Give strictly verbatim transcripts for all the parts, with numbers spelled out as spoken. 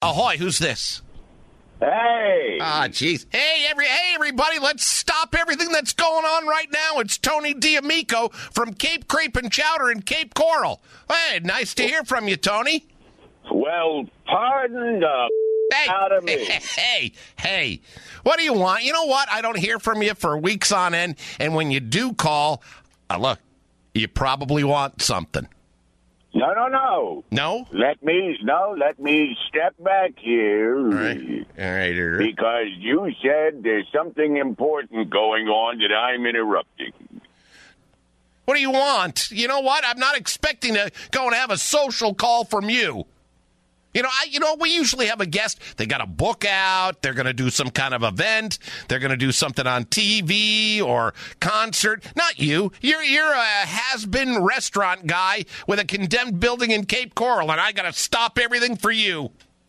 Ahoy, who's this? Hey. Ah, jeez. Hey, every, hey, everybody, let's stop everything that's going on right now. It's Tony D'Amico from Cape Creep and Chowder in Cape Coral. Hey, nice to hear from you, Tony. Well, pardon the Hey, out of me. hey, hey, what do you want? You know what? I don't hear from you for weeks on end, and when you do call, uh, look, you probably want something. No, no, no. No? Let me, no, let me step back here. All right. All right. All right. Because you said there's something important going on that I'm interrupting. What do you want? You know what? I'm not expecting to go and have a social call from you. You know, I, you know, we usually have a guest. They got a book out. They're going to do some kind of event. They're going to do something on T V or concert. Not you. You're you're a has-been restaurant guy with a condemned building in Cape Coral, and I got to stop everything for you.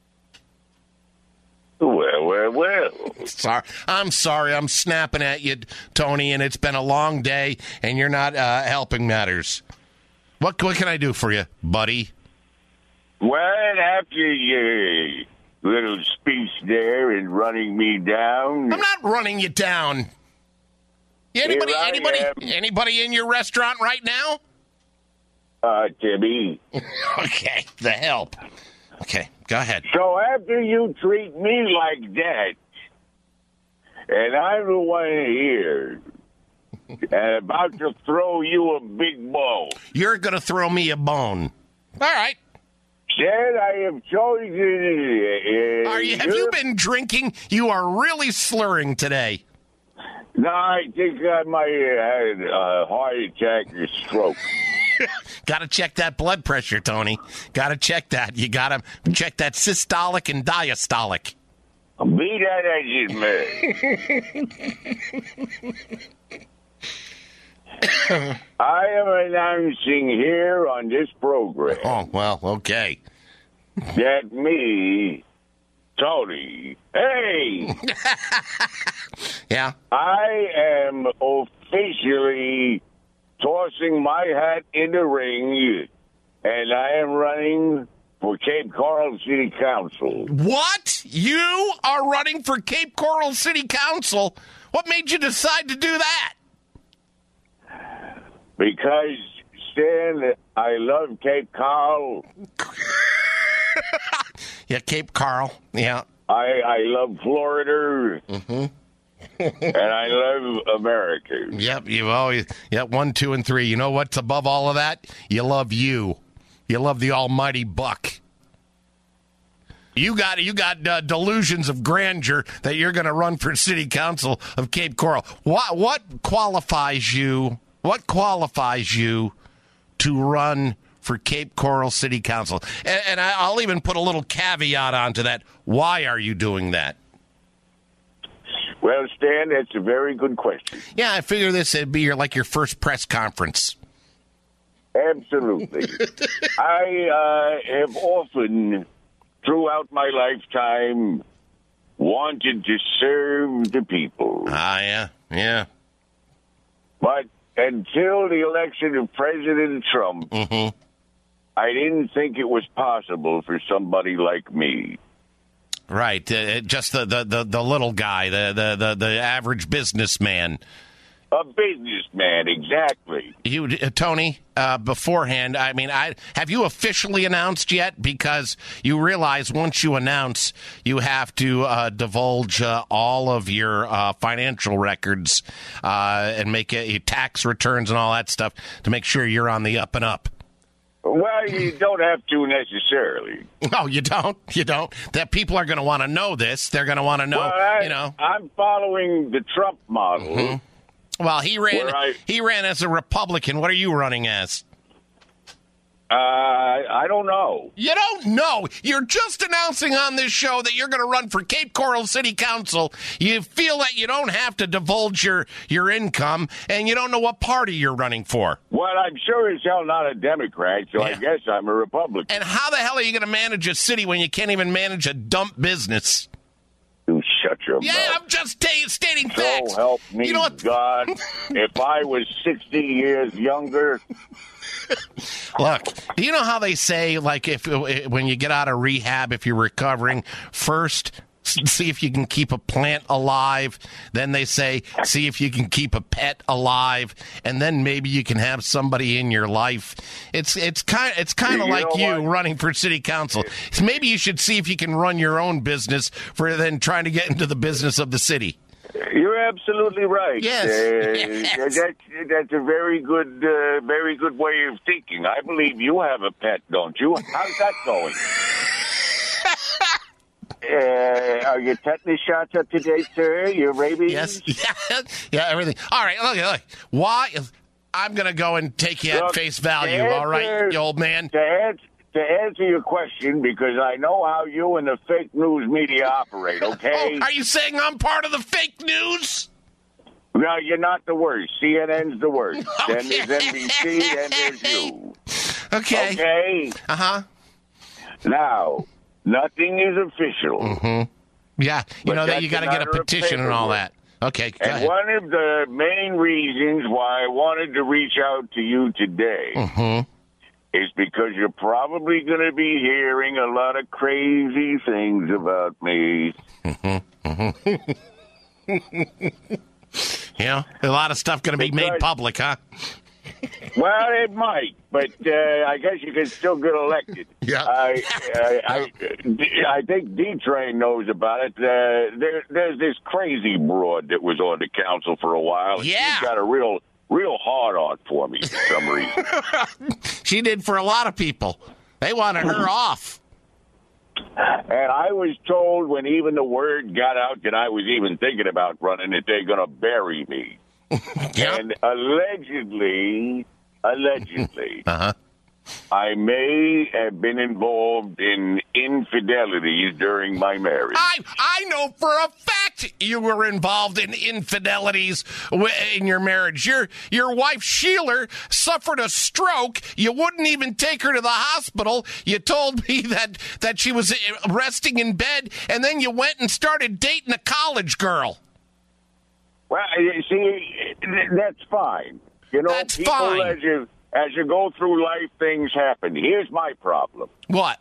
Well, well, well. Sorry, I'm sorry. I'm snapping at you, Tony, and it's been a long day, and you're not uh, helping matters. What what can I do for you, buddy? Well, after your little speech there and running me down, I'm not running you down. Anybody, Here I anybody, am. anybody in your restaurant right now? uh, Timmy. Okay, the help. Okay, go ahead. So after you treat me like that, and I'm the one here, and about to throw you a big bone, You're going to throw me a bone. All right. said I have chosen. Uh, Are you, have you been drinking? You are really slurring today. No, I think I might have had a heart attack or stroke. Got to check that blood pressure, Tony. Got to check that. You got to check that systolic and diastolic. Be that as it may. I am announcing here on this program Oh, well, okay. that me, Tony, hey, Yeah. I am officially tossing my hat in the ring, and I am running for Cape Coral City Council. What? You are running for Cape Coral City Council? What made you decide to do that? Because, Stan, I love Cape Coral. Yeah, Cape Coral. Yeah. I, I love Florida. Mm-hmm. And I love America. Yep, you always, yeah, one, two, and three. You know what's above all of that? You love you. You love the almighty buck. You got you got uh, delusions of grandeur that you're going to run for city council of Cape Coral. What what qualifies you? What qualifies you to run for Cape Coral City Council? And, and I, I'll even put a little caveat onto that. Why are you doing that? Well, Stan, that's a very good question. Yeah, I figure this would be your like your first press conference. Absolutely. I uh, have often, throughout my lifetime, wanted to serve the people. Ah, yeah, yeah. But until the election of President Trump, Mm-hmm. I didn't think it was possible for somebody like me. Right, uh, just the, the, the, the little guy, the, the, the, the average businessman. A businessman, exactly. You, uh, Tony, uh, beforehand, I mean, I have you officially announced yet? Because you realize once you announce, you have to uh, divulge uh, all of your uh, financial records uh, and make uh, tax returns and all that stuff to make sure you're on the up and up. Well, you don't have to necessarily. No, you don't. You don't. That people are going to want to know this. They're going to want to know, Well, I, you know. I'm following the Trump model. Mm-hmm. Well, he ran. Where I- he ran as a Republican. What are you running as? Uh, I don't know. You don't know. You're just announcing on this show that you're going to run for Cape Coral City Council. You feel that you don't have to divulge your, your income, and you don't know what party you're running for. Well, I'm sure as hell not a Democrat, so I Yeah. guess I'm a Republican. And how the hell are you going to manage a city when you can't even manage a dump business? You shut your Yeah, mouth. I'm just ta- stating So facts. help me You know what? God, if I was sixty years younger, Look, do you know how they say, like, if when you get out of rehab, if you're recovering, first see if you can keep a plant alive. Then they say, see if you can keep a pet alive, and then maybe you can have somebody in your life. It's it's kind it's kind of You like know you what? running for city council. Maybe you should see if you can run your own business for then trying to get into the business of the city. you're absolutely right. Yes. Uh, Yes. That's, that's a very good, uh, very good way of thinking. I believe you have a pet, don't you? How's that going? Uh, are your tetanus shots up to date, sir? Your rabies? Yes. Yeah. Yeah. Everything. All right. Look. Look. Why? I'm gonna go and take you at Look, face value. to All right, answer- you old man. To answer, to answer your question, because I know how you and the fake news media operate, okay? Oh, are you saying I'm part of the fake news? No, you're not the worst. C N N's the worst. Then Okay. there's N B C, then there's you. Okay. Okay? Uh huh. Now, nothing is official. Mm-hmm. Yeah. You But know that that's you got to a get a matter of petition and all paperwork. that. Okay. Go And ahead. one of the main reasons why I wanted to reach out to you today Mm-hmm. is because you're probably going to be hearing a lot of crazy things about me. Yeah. A lot of stuff going to be made Because- public, huh? Well, it might, but uh, I guess you can still get elected. Yeah. I, I, I, I think D-Train knows about it. Uh, there, there's this crazy broad that was on the council for a while. and Yeah. She's got a real, real hard on for me for some reason. She did for a lot of people. They wanted her off. And I was told when even the word got out that I was even thinking about running that they're going to bury me. Yeah. And allegedly, allegedly, Uh-huh. I may have been involved in infidelities during my marriage. I I know for a fact you were involved in infidelities w- in your marriage. Your your wife Sheila suffered a stroke. You wouldn't even take her to the hospital. You told me that that she was resting in bed, and then you went and started dating a college girl. Well, you see, that's fine. You know, That's people fine. as you as you go through life, things happen. Here's my problem: What?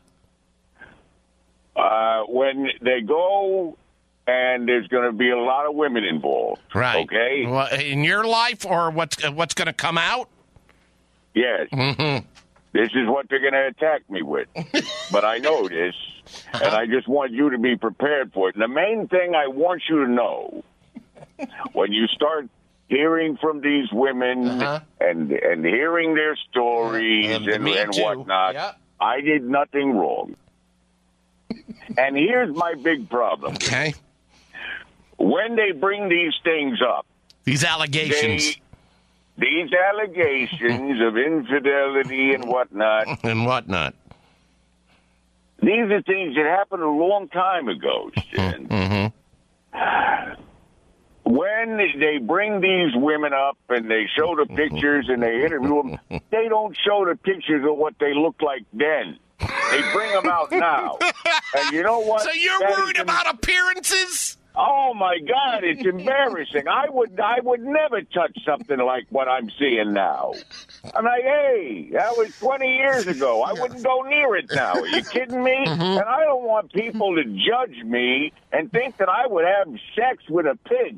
uh, when they go, and there's going to be a lot of women involved. Right. Okay. Well, in your life, or what's what's going to come out? Yes. Mm-hmm. This is what they're going to attack me with. But I know this, and I just want you to be prepared for it. And the main thing I want you to know, when you start hearing from these women Uh-huh. and and hearing their stories And and, me and too. whatnot, Yeah. I did nothing wrong. And here's my big problem. Okay. When they bring these things up, These allegations they, these allegations of infidelity and whatnot, and whatnot. these are things that happened a long time ago, Stan. Mm-hmm. When they bring these women up and they show the pictures and they interview them, they don't show the pictures of what they look like then. They bring them out now. And you know what? So you're That is worried em- about appearances? Oh my God, it's embarrassing. I would I would never touch something like what I'm seeing now. I'm like, hey, that was twenty years ago. I wouldn't go near it now. Are you kidding me? Mm-hmm. And I don't want people to judge me and think that I would have sex with a pig.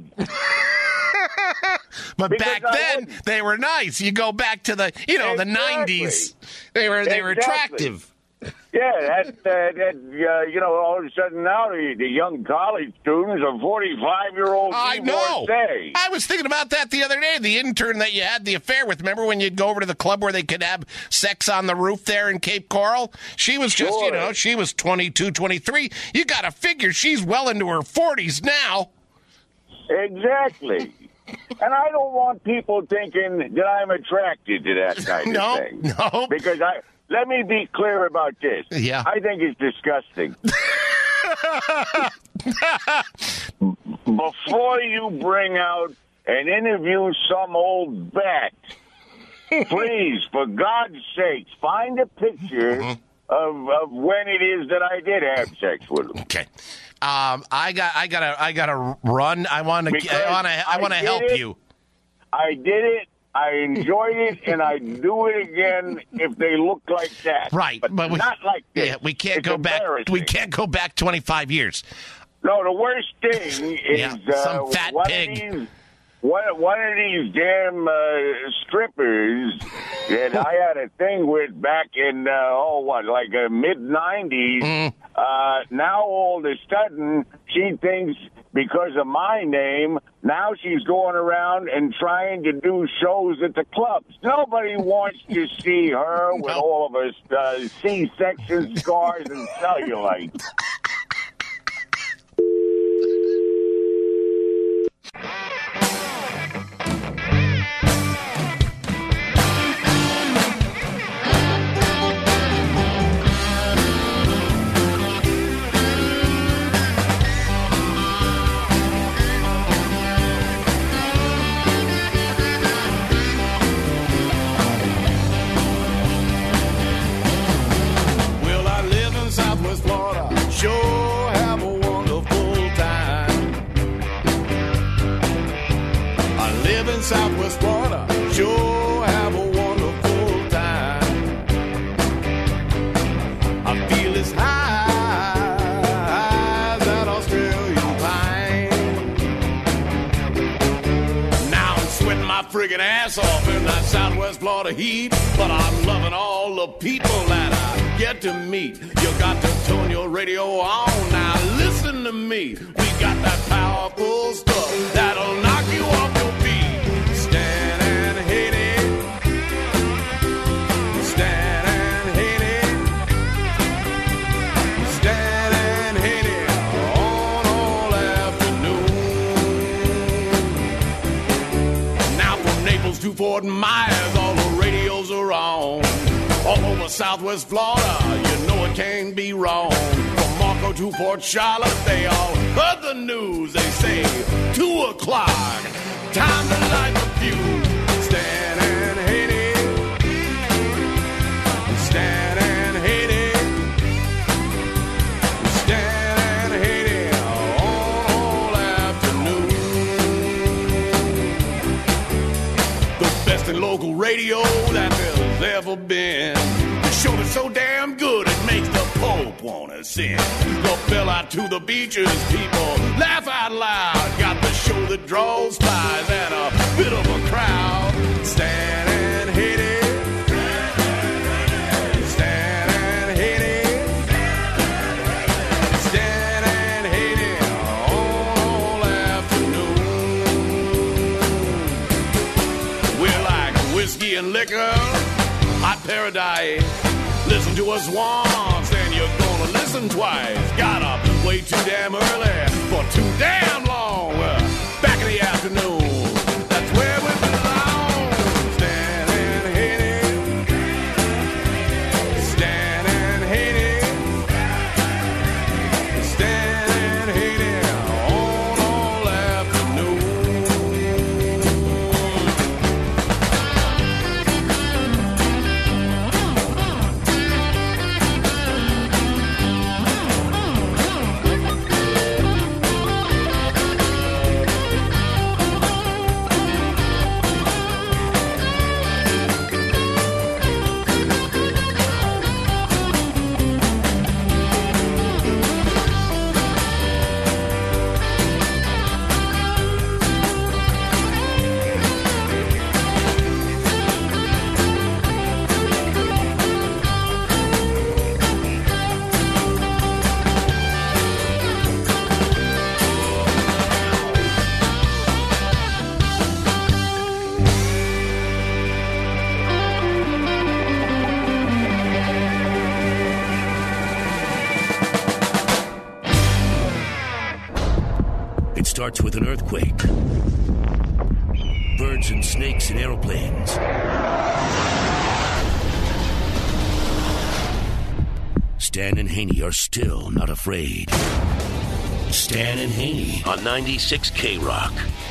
But Because back I then wouldn't. they were nice. You go back to the you know the Exactly. nineties. They were they were Exactly. attractive. Yeah, that, uh, that uh, you know, all of a sudden now the, the young college students are forty-five-year-old I know. divorcees. I was thinking about that the other day. The intern that you had the affair with. Remember when you'd go over to the club where they could have sex on the roof there in Cape Coral? She was just, you Sure. know, she was twenty-two, twenty-three. You got to figure she's well into her forties now. Exactly. And I don't want people thinking that I'm attracted to that kind No, of thing. no. Because I let me be clear about this. Yeah. I think it's disgusting. Before you bring out and interview some old bat, please, for God's sakes, find a picture of, of when it is that I did have sex with him. Okay. Um, I got, I got to, I got to run. I want to, I want to, I want to help it, you. I did it. I enjoyed it, and I'd do it again if they look like that. Right, but, but we, not like this. Yeah, we can't it's go back. We can't go back twenty-five years. No, the worst thing is yeah, some uh, fat one pig. Of these, one, one of these damn uh, strippers that I had a thing with back in, uh, oh, what, like uh, mid nineties, mm. uh, now all of a sudden she thinks because of my name, now she's going around and trying to do shows at the clubs. Nobody wants to see her with no. all of her uh, C-section scars and cellulite. Sure have a wonderful time. I live in Southwest Florida. Sure have a wonderful time. I feel as high as that Australian pine. Now I'm sweating my friggin' ass off in that Southwest Florida heat, but I'm loving all the people that I get to meet. You got to turn your radio on now. Listen to me. We got that powerful stuff that'll knock you off your feet. Stand and hit it. Stand and hit it. Stand and hit it on all afternoon. Now from Naples to Fort Myers, all the radios are on. All over Southwest Florida, you know it can't be wrong. From Marco to Port Charlotte, they all heard the news. They say, two o'clock, time to light the fuse. Stand and hit it. Stand and hit it. Stand and hit it on all afternoon. The best in local radio that there's ever been. The show is so damn good it makes the Pope wanna sin. Go fill out to the beaches, people laugh out loud. Got the show that draws flies and a bit of a crowd. Stand and hit it. Stand and hit it. Stand and hit it all afternoon. We're like whiskey and liquor, hot paradise. Listen to us once, then you're gonna listen twice. Got up way too damn early for too damn long. Back in the afternoon, that's where we belong. Stand and hit it. Stand and hit it. Stand and hit it on all afternoon. Starts with an earthquake, birds and snakes and aeroplanes, Stan and Haney are still not afraid. Stan and Haney on ninety-six K Rock.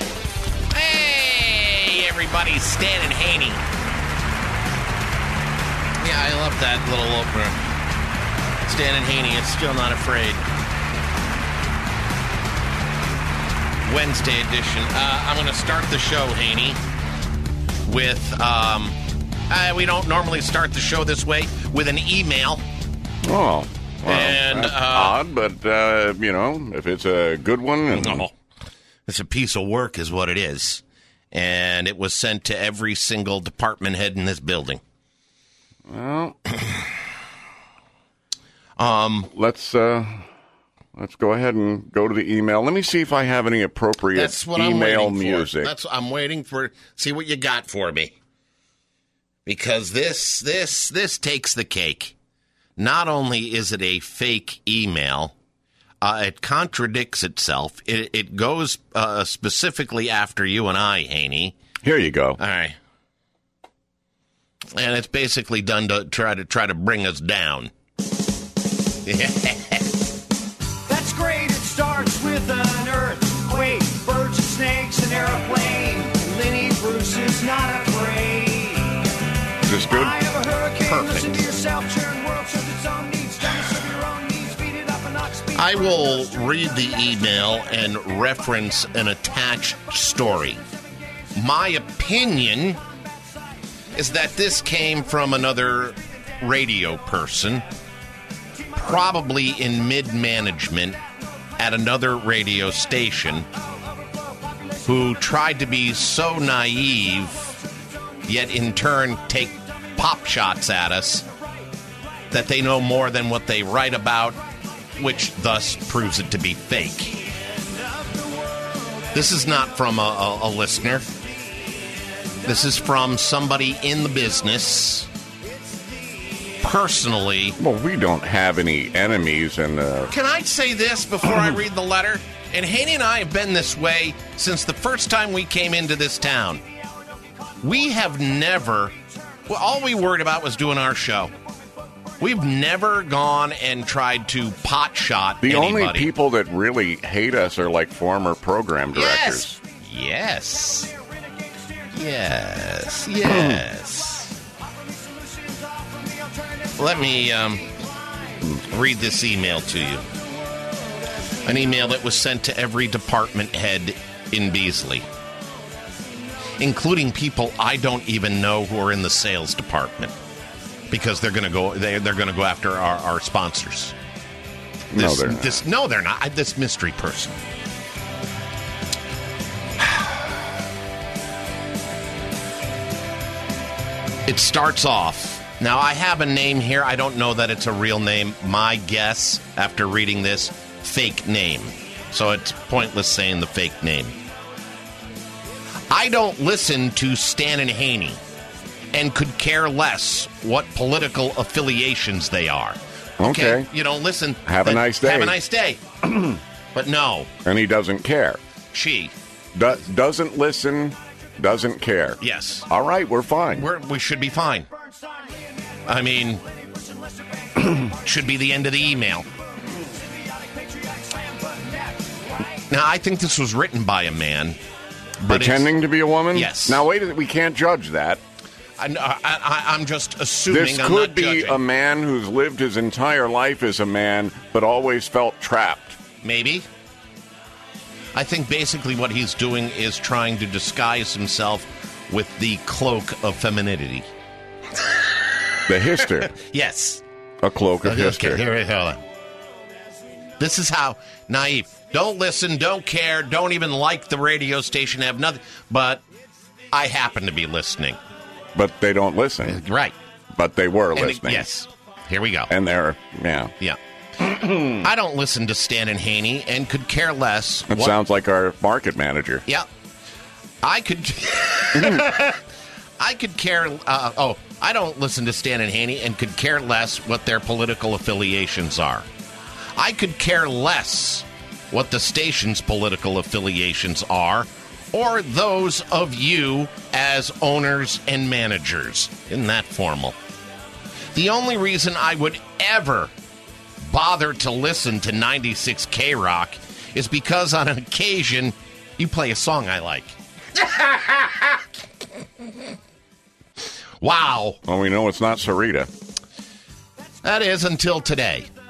Hey, everybody, Stan and Haney. Yeah, I love that little opener. Stan and Haney is still not afraid. Wednesday edition. Uh, I'm going to start the show, Haney, with, um, uh, we don't normally start the show this way, with an email. Oh, well, and that's uh, odd, but, uh, you know, if it's a good one. And... No, it's a piece of work is what it is. And it was sent to every single department head in this building. Well, um, let's uh, let's go ahead and go to the email. Let me see if I have any appropriate that's what email I'm waiting music. For. That's what I'm waiting for. See what you got for me, because this this this takes the cake. Not only is it a fake email, uh, it contradicts itself. It, it goes uh, specifically after you and I, Haney. Here you go. All right. And it's basically done to try to try to bring us down. That's great. It starts with an earthquake, birds and snakes, an airplane. Lenny Bruce is not afraid. Is this good? I have a hurricane. Perfect. Listen to yourself. Churn world serves its own needs. Try to serve your own needs. Speed it up and not speed. I will read the email and reference an attached story. My opinion is that this came from another radio person, probably in mid-management at another radio station, who tried to be so naive, yet in turn take pop shots at us, that they know more than what they write about, which thus proves it to be fake. This is not from a, a, a listener. This is from somebody in the business. Personally. Well, we don't have any enemies, and uh... Can I say this before I read the letter? And Haney and I have been this way since the first time we came into this town. We have never... Well, all we worried about was doing our show. We've never gone and tried to pot shot the anybody. only people that really hate us are like former program directors. Yes. Yes. Yes, yes. Let me um, read this email to you. An email that was sent to every department head in Beasley, including people I don't even know who are in the sales department, because they're going to go they, they're going to go after our, our sponsors. This, no, they're not. This, no, they're not. This mystery person. It starts off. Now, I have a name here. I don't know that it's a real name. My guess, after reading this, fake name. So it's pointless saying the fake name. I don't listen to Stan and Haney and could care less what political affiliations they are. Okay. You don't listen. Have a nice day. Have a nice day. But no. And he doesn't care. She. Do- doesn't listen, doesn't care. Yes. All right, we're fine. We're, we should be fine. I mean, should be the end of the email. Now, I think this was written by a man. But Pretending to be a woman? Yes. Now, wait a minute. We can't judge that. I, I, I'm just assuming. This I'm could not be judging. a man who's lived his entire life as a man, but always felt trapped. Maybe. I think basically what he's doing is trying to disguise himself with the cloak of femininity. The hister. Yes. A cloak of Okay, hister. here, hold on. This is how naive. Don't listen, don't care, don't even like the radio station, have nothing. But I happen to be listening. But they don't listen. Right. But they were And it- listening. yes. Here we go. And they're, yeah. Yeah. I don't listen to Stan and Haney and could care less. That what- sounds like our market manager. Yeah. I could... I could care... Uh, oh, I don't listen to Stan and Haney and could care less what their political affiliations are. I could care less what the station's political affiliations are or those of you as owners and managers. Isn't that formal? The only reason I would ever bother to listen to ninety-six K Rock is because on an occasion you play a song I like. Wow. Well, we know it's not Sarita. That is until today.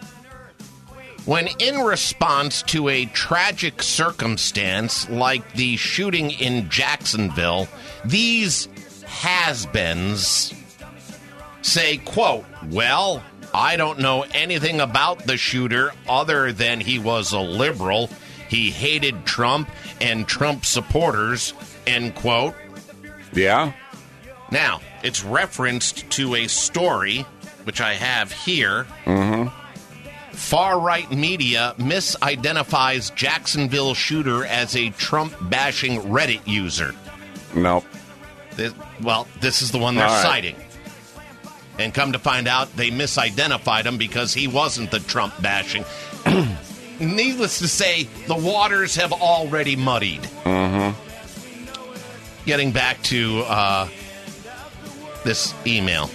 when in response to a tragic circumstance like the shooting in Jacksonville, these has-beens say, quote, well, I don't know anything about the shooter other than he was a liberal. He hated Trump and Trump supporters, end quote. Yeah. Now, it's referenced to a story, which I have here. Mm-hmm. Far-right media misidentifies Jacksonville shooter as a Trump-bashing Reddit user. Nope. This, well, this is the one they're All right. citing. And come to find out, they misidentified him because he wasn't the Trump-bashing. Needless to say, the waters have already muddied. Mm-hmm. Getting back to uh, this email.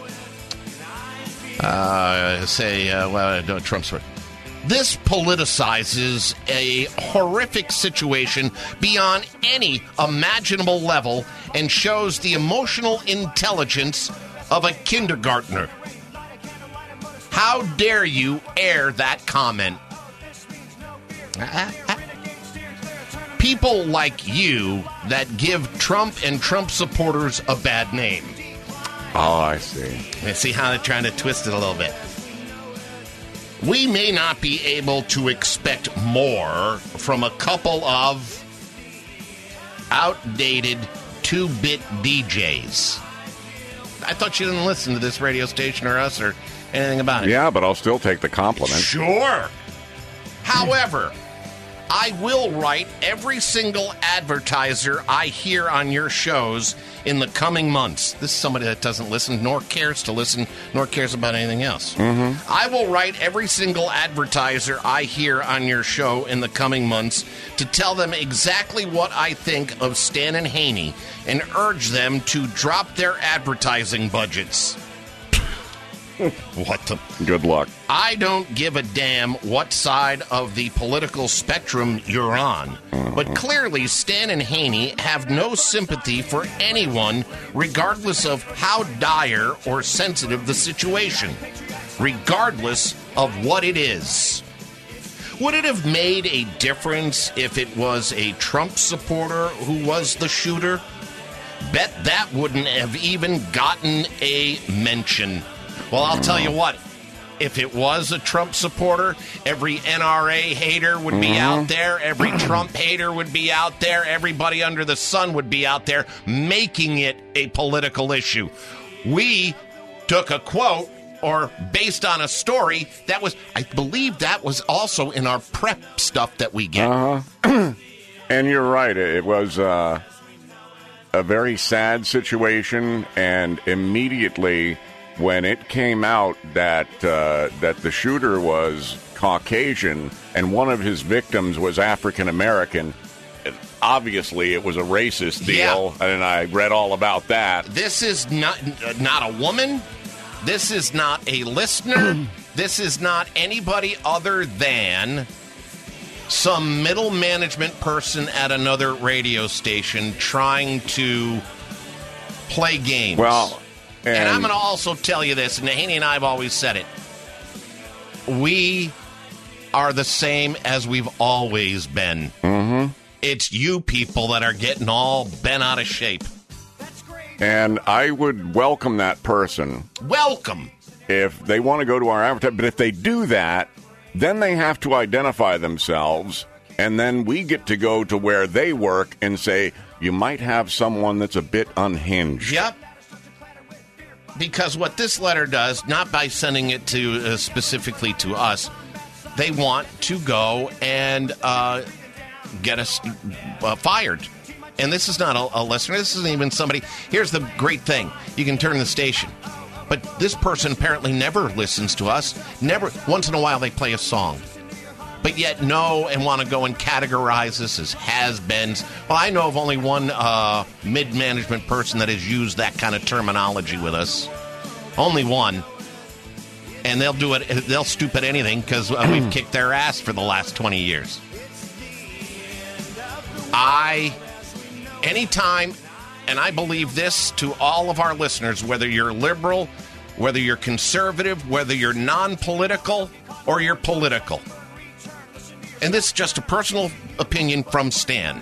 Uh, say, uh, well, no, Trump's... This politicizes a horrific situation beyond any imaginable level and shows the emotional intelligence of a kindergartner. How dare you air that comment? People like you that give Trump and Trump supporters a bad name. Oh, I see. And see how they're trying to twist it a little bit. We may not be able to expect more from a couple of outdated two-bit D Js. I thought you didn't listen to this radio station or us or anything about it. Yeah, but I'll still take the compliment. Sure. However, I will write every single advertiser I hear on your shows in the coming months. This is somebody that doesn't listen, nor cares to listen, nor cares about anything else. Mm-hmm. I will write every single advertiser I hear on your show in the coming months to tell them exactly what I think of Stan and Haney and urge them to drop their advertising budgets. What the... Good luck. I don't give a damn what side of the political spectrum you're on. But clearly, Stan and Haney have no sympathy for anyone, regardless of how dire or sensitive the situation. Regardless of what it is. Would it have made a difference if it was a Trump supporter who was the shooter? Bet that wouldn't have even gotten a mention. Well, I'll tell you what. If it was a Trump supporter, every N R A hater would be Mm-hmm. out there. Every Trump hater would be out there. Everybody under the sun would be out there making it a political issue. We took a quote or based on a story that was, I believe that was also in our prep stuff that we get. Uh-huh. And you're right. It was uh, a very sad situation, and immediately... when it came out that uh, that the shooter was Caucasian and one of his victims was African American, obviously it was a racist deal, Yeah. and I read all about that. This is not not a woman. This is not a listener. This is not anybody other than some middle management person at another radio station trying to play games. Well, and, And I'm going to also tell you this, and Haney and I have always said it. We are the same as we've always been. Mm-hmm. It's you people that are getting all bent out of shape. and I would welcome that person Welcome. if they want to go to our advertising. But if they do that, then they have to identify themselves, and then we get to go to where they work and say, you might have someone that's a bit unhinged. Yep. Because what this letter does, not by sending it to uh, specifically to us, they want to go and uh, get us uh, fired. And this is not a, a listener. This isn't even somebody. Here's the great thing. You can turn the station. But this person apparently never listens to us. Never. Once in a while they play a song. But yet know and want to go and categorize this as has-beens. Well, I know of only one uh, mid-management person that has used that kind of terminology with us. Only one. And they'll do it. They'll stoop at anything because uh, we've kicked their ass for the last twenty years. I, anytime, and I believe this to all of our listeners, whether you're liberal, whether you're conservative, whether you're non-political, or you're political. and this is just a personal opinion from Stan.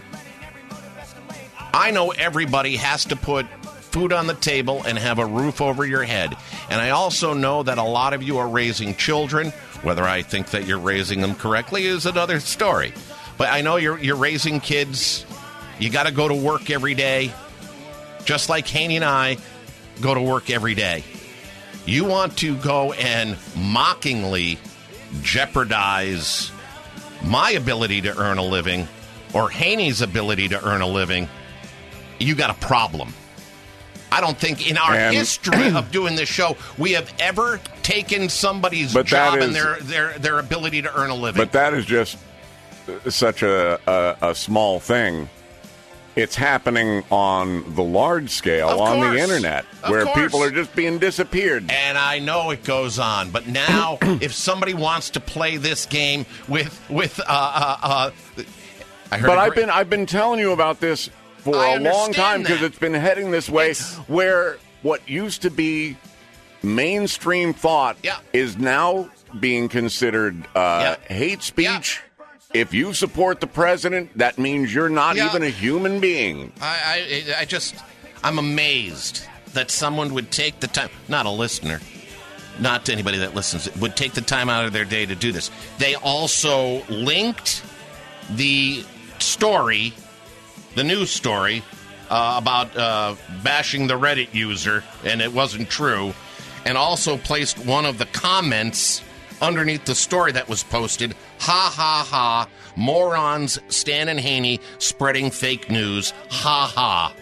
I know everybody has to put food on the table and have a roof over your head. And I also know that a lot of you are raising children. Whether I think that you're raising them correctly is another story. But I know you're you're raising kids. You got to go to work every day. Just like Haney and I go to work every day. You want to go and mockingly jeopardize my ability to earn a living or Haney's ability to earn a living, you got a problem. I don't think in our and, history of doing this show we have ever taken somebody's but job is, and their, their, their ability to earn a living. But that is just such a, a, a small thing. It's happening on the large scale Of on course. the internet Of where course. people are just being disappeared. And I know it goes on, but now if somebody wants to play this game with with uh, uh, uh I heard But a I've great- been I've been telling you about this for I a long understand time because that. it's been heading this way It's- where what used to be mainstream thought Yeah. is now being considered uh, Yeah. hate speech. If you support the president, that means you're not Yeah. even a human being. I, I I just I'm amazed that someone would take the time, not a listener, not to anybody that listens, would take the time out of their day to do this. They also linked the story, the news story, uh, about uh, bashing the Reddit user, and it wasn't true, and also placed one of the comments underneath the story that was posted. Ha, ha, ha. Morons, Stan and Haney spreading fake news. Ha, ha.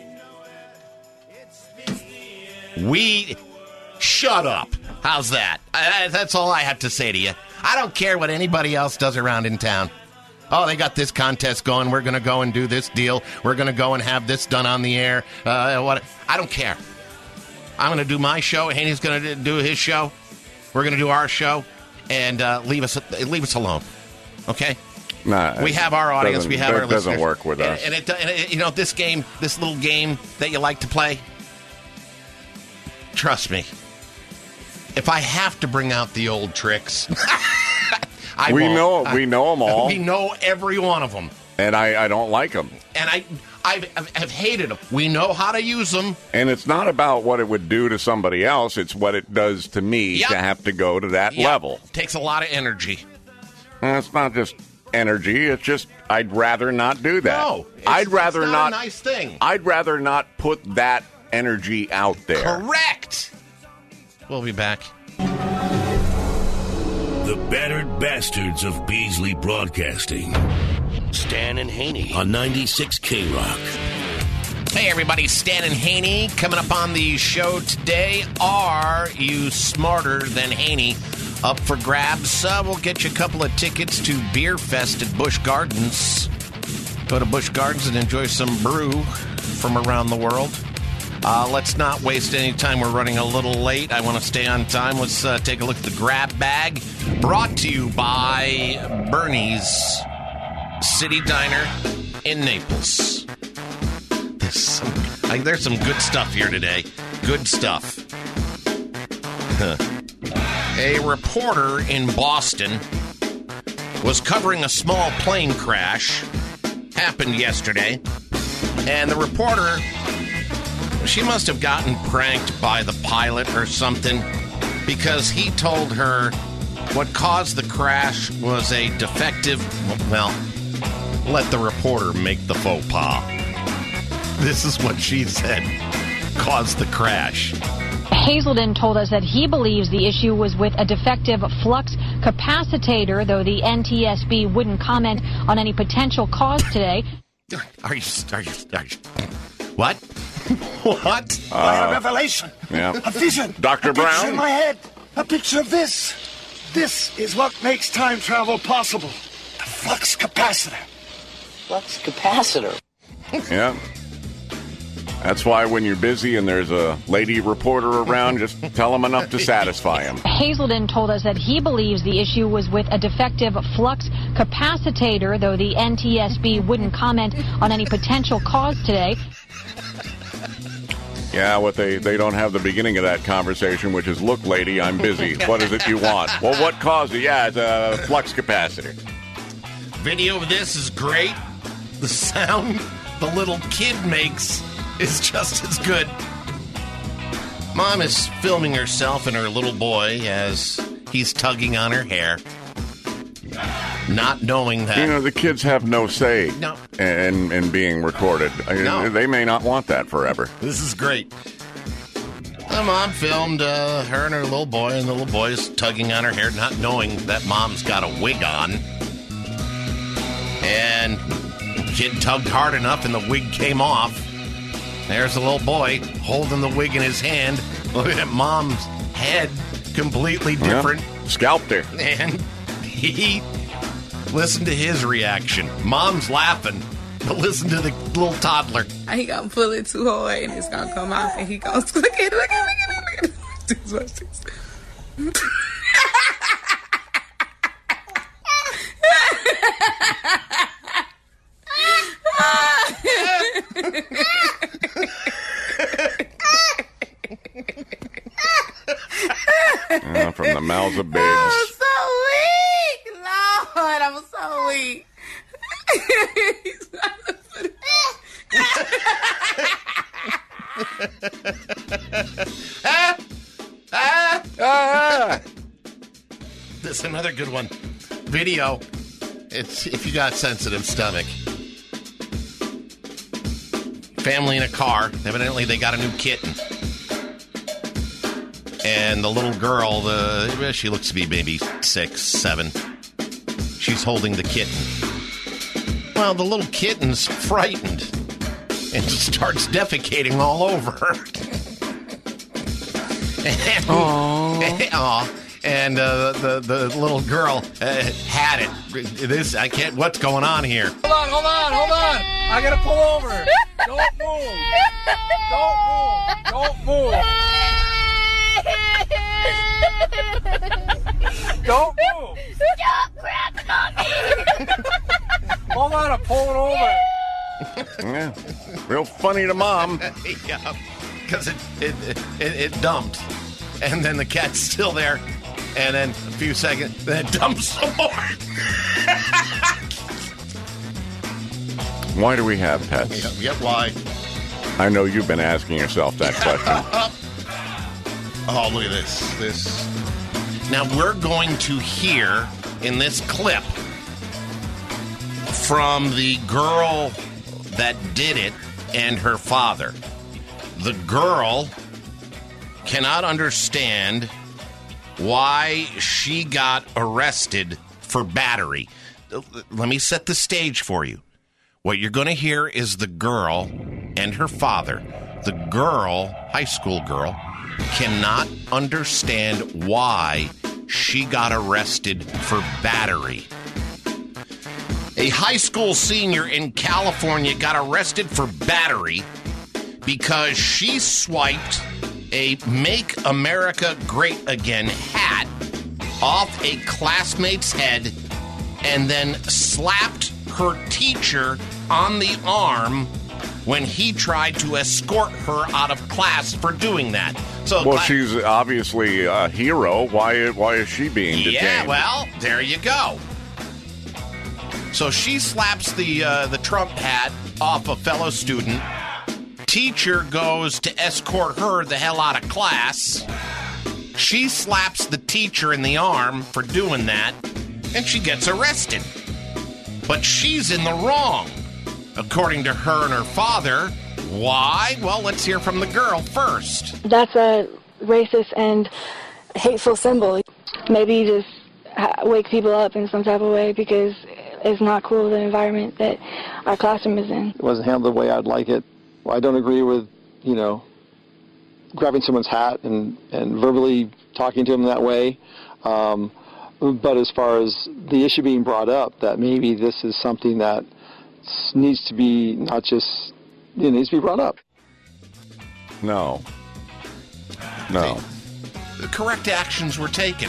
We... Shut up. How's that? I, I, that's all I have to say to you. I don't care what anybody else does around in town. Oh, they got this contest going. We're going to go and do this deal. We're going to go and have this done on the air. Uh, what? I don't care. I'm going to do my show. Haney's going to do his show. We're going to do our show. And uh, leave us leave us alone, okay? Nah, We have our audience. doesn't- We have that our doesn't listeners. work with and, us. And it, and it, you know, this game, this little game that you like to play. Trust me, if I have to bring out the old tricks, I we won't. know I- we know them all, We know every one of them, and I, I don't like them. and I I've, I've, I've hated them. We know how to use them. And it's not about what it would do to somebody else. It's what it does to me Yep. to have to go to that Yeah, level. takes a lot of energy. And it's not just energy. It's just I'd rather not do that. No, it's- I'd rather it's not. not a nice thing. I'd rather not put that energy out there. Correct. We'll be back. The battered bastards of Beasley Broadcasting. Stan and Haney on ninety-six K Rock. Hey, everybody, Stan and Haney coming up on the show today. Are you smarter than Haney? Up for grabs. Uh, we'll get you a couple of tickets to Beer Fest at Busch Gardens. Go to Busch Gardens and enjoy some brew from around the world. Uh, let's not waste any time. We're running a little late. I want to stay on time. Let's uh, take a look at the grab bag. Brought to you by Bernie's City Diner in Naples. There's some, like, there's some good stuff here today. Good stuff. A reporter in Boston was covering a small plane crash. Happened yesterday. And the reporter, she must have gotten pranked by the pilot or something, because he told her what caused the crash was a defective, well, let the reporter make the faux pas. This is what she said caused the crash. Hazelden told us that he believes the issue was with a defective flux capacitator, though the N T S B wouldn't comment on any potential cause today. Are you, are you, are you, what? What? I had a revelation. Yeah. A vision. Doctor a picture Brown? in my head. A picture of this. This is what makes time travel possible. The flux capacitor. Flux capacitor. Yeah. That's why when you're busy and there's a lady reporter around, just tell them enough to satisfy him. Hazelden told us that he believes the issue was with a defective flux capacitator, though the N T S B wouldn't comment on any potential cause today. Yeah, what they, they don't have the beginning of that conversation, which is, look, lady, I'm busy. What is it you want? Well, what caused it? Yeah, it's a flux capacitor. Video of this is great. The sound the little kid makes is just as good. Mom is filming herself and her little boy as he's tugging on her hair, not knowing that. You know, the kids have no say No. in, in being recorded. No. They may not want that forever. This is great. The mom filmed uh, her and her little boy, and the little boy is tugging on her hair, not knowing that mom's got a wig on. And the kid tugged hard enough, and the wig came off. There's the little boy holding the wig in his hand, looking at mom's head, completely different. Yeah. Scalped her. And he, listen to his reaction. Mom's laughing, but listen to the little toddler. He gonna pull it too hard and it's gonna come off and he goes, look at it, look at it, look at it, look at it. uh, from the mouths of babes. I'm so weak, Lord, I'm so weak. ah, ah, ah. This is another good one. Video. It's if you got sensitive stomach. Family in a car. Evidently, they got a new kitten. And the little girl, the she looks to be maybe six, seven. She's holding the kitten. Well, the little kitten's frightened and starts defecating all over her. and, Aww. And uh, the the little girl uh, had it. This I can't. What's going on here? Hold on, hold on, hold on. I gotta pull over. Don't move. Don't move. Don't move. Don't move. Stop grabbing on me. Hold on, I'm pulling over. Yeah, real funny to mom. Yeah, because it it, it it dumped, and then the cat's still there, and then a few seconds, then it dumps some more. Why do we have pets? Yeah, yeah, why? I know you've been asking yourself that question. Oh, look at this. This. Now, we're going to hear in this clip from the girl that did it and her father. The girl cannot understand why she got arrested for battery. Let me set the stage for you. What you're going to hear is the girl and her father. The girl, high school girl, cannot understand why she got arrested for battery. A high school senior in California got arrested for battery because she swiped a Make America Great Again hat off a classmate's head and then slapped her teacher on the arm when he tried to escort her out of class for doing that. So, well, cla- she's obviously a hero. Why? Why is she being detained? Yeah, well, there you go. So she slaps the uh, the Trump hat off a fellow student. Teacher goes to escort her the hell out of class. She slaps the teacher in the arm for doing that, and she gets arrested. But she's in the wrong, according to her and her father. Why? Well, let's hear from the girl first. That's a racist and hateful symbol. Maybe just ha- wake people up in some type of way because it's not cool, the environment that our classroom is in. It wasn't handled the way I'd like it. I don't agree with, you know, grabbing someone's hat and, and verbally talking to them that way. Um, but as far as the issue being brought up, that maybe this is something that needs to be not just, it needs to be brought up. No. No. The correct actions were taken.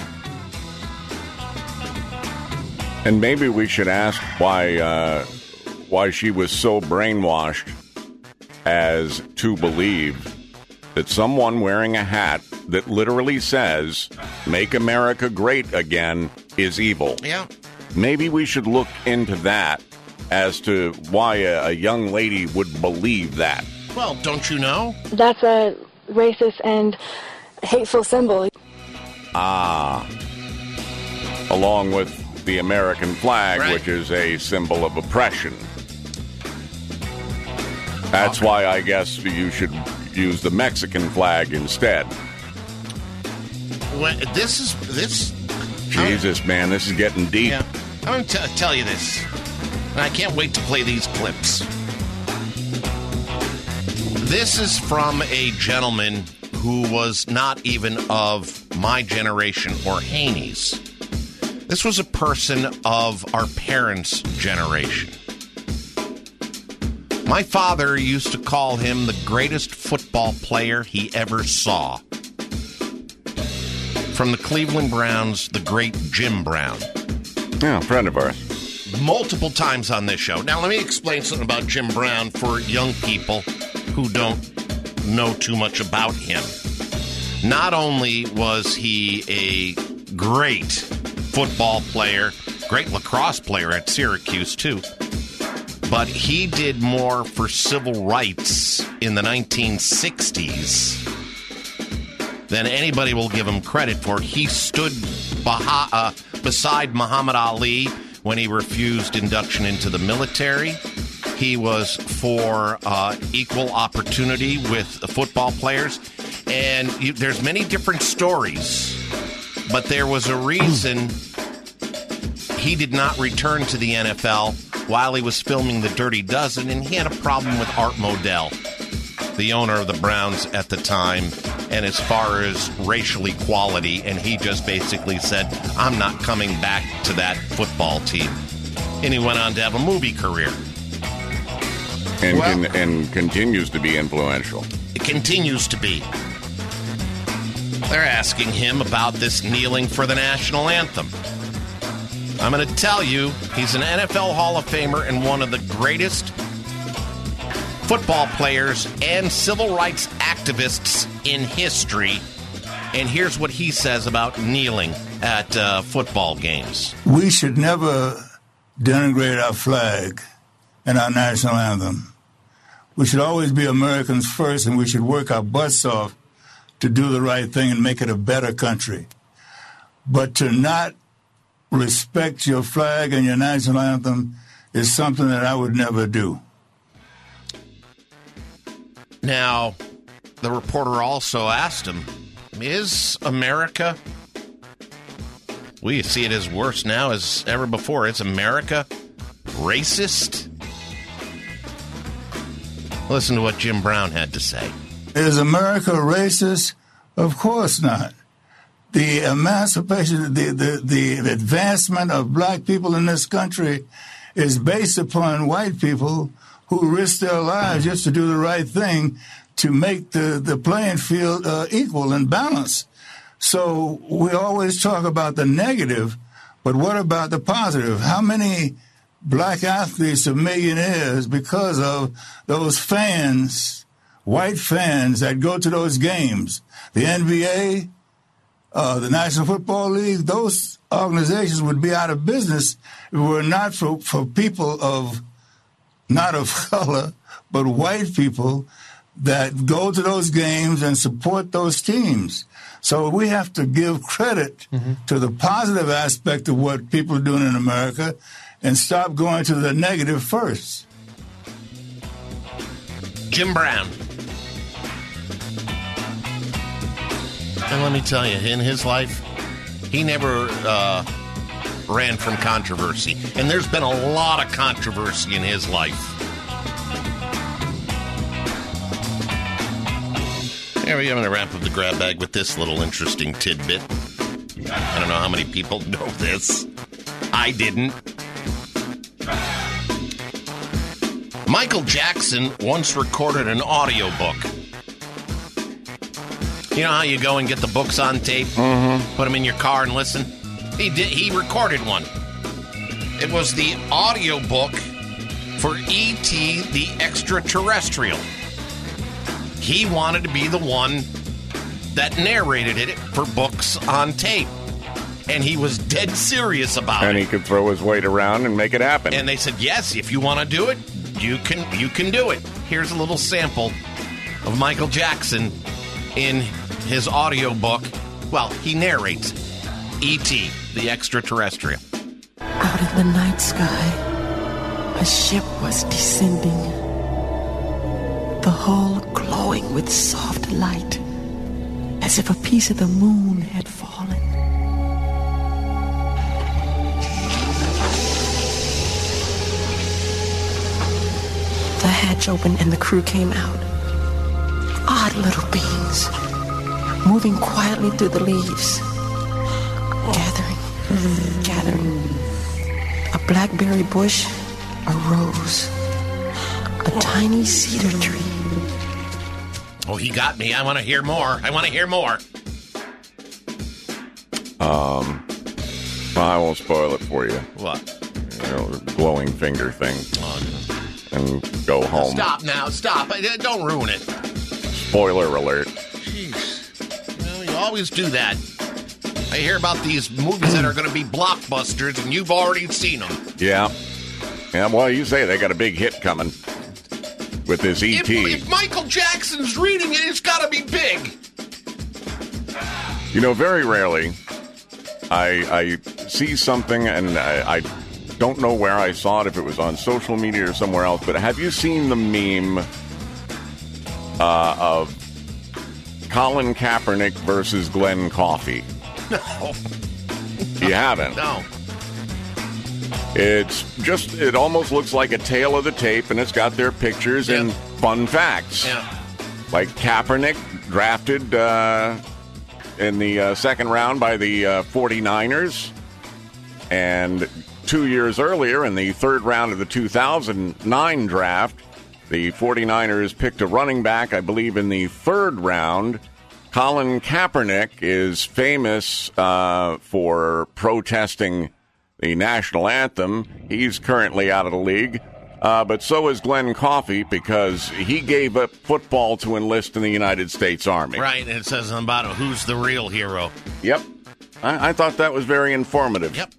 And maybe we should ask why uh, why she was so brainwashed as to believe that someone wearing a hat that literally says "Make America Great Again" is evil. Yeah. maybe we should look into that as to why a, a young lady would believe that. Well, don't you know? That's a racist and hateful symbol. Ah. Along with the American flag, Right. which is a symbol of oppression. That's why I guess you should use the Mexican flag instead. When, this is this. Jesus, man, this is getting deep. Yeah, I'm going to tell you this, and I can't wait to play these clips. This is from a gentleman who was not even of my generation or Haney's. This was a person of our parents' generation. My father used to call him the greatest football player he ever saw. From the Cleveland Browns, the great Jim Brown. Yeah, a friend of ours. Multiple times on this show. Now, let me explain something about Jim Brown for young people who don't know too much about him. Not only was he a great football player, great lacrosse player at Syracuse, too, but he did more for civil rights in the nineteen sixties than anybody will give him credit for. He stood beha- uh, beside Muhammad Ali when he refused induction into the military. He was for uh, equal opportunity with football players. And you, there's many different stories, but there was a reason he did not return to the N F L while he was filming The Dirty Dozen, and he had a problem with Art Modell, the owner of the Browns at the time, and as far as racial equality, and he just basically said, I'm not coming back to that football team. And he went on to have a movie career. And, Well- con- and continues to be influential. It continues to be. They're asking him about this kneeling for the national anthem. I'm going to tell you, he's an N F L Hall of Famer and one of the greatest football players and civil rights activists in history. And here's what he says about kneeling at uh, football games. We should never denigrate our flag and our national anthem. We should always be Americans first, and we should work our butts off to do the right thing and make it a better country. But to not respect your flag and your national anthem is something that I would never do. Now, the reporter also asked him, is America, we see it as worse now as ever before, is America racist? Listen to what Jim Brown had to say. Is America racist? Of course not. The emancipation, the, the, the advancement of black people in this country is based upon white people who risk their lives just to do the right thing to make the, the playing field uh, equal and balanced. So we always talk about the negative, but what about the positive? How many black athletes are millionaires because of those fans, white fans that go to those games? The N B A, uh, the National Football League, those organizations would be out of business if it were not for, for people of, not of color, but white people that go to those games and support those teams. So we have to give credit mm-hmm. to the positive aspect of what people are doing in America and stop going to the negative first. Jim Brown. And let me tell you, in his life, he never uh, ran from controversy. And there's been a lot of controversy in his life. Here we are going to wrap up the grab bag with this little interesting tidbit. I don't know how many people know this. I didn't. Michael Jackson once recorded an audiobook. You know how you go and get the books on tape, mm-hmm. put them in your car and listen? He did. He recorded one. It was the audiobook for E T the Extraterrestrial. He wanted to be the one that narrated it for books on tape. And he was dead serious about and it. And he could throw his weight around and make it happen. And they said, yes, if you want to do it, you can you can do it. Here's a little sample of Michael Jackson in his audiobook. Well, he narrates E T, the extraterrestrial. Out in the night sky, a ship was descending, the hull glowing with soft light, as if a piece of the moon had fallen. The hatch opened and the crew came out. Odd little beings, moving quietly through the leaves, gathering, gathering. A blackberry bush, a rose, a tiny cedar tree. Oh, he got me. I want to hear more. I want to hear more. Um, I won't spoil it for you. What? You know, the glowing finger thing. Oh, no. And go home. Stop now. Stop. Don't ruin it. Spoiler alert. Jeez. You know, you always do that. I hear about these movies that are going to be blockbusters, and you've already seen them. Yeah. Yeah, well, you say they got a big hit coming with this E T. If, if Michael Jackson's reading it, it's got to be big. You know, very rarely I, I see something, and I, I don't know where I saw it, if it was on social media or somewhere else, but have you seen the meme uh, of Colin Kaepernick versus Glenn Coffey? No. You haven't? No. It's just, it almost looks like a tale of the tape, and it's got their pictures yep. and fun facts. Yeah. Like Kaepernick, drafted uh, in the uh, second round by the uh, forty-niners, and two years earlier, in the third round of the two thousand nine draft, the forty-niners picked a running back, I believe, in the third round. Colin Kaepernick is famous uh, for protesting the national anthem. He's currently out of the league, uh, but so is Glenn Coffey, because he gave up football to enlist in the United States Army. Right, and it says on the bottom, who's the real hero? Yep. I, I thought that was very informative. Yep.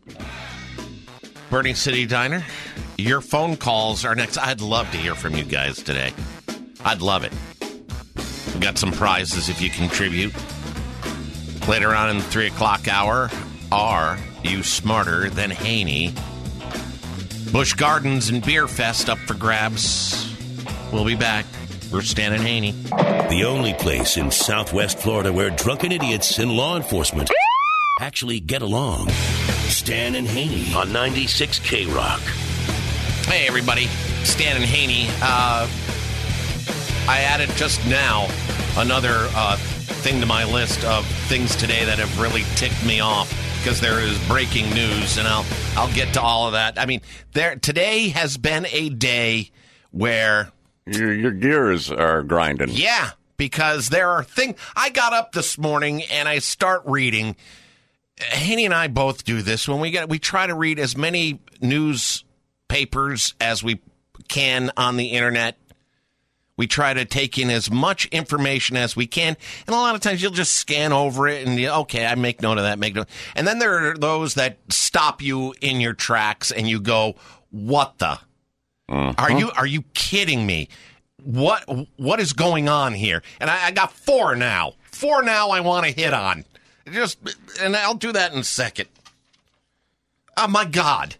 Bernie City Diner, your phone calls are next. I'd love to hear from you guys today. I'd love it. We got some prizes if you contribute. Later on in the three o'clock hour, are you smarter than Haney? Busch Gardens and Beer Fest up for grabs. We'll be back. We're Stan and Haney. The only place in Southwest Florida where drunken idiots and law enforcement actually get along. Stan and Haney on ninety-six K Rock. Hey, everybody. Stan and Haney. Uh, I added just now another uh, thing to my list of things today that have really ticked me off, because there is breaking news, and I'll I'll get to all of that. I mean, there today has been a day where your your gears are grinding. Yeah, because there are things. I got up this morning and I start reading. Haney and I both do this when we get we try to read as many newspapers as we can on the internet. We try to take in as much information as we can. And a lot of times you'll just scan over it and, you, okay, I make note of that, make note. And then there are those that stop you in your tracks and you go, what the? Uh-huh. Are you are you kidding me? What What is going on here? And I, I got four now. Four now I want to hit on. Just, and I'll do that in a second. Oh, my God.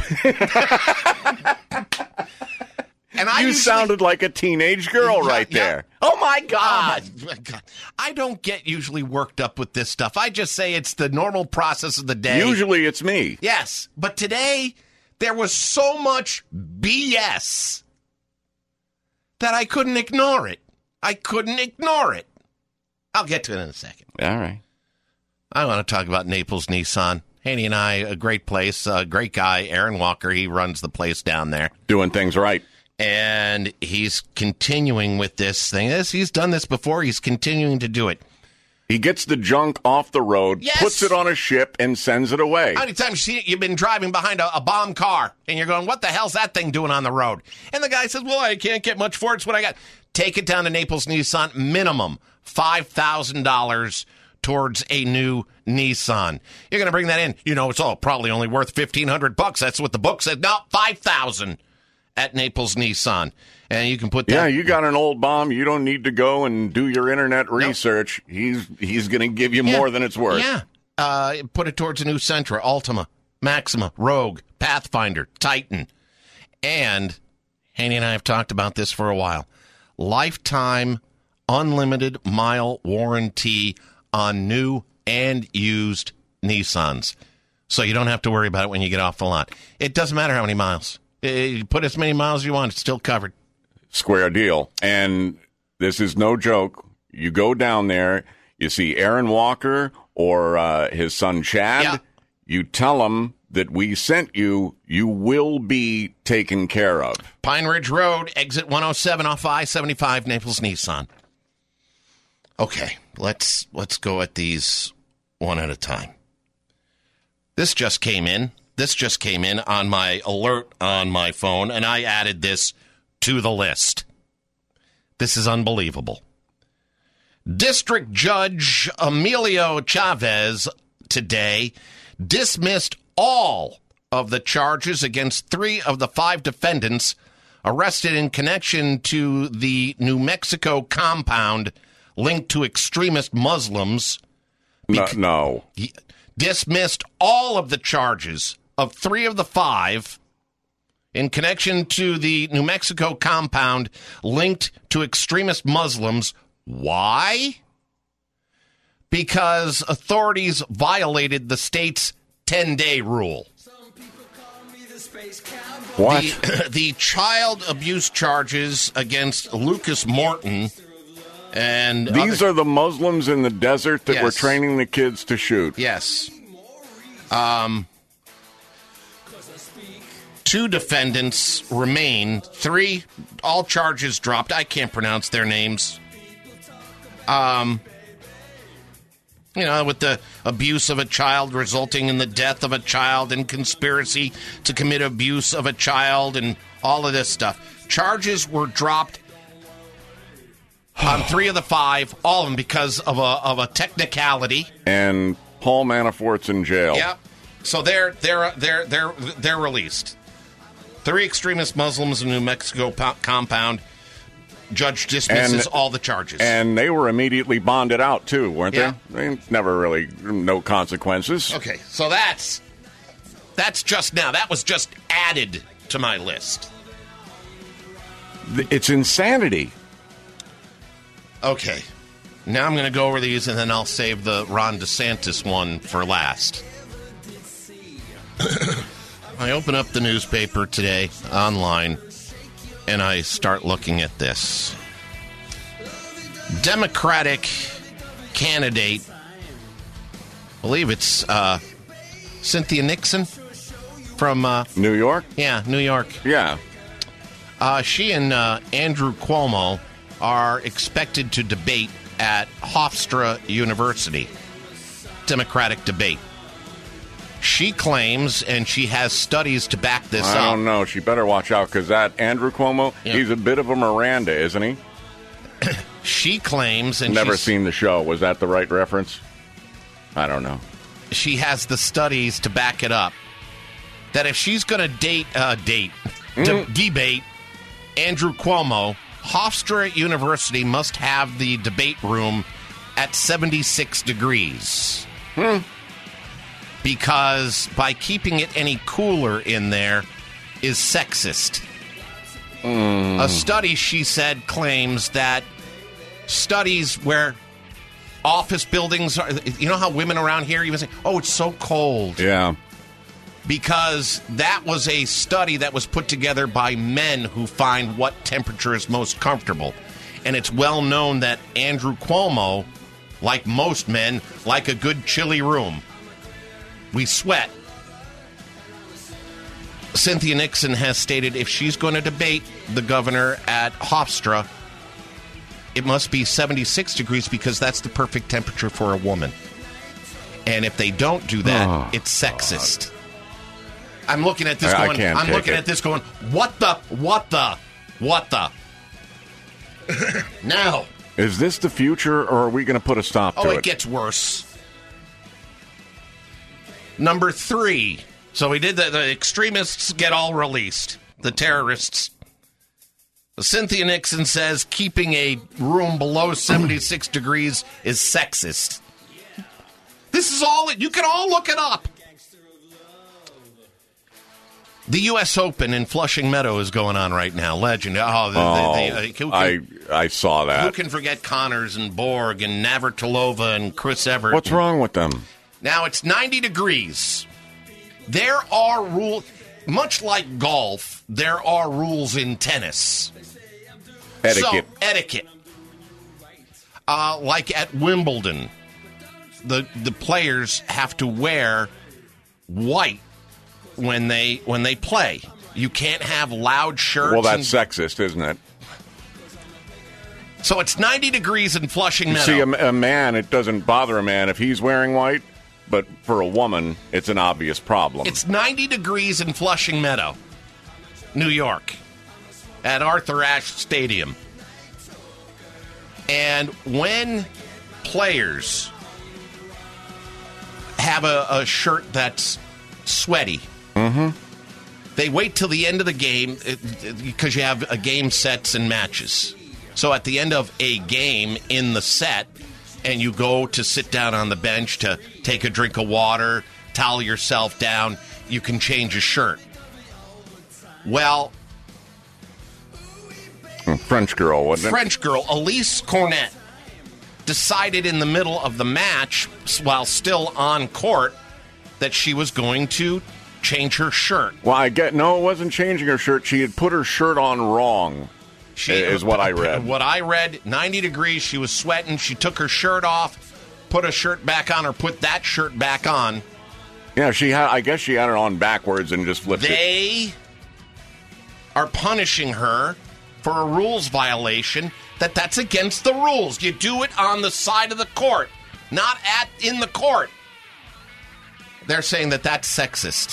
And I you usually, sounded like a teenage girl right yeah, there. Oh, my God. Oh, my God. I don't get usually worked up with this stuff. I just say it's the normal process of the day. Usually it's me. Yes. But today, there was so much B S that I couldn't ignore it. I couldn't ignore it. I'll get to it in a second. All right. I want to talk about Naples Nissan. Haney and I, a great place, a great guy, Aaron Walker. He runs the place down there. Doing things right. And he's continuing with this thing. He's done this before. He's continuing to do it. He gets the junk off the road, yes. puts it on a ship, and sends it away. How many times you see it, you've been driving behind a, a bomb car, and you're going, what the hell's that thing doing on the road? And the guy says, well, I can't get much for it. It's what I got. Take it down to Naples Nissan. Minimum five thousand dollars towards a new Nissan. You're going to bring that in. You know, it's all probably only worth fifteen hundred bucks. That's what the book said. No, five thousand at Naples Nissan. And you can put that. Yeah, you got an old bomb. You don't need to go and do your internet research. Nope. He's he's going to give you yeah. more than it's worth. Yeah. Uh, put it towards a new Sentra, Altima, Maxima, Rogue, Pathfinder, Titan. And Haney and I have talked about this for a while. Lifetime unlimited mile warranty on new and used Nissans. So you don't have to worry about it when you get off the lot. It doesn't matter how many miles. You put as many miles as you want. It's still covered. Square deal. And this is no joke. You go down there, you see Aaron Walker or uh, his son Chad. Yeah. You tell them that we sent you. You will be taken care of. Pine Ridge Road, exit one oh seven off I seventy-five, Naples Nissan. Okay, let's let's go at these one at a time. This just came in. This just came in on my alert on my phone, and I added this to the list. This is unbelievable. District Judge Emilio Chavez today dismissed all of the charges against three of the five defendants arrested in connection to the New Mexico compound linked to extremist Muslims. No. no. He dismissed all of the charges of three of the five in connection to the New Mexico compound linked to extremist Muslims. Why? Because authorities violated the state's ten-day rule. What? The, the child abuse charges against Lucas Morton and... These other, are the Muslims in the desert that yes. were training the kids to shoot. Yes. Um... Two defendants remain. Three, all charges dropped. I can't pronounce their names. Um, you know, with the abuse of a child resulting in the death of a child and conspiracy to commit abuse of a child and all of this stuff. Charges were dropped on three of the five, all of them because of a of a technicality. And Paul Manafort's in jail. Yep. So they're they're they're they're they're released. Three extremist Muslims in New Mexico po- compound. Judge dismisses and, all the charges. And they were immediately bonded out, too, weren't yeah. they? They never really, no consequences. Okay, so that's, that's just now. That was just added to my list. It's insanity. Okay, now I'm going to go over these, and then I'll save the Ron DeSantis one for last. I open up the newspaper today online, and I start looking at this. Democratic candidate, I believe it's uh, Cynthia Nixon from... Uh, New York? Yeah, New York. Yeah. Uh, she and uh, Andrew Cuomo are expected to debate at Hofstra University. Democratic debate. She claims, and she has studies to back this I up. I don't know. She better watch out, because that Andrew Cuomo, yeah. he's a bit of a Miranda, isn't he? She claims... and Never she's, seen the show. Was that the right reference? I don't know. She has the studies to back it up. That if she's going to date, uh, date, mm. de- debate Andrew Cuomo, Hofstra University must have the debate room at seventy-six degrees. Hmm. Because by keeping it any cooler in there is sexist. Mm. A study, she said, claims that studies where office buildings are, you know how women around here even say, oh, it's so cold. Yeah. Because that was a study that was put together by men who find what temperature is most comfortable. And it's well known that Andrew Cuomo, like most men, like a good chilly room. We sweat. Cynthia Nixon has stated if she's going to debate the governor at Hofstra, it must be seventy-six degrees because that's the perfect temperature for a woman. And if they don't do that, oh, it's sexist. God. I'm looking at this I, going, I I'm looking it. at this going, what the, what the, what the? Now. Is this the future, or are we going to put a stop to Oh, it? it gets worse. Number three. So we did the, the extremists get all released. The terrorists. Cynthia Nixon says keeping a room below seventy-six degrees is sexist. This is all, you can all look it up. The U S Open in Flushing Meadow is going on right now. Legend. Oh, the, oh the, the, uh, who can, I I saw that. Who can forget Connors and Borg and Navratilova and Chris Evert? What's wrong with them? Now it's ninety degrees. There are rules, much like golf, there are rules in tennis. Etiquette. So, etiquette. Uh, like at Wimbledon, the the players have to wear white when they when they play. You can't have loud shirts. Well, that's and, sexist, isn't it? So it's ninety degrees in Flushing You Meadow. see, a, a man, it doesn't bother a man if he's wearing white, but for a woman, it's an obvious problem. It's ninety degrees in Flushing Meadow, New York, at Arthur Ashe Stadium. And when players have a, a shirt that's sweaty, mm-hmm. they wait till the end of the game because you have a game sets and matches. So at the end of a game in the set, and you go to sit down on the bench to take a drink of water, towel yourself down, you can change a shirt. Well, French girl, wasn't it? French girl, Elise Cornet, decided in the middle of the match, while still on court, that she was going to change her shirt. Well, I get no, it wasn't changing her shirt. She had put her shirt on wrong. She, is what I read. What I read, ninety degrees, she was sweating. She took her shirt off, put a shirt back on, or put that shirt back on. Yeah, she had. I guess she had it on backwards and just flipped they it. They are punishing her for a rules violation. That that's against the rules. You do it on the side of the court, not at in the court. They're saying that that's sexist.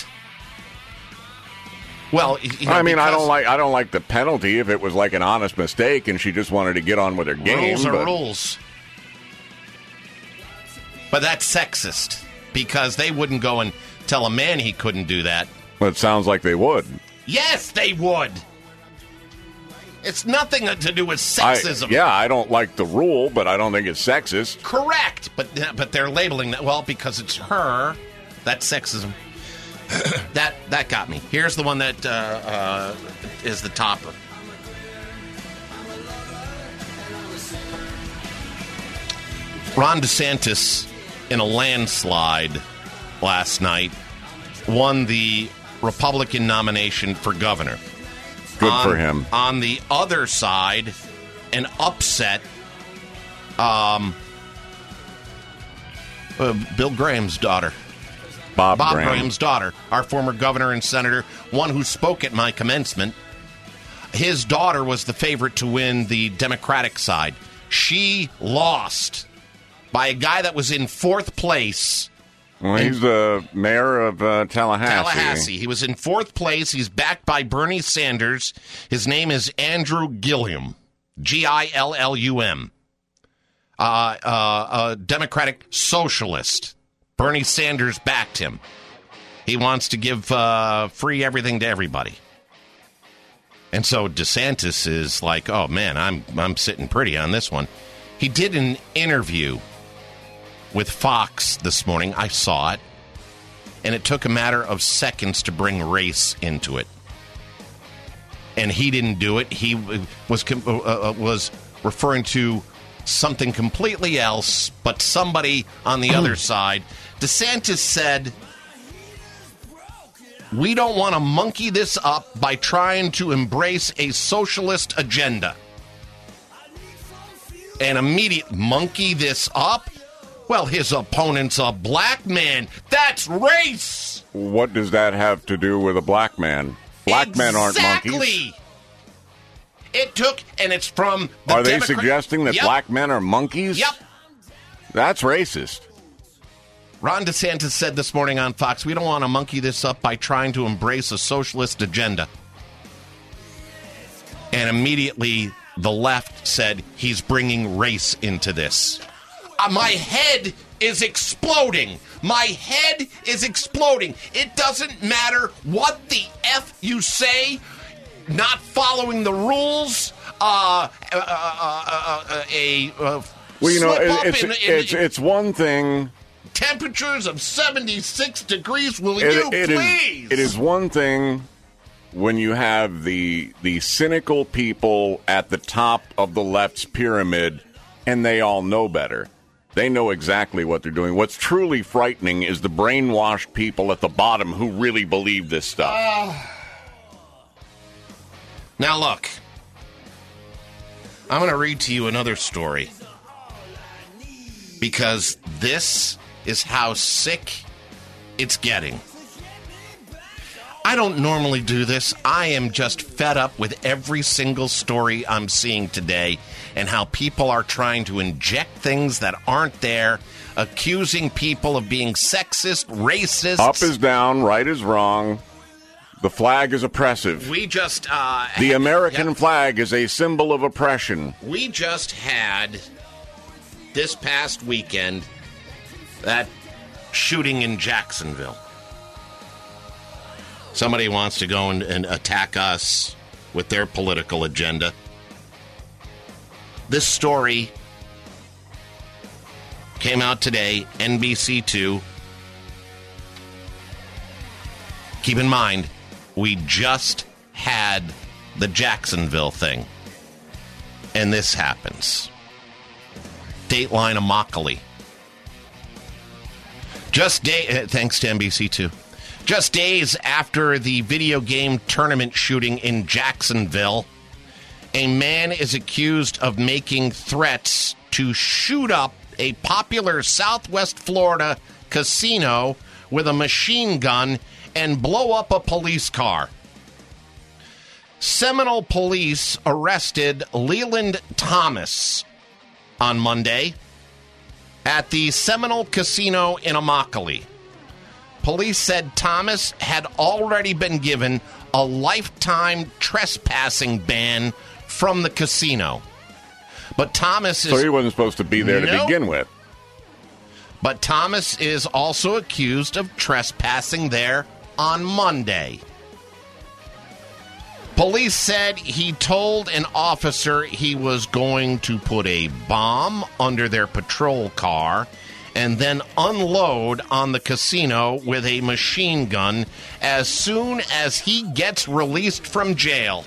Well, you know, I mean, I don't like I don't like the penalty if it was like an honest mistake and she just wanted to get on with her game. Rules are but... rules. But that's sexist because they wouldn't go and tell a man he couldn't do that. Well, it sounds like they would. Yes, they would. It's nothing to do with sexism. I, yeah, I don't like the rule, but I don't think it's sexist. Correct, but but they're labeling that, well, because it's her, that's sexism. that that got me. Here's the one that uh, uh, is the topper. Ron DeSantis, in a landslide last night, won the Republican nomination for governor. Good on, for him. On the other side, an upset. Um, uh, Bill Graham's daughter. Bob, Bob Graham. Graham's daughter, our former governor and senator, one who spoke at my commencement. His daughter was the favorite to win the Democratic side. She lost by a guy that was in fourth place. Well, he's the mayor of uh, Tallahassee. Tallahassee. He was in fourth place. He's backed by Bernie Sanders. His name is Andrew Gillum, G I L L U M, uh, uh, a Democratic socialist. Bernie Sanders backed him. He wants to give uh, free everything to everybody. And so DeSantis is like, oh, man, I'm I'm sitting pretty on this one. He did an interview with Fox this morning. I saw it. And it took a matter of seconds to bring race into it. And he didn't do it. He was uh, was referring to something completely else, but somebody on the other side. DeSantis said, we don't want to monkey this up by trying to embrace a socialist agenda. And immediate monkey this up? Well, his opponent's a black man. That's race! What does that have to do with a black man? Black exactly. men aren't monkeys. Exactly. It took, and it's from the Are they Democrat- suggesting that yep. black men are monkeys? Yep. That's racist. Ron DeSantis said this morning on Fox, we don't want to monkey this up by trying to embrace a socialist agenda. And immediately the left said he's bringing race into this. Uh, my head is exploding. My head is exploding. It doesn't matter what the F you say, not following the rules, uh, uh, uh, uh, uh, a uh, well, you know, slip up it's, in, in, it's, it's one thing. Temperatures of seventy-six degrees, will It, you it please? Is, it is one thing when you have the the cynical people at the top of the left's pyramid, and they all know better. They know exactly what they're doing. What's truly frightening is the brainwashed people at the bottom who really believe this stuff. Uh, now, look. I'm going to read to you another story. Because this is how sick it's getting. I don't normally do this. I am just fed up with every single story I'm seeing today and how people are trying to inject things that aren't there, accusing people of being sexist, racist. Up is down, right is wrong. The flag is oppressive. We just... Uh, the American yeah. flag is a symbol of oppression. We just had, this past weekend, that shooting in Jacksonville. Somebody wants to go and, and attack us with their political agenda. This story came out today, N B C two. Keep in mind, we just had the Jacksonville thing. And this happens. Dateline Immokalee. Just day, thanks to N B C two. Just days after the video game tournament shooting in Jacksonville, a man is accused of making threats to shoot up a popular Southwest Florida casino with a machine gun and blow up a police car. Seminole police arrested Leland Thomas on Monday at the Seminole Casino in Immokalee. Police said Thomas had already been given a lifetime trespassing ban from the casino. But Thomas is... So he wasn't supposed to be there to Nope. begin with. But Thomas is also accused of trespassing there on Monday. Police said he told an officer he was going to put a bomb under their patrol car and then unload on the casino with a machine gun as soon as he gets released from jail.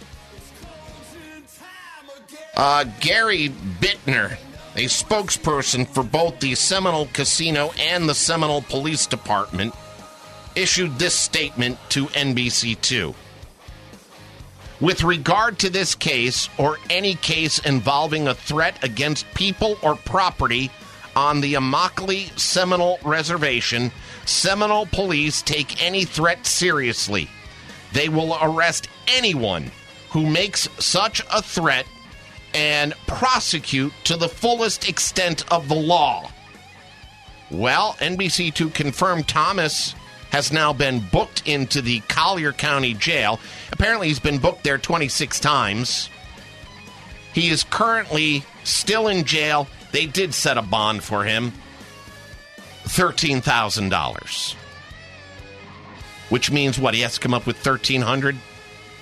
Uh, Gary Bittner, a spokesperson for both the Seminole Casino and the Seminole Police Department, issued this statement to N B C two. With regard to this case or any case involving a threat against people or property on the Immokalee Seminole Reservation, Seminole police take any threat seriously. They will arrest anyone who makes such a threat and prosecute to the fullest extent of the law. Well, N B C two confirmed Thomas has now been booked into the Collier County Jail. Apparently, he's been booked there twenty-six times. He is currently still in jail. They did set a bond for him, thirteen thousand dollars. Which means what? He has to come up with thirteen hundred dollars?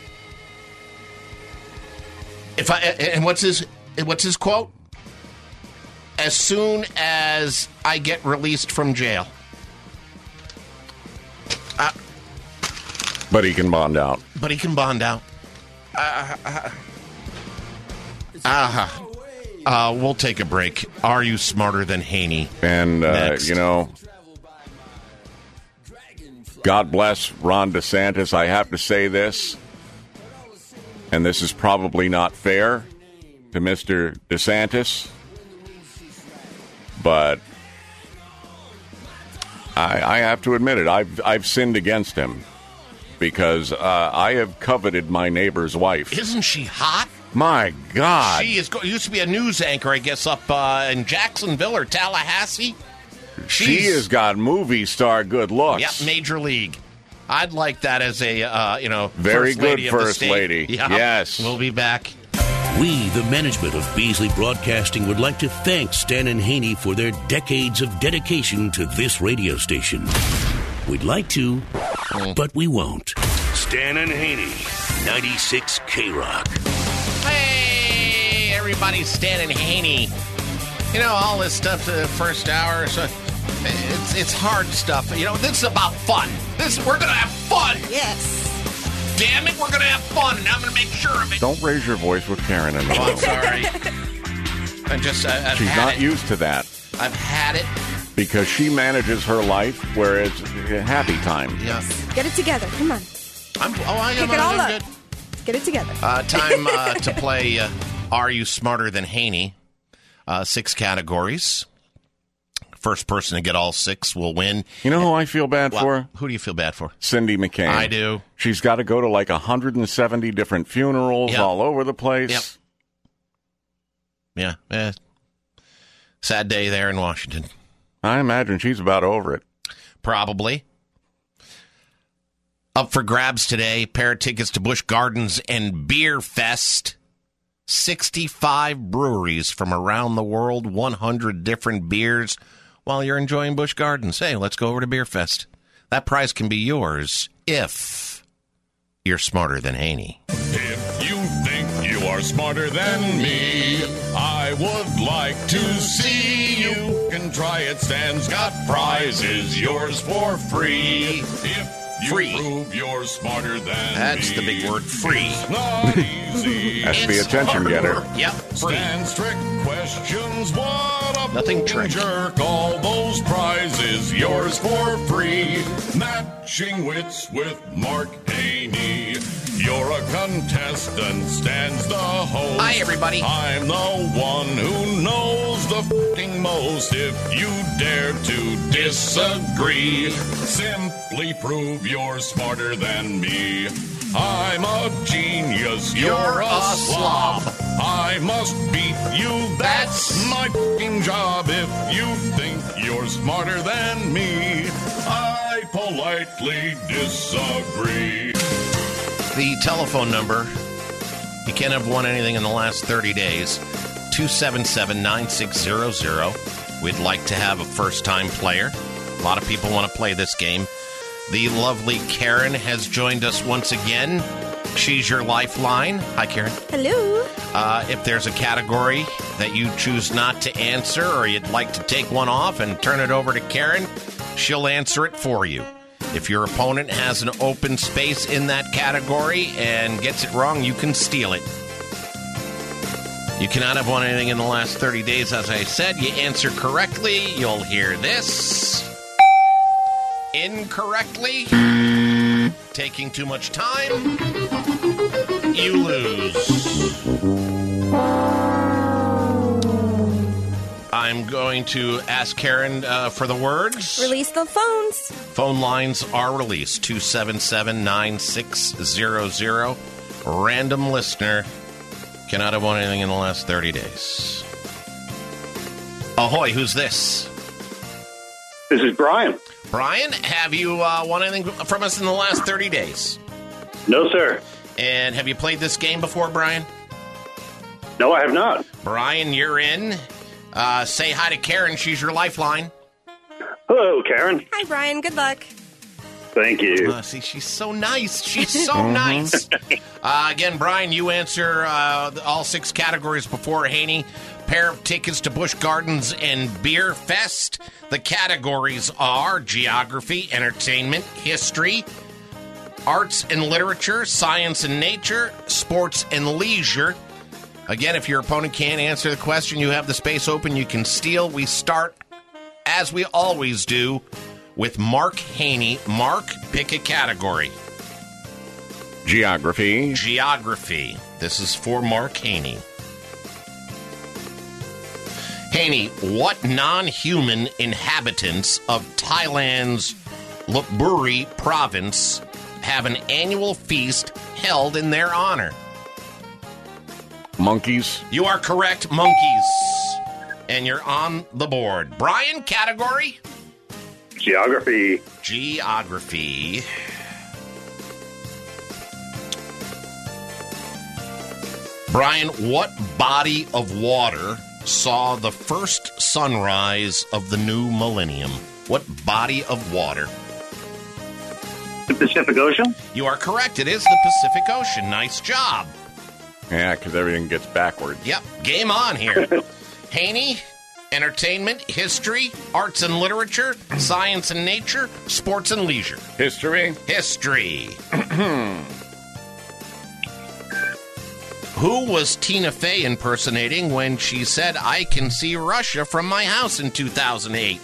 If I and what's his what's his quote? As soon as I get released from jail. Uh, but he can bond out. But he can bond out. Uh, uh, uh, uh, we'll take a break. Are you smarter than Haney? And, uh, Next. you know, God bless Ron DeSantis. I have to say this, and this is probably not fair to Mister DeSantis, but I, I have to admit it. I've I've sinned against him because uh, I have coveted my neighbor's wife. Isn't she hot? My God. She is. Used to be a news anchor, I guess, up uh, in Jacksonville or Tallahassee. She's, She's, she has got movie star good looks. Yeah, Major League. I'd like that as a, uh, you know, Very first good lady of the first state. lady. Yeah. Yes. We'll be back. We, the management of Beasley Broadcasting, would like to thank Stan and Haney for their decades of dedication to this radio station. We'd like to, but we won't. Stan and Haney, ninety-six K-Rock. Hey, everybody, Stan and Haney. You know, all this stuff to the first hour, so it's it's hard stuff. You know, this is about fun. This We're going to have fun. Yes. Damn it, we're going to have fun, and I'm going to make sure of it. Don't raise your voice with Karen in the room. Oh, I'm sorry. I'm just, I, I've She's had not it. used to that. I've had it. Because she manages her life where it's happy time. Yeah. Get it together. Come on. I'm, oh, I am. Pick it all I'm up. good. Get it together. Uh, time uh, to play uh, Are You Smarter Than Haney? Uh, six categories. First person to get all six will win. You know who I feel bad well, for? Who do you feel bad for? Cindy McCain. I do. She's got to go to like one hundred seventy different funerals Yep. all over the place. Yep. Yeah. Eh. Sad day there in Washington. I imagine she's about over it. Probably. Up for grabs today, pair of tickets to Busch Gardens and Beer Fest. sixty-five breweries from around the world, one hundred different beers while you're enjoying Busch Gardens. Hey, let's go over to Beer Fest. That prize can be yours if you're smarter than Haney. If you think you are smarter than me, I would like to see you can try it. Stan's got prizes, yours for free. If you Free. prove you're smarter than That's me, the big word, free. it's not easy. That's the attention getter. Yep, free. Stan's trick questions, what a Nothing trick. jerk. All those prizes, yours for free. Matching wits with Mark Haney. You're a contestant, Stan's the host. Hi, everybody. I'm the one who knows the f***ing most. If you dare to disagree, simply prove you're smarter than me. I'm a genius, you're, You're a, a slob. slob. I must beat you, that's my f***ing job. If you think you're smarter than me, I politely disagree. The telephone number, you can't have won anything in the last thirty days, two seven seven, nine six zero zero. We'd like to have a first-time player. A lot of people want to play this game. The lovely Karen has joined us once again. She's your lifeline. Hi, Karen. Hello. Uh, if there's a category that you choose not to answer or you'd like to take one off and turn it over to Karen, she'll answer it for you. If your opponent has an open space in that category and gets it wrong, you can steal it. You cannot have won anything in the last thirty days, as I said. You answer correctly, you'll hear this. Incorrectly, taking too much time, you lose. I'm going to ask Karen uh, for the words. Release the phones. Phone lines are released. two seven seven, nine six zero zero. Random listener cannot have won anything in the last thirty days. Ahoy, who's this? This is Brian. Brian, have you uh, won anything from us in the last thirty days? No, sir. And have you played this game before, Brian? No, I have not. Brian, you're in. Uh, say hi to Karen. She's your lifeline. Hello, Karen. Hi, Brian. Good luck. Thank you. Uh, see, she's so nice. She's so nice. Uh, again, Brian, you answer uh, all six categories before Haney. Pair of tickets to Busch Gardens and Beer Fest. The categories are geography, entertainment, history, arts and literature, science and nature, sports and leisure. Again, if your opponent can't answer the question, you have the space open. You can steal. We start, as we always do, with Mark Haney. Mark, pick a category. Geography. Geography. This is for Mark Haney. Haney, what non-human inhabitants of Thailand's Lopburi province have an annual feast held in their honor? Monkeys. You are correct, monkeys. And you're on the board. Brian, category? Geography. Brian, what body of water saw the first sunrise of the new millennium? What body of water? The Pacific Ocean? You are correct. It is the Pacific Ocean. Nice job. Yeah, because everything gets backwards. Yep. Game on here. Haney, entertainment, history, arts and literature, science and nature, sports and leisure. History? History. Who was Tina Fey impersonating when she said, "I can see Russia from my house" in two thousand eight?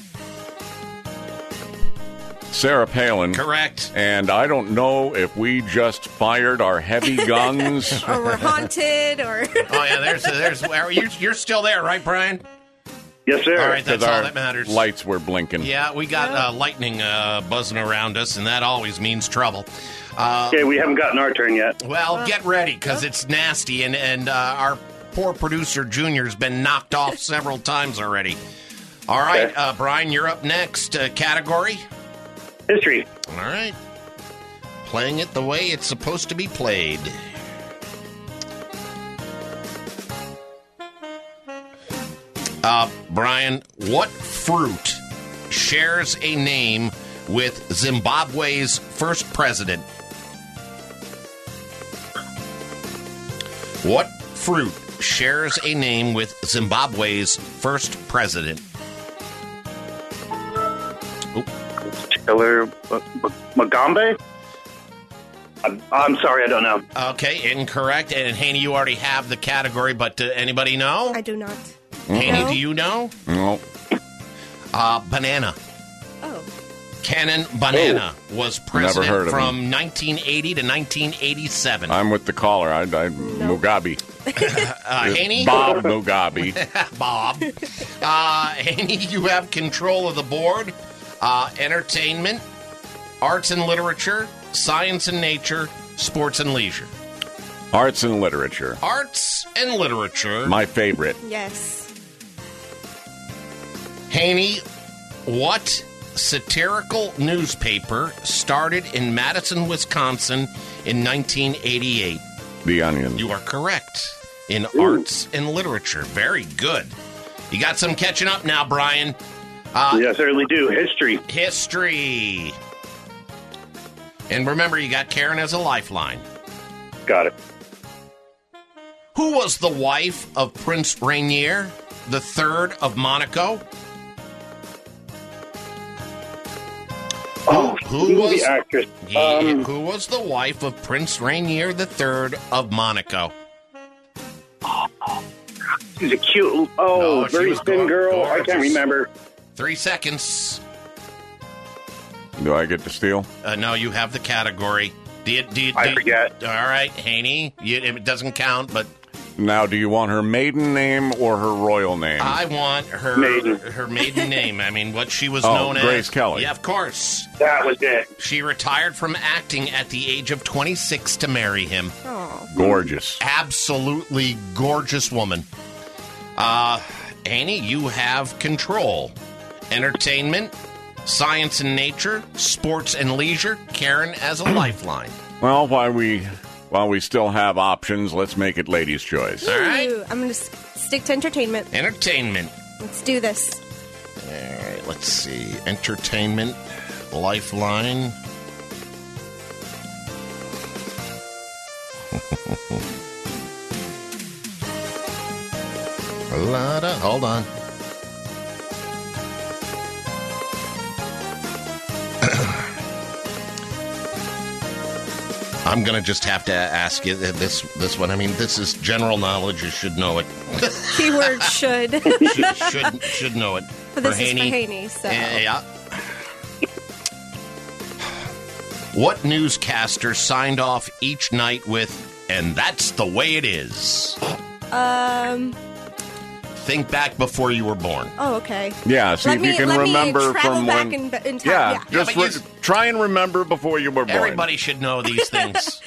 Sarah Palin. Correct. And I don't know if we just fired our heavy guns. Or we're haunted, or... Oh, yeah, there's... there's you're, you're still there, right, Brian? Yes, sir. All right, that's our all that matters. Lights were blinking. Yeah, we got uh, lightning uh, buzzing around us, and that always means trouble. Uh, Okay, we haven't gotten our turn yet. Well, get ready, because it's nasty, and, and uh, our poor producer, Junior's been knocked off several times already. All right, Okay. uh, Brian, you're up next. Uh, category? History. All right. Playing it the way it's supposed to be played. Uh, Brian, what fruit shares a name with Zimbabwe's first president? What fruit shares a name with Zimbabwe's first president? Taylor M- M- Magambe? I'm, I'm sorry, I don't know. Okay, incorrect. And Haney, you already have the category, but uh, anybody know? I do not. Haney, No? do you know? No. Uh, banana. Oh. Canon Banana was Never heard president of from nineteen eighty to nineteen eighty-seven. I'm with the caller. I, I Mugabe. Uh, Haney? Bob Mugabe. Bob. Uh, Haney, you have control of the board. Uh, entertainment, arts and literature, science and nature, sports and leisure. Arts and literature. Arts and literature. My favorite. Yes. Haney, what satirical newspaper started in Madison, Wisconsin in nineteen eighty-eight? The Onion. You are correct. In arts and literature. Very good. You got some catching up now, Brian. Uh, yeah, I certainly do. History. History. And remember, you got Karen as a lifeline. Got it. Who was the wife of Prince Rainier, the third of Monaco? Oh, Who movie was actress. Yeah, Um, who was the wife of Prince Rainier, the third of Monaco? she's a cute, oh, No, she very was thin gor- girl. I gorgeous. can't remember. Three seconds. Do I get to steal? Uh, no, you have the category. Do you, do you, do I you- forget. All right, Haney. You, it doesn't count, but Now, do you want her maiden name or her royal name? I want her Maiden. her maiden name. I mean, what she was Oh, known as. Grace Kelly. Yeah, of course. That was it. She retired from acting at the age of twenty-six to marry him. Oh. Gorgeous. Absolutely gorgeous woman. Uh, Annie, you have control. Entertainment, science and nature, sports and leisure. Karen as a lifeline. Well, while we while we still have options, let's make it ladies' choice. All right. Ooh, I'm going to stick to entertainment. Entertainment. Let's do this. All right, let's see. Entertainment, lifeline. La-da. Hold on. I'm gonna just have to ask you this this one. I mean, this is general knowledge. You should know it. Keyword should. should, should should know it. But this is for Haney, so. Yeah. What newscaster signed off each night with, "And that's the way it is"? Um. Think back before you were born. Oh, okay. Yeah, see Let if me- you can let me remember travel from back when. in- in time, yeah, yeah. just Yeah, but re- try and remember before you were born. Everybody should know these things.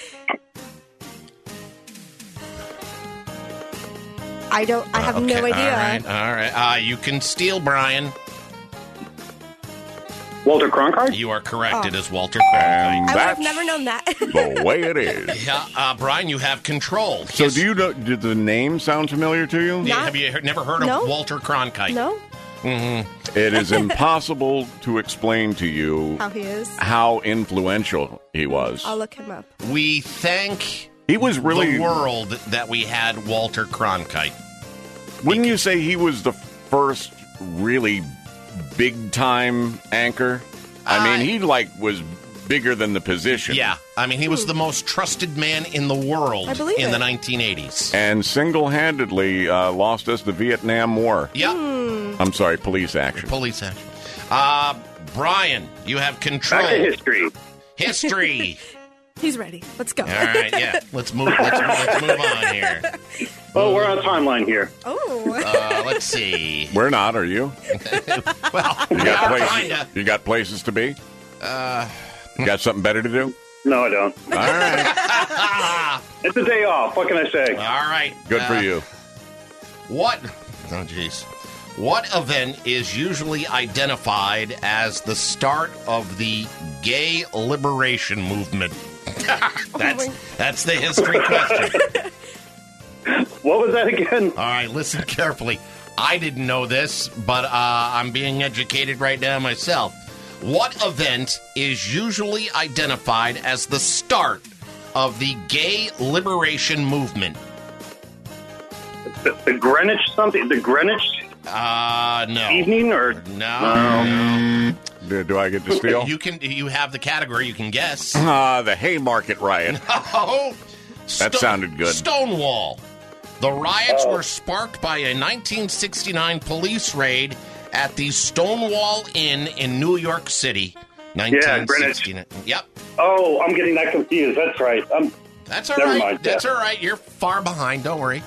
I don't. I have Okay, no idea. All right, all right. Uh, you can steal, Brian. Walter Cronkite? You are correct. Oh. It is Walter And Cronkite. I would have that's never known that. the way it is. Yeah, uh, Brian, you have control. So His- do you know, did the name sound familiar to you? Yeah, have you he- never heard of No. Walter Cronkite? No, Mm-hmm. It is impossible to explain to you how he is. how influential he was. I'll look him up. We thank He was really... the world that we had Walter Cronkite. Wouldn't you say he was the first really big-time anchor? I Uh, mean, he, like, was bigger than the position. Yeah, I mean, he was the most trusted man in the world I believe in it. the nineteen eighties. And single-handedly uh, lost us the Vietnam War. Yep. I'm sorry, police action. Police action. Uh, Brian, you have control. Back to history. History. He's ready. Let's go. All right, yeah. Let's move. Let's, let's move on here. Oh, we're on a timeline here. Oh. Uh, let's see. We're not, are you? Well, You got yeah, places, kinda. you got places to be? Uh, You got something better to do? No, I don't. All right. It's a day off. What can I say? All right. Good for Uh, you. What? Oh, jeez. What event is usually identified as the start of the gay liberation movement? that's that's the history question. What was that again? All right, listen carefully. I didn't know this, but uh, I'm being educated right now myself. What event is usually identified as the start of the gay liberation movement? The, the Greenwich something? The Greenwich Uh, no. evening or No. no. Do, do I get to steal? You can. You have the category. You can guess. Ah, the Haymarket riot. Oh, That sounded good. Stonewall. The riots were sparked by a nineteen sixty-nine police raid at the Stonewall Inn in New York City. Yeah, Greenwich. nineteen sixty-nine. Yep. Oh, I'm getting that confused. That's right. I'm, That's all Never right. mind, That's yeah. all right. You're far behind. Don't worry.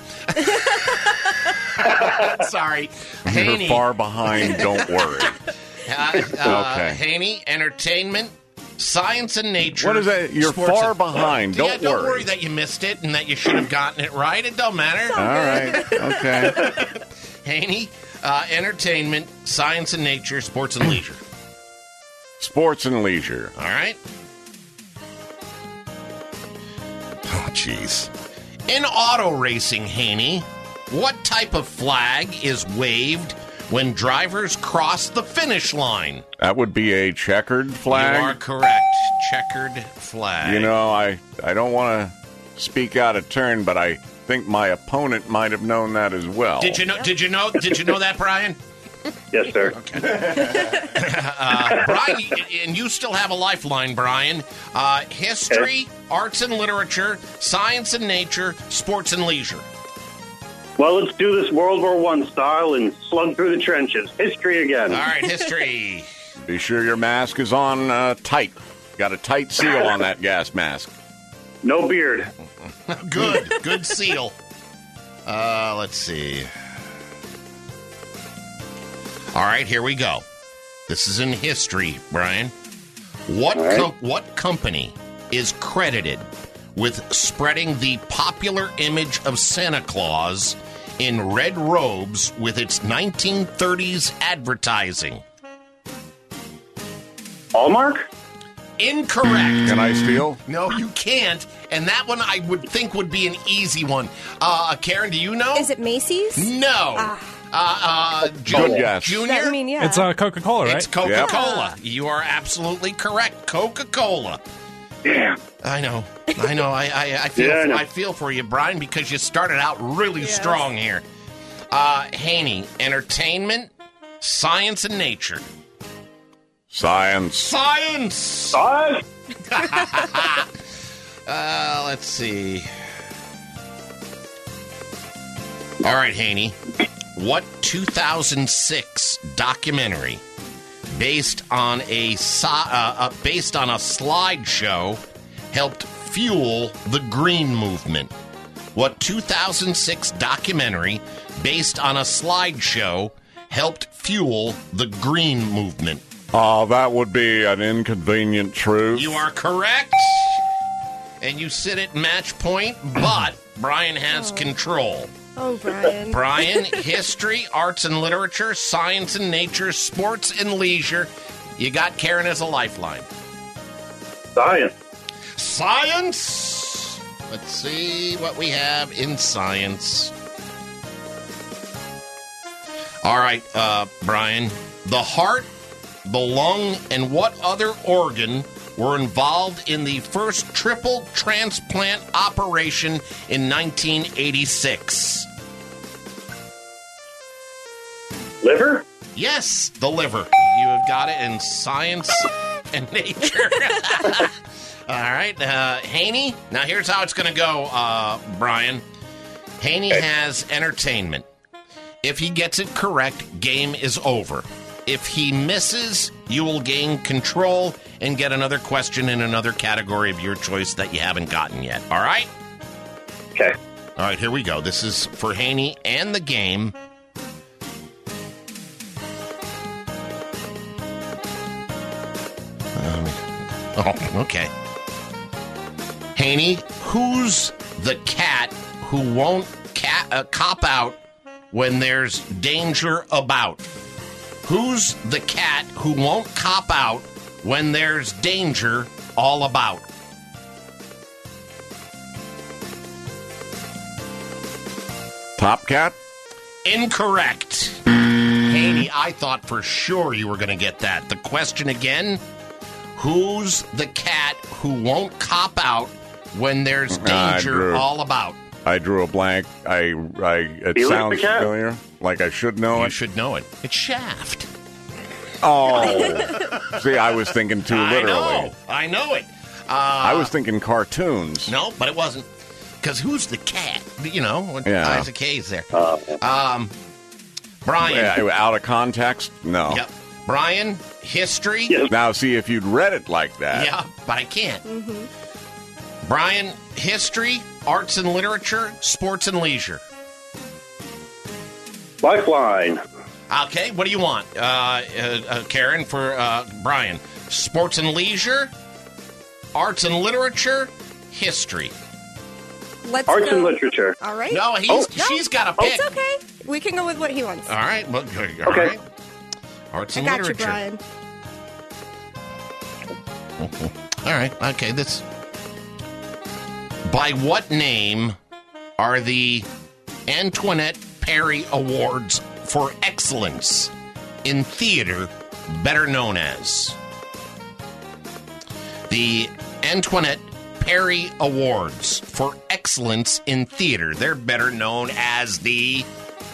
Sorry. You're Haney. far behind, don't worry. Uh, uh, Okay. Haney, entertainment, science and nature. What is that? You're sports far and- behind. Yeah, Don't don't worry. worry that you missed it and that you should have gotten it right. It don't matter. All right. Okay. Haney, uh, entertainment, science and nature, sports and leisure. Sports and leisure. All right. Oh, jeez. In auto racing, Haney, what type of flag is waved when drivers cross the finish line? That would be a checkered flag. You are correct. Checkered flag. You know, I, I don't want to speak out of turn, but I think my opponent might have known that as well. Did you know? Did you know? Did you know that, Brian? yes, sir. Uh, Brian, and you still have a lifeline, Brian. Uh, history, arts and literature, science and nature, sports and leisure. Well, let's do this World War One style and slug through the trenches. History again. All right, history. Be sure your mask is on uh, tight. Got a tight seal on that gas mask. No beard. Good. Good seal. Uh, let's see. All right, here we go. This is in history, Brian. What All right. com- what company is credited with spreading the popular image of Santa Claus in red robes with its nineteen thirties advertising? Hallmark? Incorrect. Can I steal? No, you can't. And that one I would think would be an easy one. Uh, Karen, do you know? Is it Macy's? No. Ah. Uh, uh, Good Junior. guess. Junior? I mean, yeah. It's uh, Coca-Cola, right? It's Coca-Cola. You are absolutely correct. Coca-Cola. Damn. I know. I know. I, I, I feel Yeah, I know. I feel for you, Brian, because you started out really Yes. strong here. Uh, Haney, entertainment, science and nature. Science. Science! Five? Uh, let's see. All right, Haney. What two thousand six documentary based on a so- uh, uh, based on a slideshow helped fuel the Green Movement? What two thousand six documentary based on a slideshow helped fuel the Green Movement? Oh, that would be an inconvenient truth. You are correct. And you sit at match point, but Brian has control. Oh, Brian. Brian, history, arts and literature, science and nature, sports and leisure. You got Karen as a lifeline. Science. Science. Let's see what we have in science. All right, uh, Brian. The heart, the lung, and what other organ were involved in the first triple transplant operation in nineteen eighty-six? Liver? Yes, the liver. You have got it in science and nature. All right, uh, Haney. Now here's how it's going to go, uh, Brian. Haney okay. has entertainment. If he gets it correct, game is over. If he misses, you will gain control and get another question in another category of your choice that you haven't gotten yet. All right? Okay. All right, here we go. This is for Haney and the game. Um, oh, okay. Haney, who's the cat who won't cat, uh, cop out when there's danger about? Who's the cat who won't cop out when there's danger all about? Top Cat? Incorrect. Haney, I thought for sure you were going to get that. The question again, who's the cat who won't cop out when there's danger drew, all about? I drew a blank. I, I it you sounds like the cat? familiar. Like I should know you it. You should know it. It's Shaft. Oh. See, I was thinking too literally. I know. I know it. Uh, I was thinking cartoons. No, but it wasn't. Because who's the cat? You know, when yeah. Isaac Hayes there. Uh, um, Brian. Yeah, out of context? No. Yep. Brian, history. Yes. Now, see, if you'd read it like that. Yeah, but I can't. Mm-hmm. Brian, history, arts and literature, sports and leisure. Lifeline. Okay, what do you want, uh, uh, uh, Karen, for uh, Brian? Sports and leisure, arts and literature, history. Let's arts go. and literature. All right. No, he's, oh, she's no. got to pick. It's okay. We can go with what he wants. All right. Well, all okay. right. Arts and I got literature. you, Brian. All right. Okay. This. By what name are the Antoinette Perry Awards for Excellence in Theater better known as? The Antoinette Perry Awards for Excellence in Theater. They're better known as the...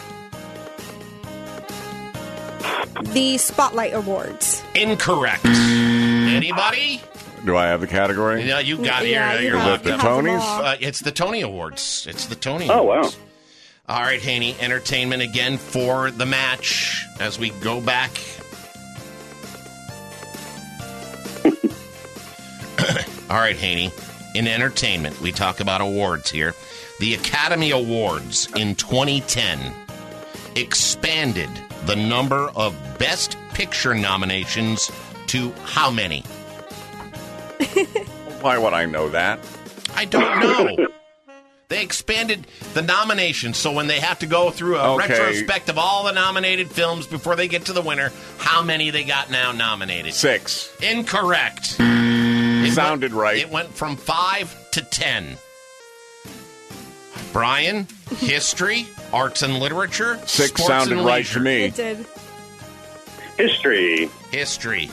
The Spotlight Awards. Incorrect. Anybody? Do I have the category? Yeah, you got yeah, here. You You're have, the you Tonys? Uh, it's the Tony Awards. It's the Tony oh, Awards. wow. All right, Haney, entertainment again for the match as we go back. All right, Haney, in entertainment, we talk about awards here. The Academy Awards in twenty ten expanded the number of Best Picture nominations to how many? Why would I know that? I don't know. They expanded the nominations, so when they have to go through a Okay. retrospect of all the nominated films before they get to the winner, how many they got now nominated? Six. Incorrect. It Sounded went, right. It went from five to ten. Brian, history, arts and literature, Six sports sounded and right leisure. to me. It did. History. History.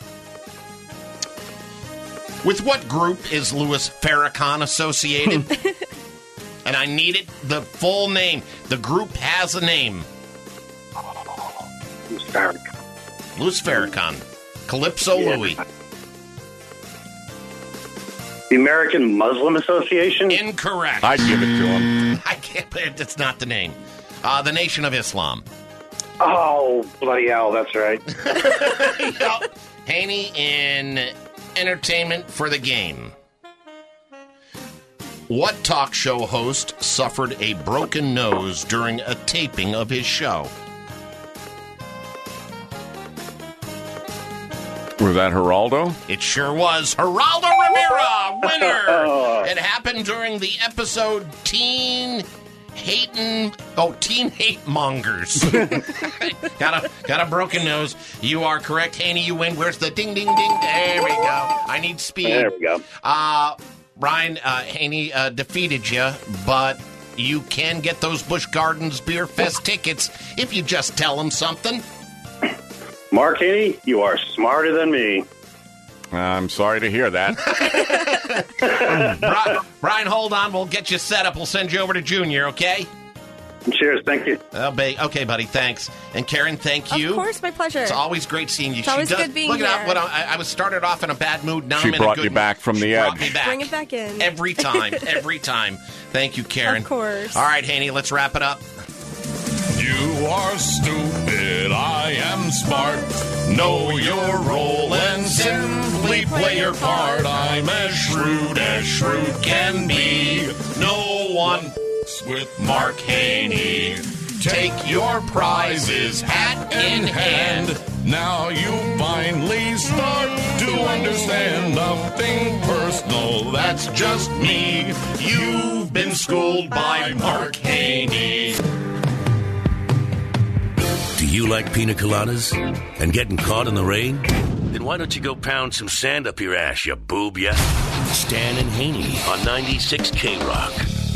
With what group is Louis Farrakhan associated? And I need it, the full name. The group has a name. Louis Farrakhan. Louis Farrakhan. Calypso Yeah. Louis. The American Muslim Association? Incorrect. I'd give it to him. I can't, it's not the name. Uh, the Nation of Islam. Oh, bloody hell, that's right. Yep. Haney in entertainment for the game. What talk show host suffered a broken nose during a taping of his show? Was that Geraldo? It sure was. Geraldo Rivera, winner! It happened during the episode Teen hating, oh, teen hate mongers. got a got a broken nose. You are correct, Haney. You win. Where's the ding, ding, ding? There we go. I need speed. There we go. Uh, Brian, uh, Haney uh, defeated you, but you can get those Busch Gardens Beer Fest tickets if you just tell him something. Mark Haney, you are smarter than me. I'm sorry to hear that. Brian, Brian, hold on. We'll get you set up. We'll send you over to Junior, okay? Cheers. Thank you. Oh, ba- okay, buddy. Thanks. And Karen, thank you. Of course, my pleasure. It's always great seeing you. It's always good being look here. At what I, I was started off in a bad mood. Now She I'm in a brought good you back from she the brought edge. Me back. Bring it back in. Every time. Every time. Thank you, Karen. Of course. All right, Haney, let's wrap it up. You are stupid, I am smart. Know your role and simply play your part. I'm as shrewd as shrewd can be. No one with Mark Haney. Take your prizes hat in hand. Now you finally start to understand nothing personal, that's just me. You've been schooled by Mark Haney. Do you like pina coladas and getting caught in the rain? Then why don't you go pound some sand up your ass, you boob, ya? Stan and Haney on ninety-six K-Rock.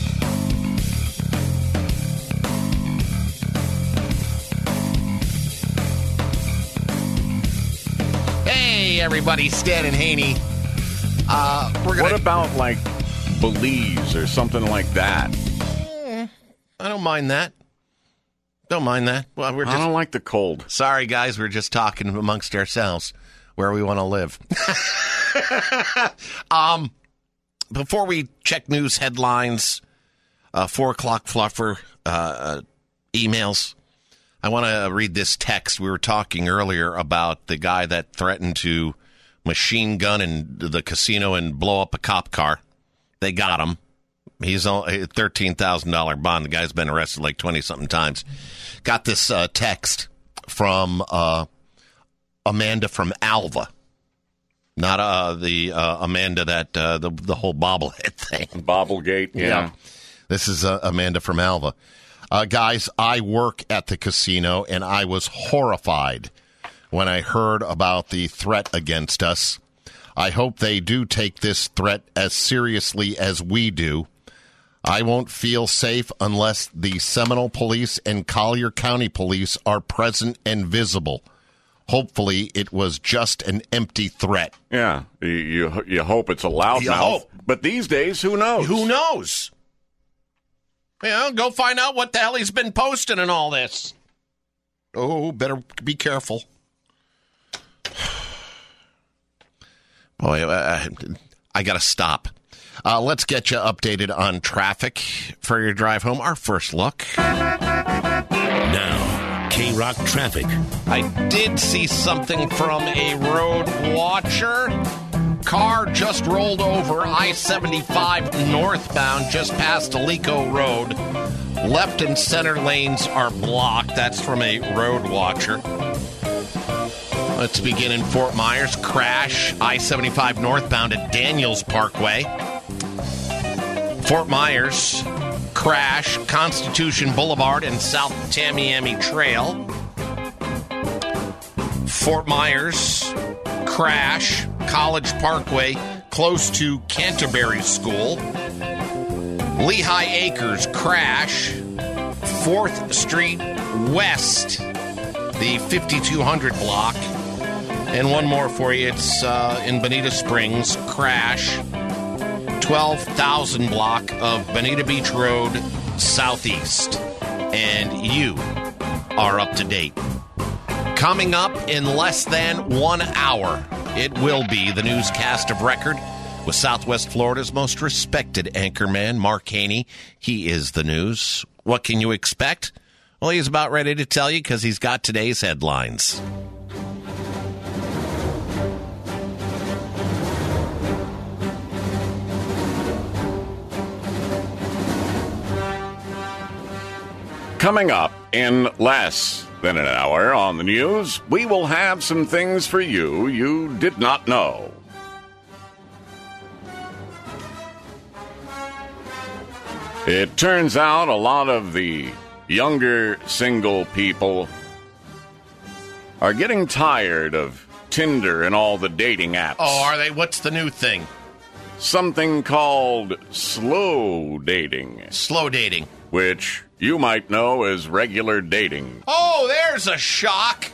Hey, everybody, Stan and Haney. Uh, we're gonna... What about, like, Belize or something like that? Eh, I don't mind that. Don't mind that. Well, we're just... I don't like the cold. Sorry, guys. We're just talking amongst ourselves where we want to live. um, before we check news headlines, uh, four o'clock fluffer uh, emails, I want to read this text. We were talking earlier about the guy that threatened to machine gun in the casino and blow up a cop car. They got him. He's a thirteen thousand dollars bond. The guy's been arrested like twenty-something times. Got this uh, text from uh, Amanda from Alva. Not uh, the uh, Amanda that, uh, the, the whole bobblehead thing. Bobblegate, yeah. yeah. This is uh, Amanda from Alva. Uh, guys, I work at the casino, and I was horrified when I heard about the threat against us. I hope they do take this threat as seriously as we do. I won't feel safe unless the Seminole Police and Collier County Police are present and visible. Hopefully, it was just an empty threat. Yeah, you you, you hope it's a loudmouth. You hope. But these days, who knows? Who knows? You know, go find out what the hell he's been posting and all this. Oh, better be careful. Boy, I, I got to stop. Uh, let's get you updated on traffic for your drive home. Our first look. Now, K-Rock traffic. I did see something from a road watcher. Car just rolled over I seventy-five northbound just past Alico Road. Left and center lanes are blocked. That's from a road watcher. Let's begin in Fort Myers. Crash I seventy-five northbound at Daniels Parkway. Fort Myers, crash, Constitution Boulevard and South Tamiami Trail. Fort Myers, crash, College Parkway, close to Canterbury School. Lehigh Acres, crash, fourth Street West, the fifty-two hundred block. And one more for you, it's uh, in Bonita Springs, crash, twelve thousand block of Bonita Beach Road Southeast. And you are up to date. Coming up in less than one hour, it will be the newscast of record with Southwest Florida's most respected anchorman, Mark Haney. He is the news. What can you expect? Well, he's about ready to tell you because he's got today's headlines. Coming up in less than an hour on the news, we will have some things for you you did not know. It turns out a lot of the younger single people are getting tired of Tinder and all the dating apps. Oh, are they? What's the new thing? Something called slow dating. Slow dating. Which you might know as regular dating. Oh, there's a shock.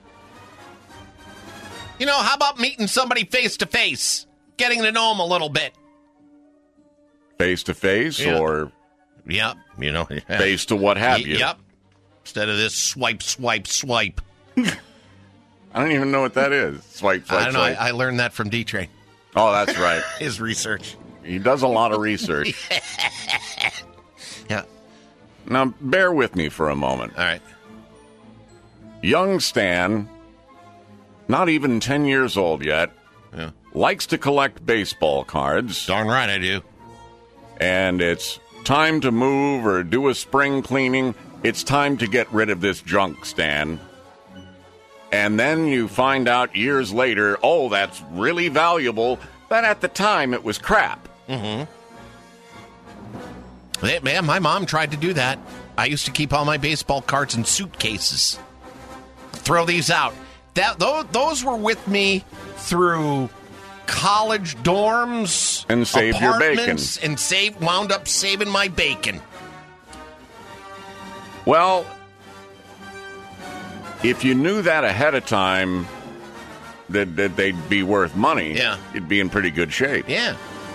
You know, how about meeting somebody face to face? Getting to know them a little bit. Face to face Yeah. or... Yep, you know. Face to what have you. Yep. Instead of this swipe, swipe, swipe. I don't even know what that is. Swipe, swipe, I don't know. swipe. I, I learned that from D-Train. Oh, that's right. His research. He does a lot of research. Yeah. Now, bear with me for a moment. All right. Young Stan, not even ten years old yet, yeah. likes to collect baseball cards. Darn right I do. And it's time to move or do a spring cleaning. It's time to get rid of this junk, Stan. And then you find out years later, oh, that's really valuable, but at the time it was crap. Mm-hmm. Hey, man, my mom tried to do that. I used to keep all my baseball cards in suitcases. Throw these out. That those, those were with me through college dorms and saved your bacon. apartments, and save wound up saving my bacon. Well, if you knew that ahead of time, that, that they'd be worth money, yeah. you'd be in pretty good shape. Yeah.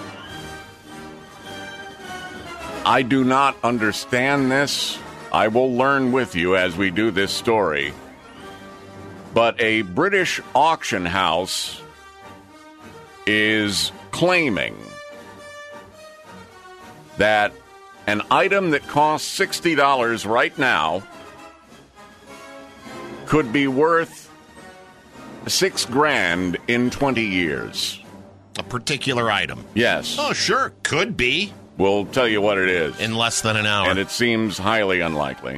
I do not understand this. I will learn with you as we do this story. But a British auction house is claiming that an item that costs sixty dollars right now could be worth six grand in twenty years. A particular item. Yes. Oh, sure. Could be. We'll tell you what it is. In less than an hour. And it seems highly unlikely.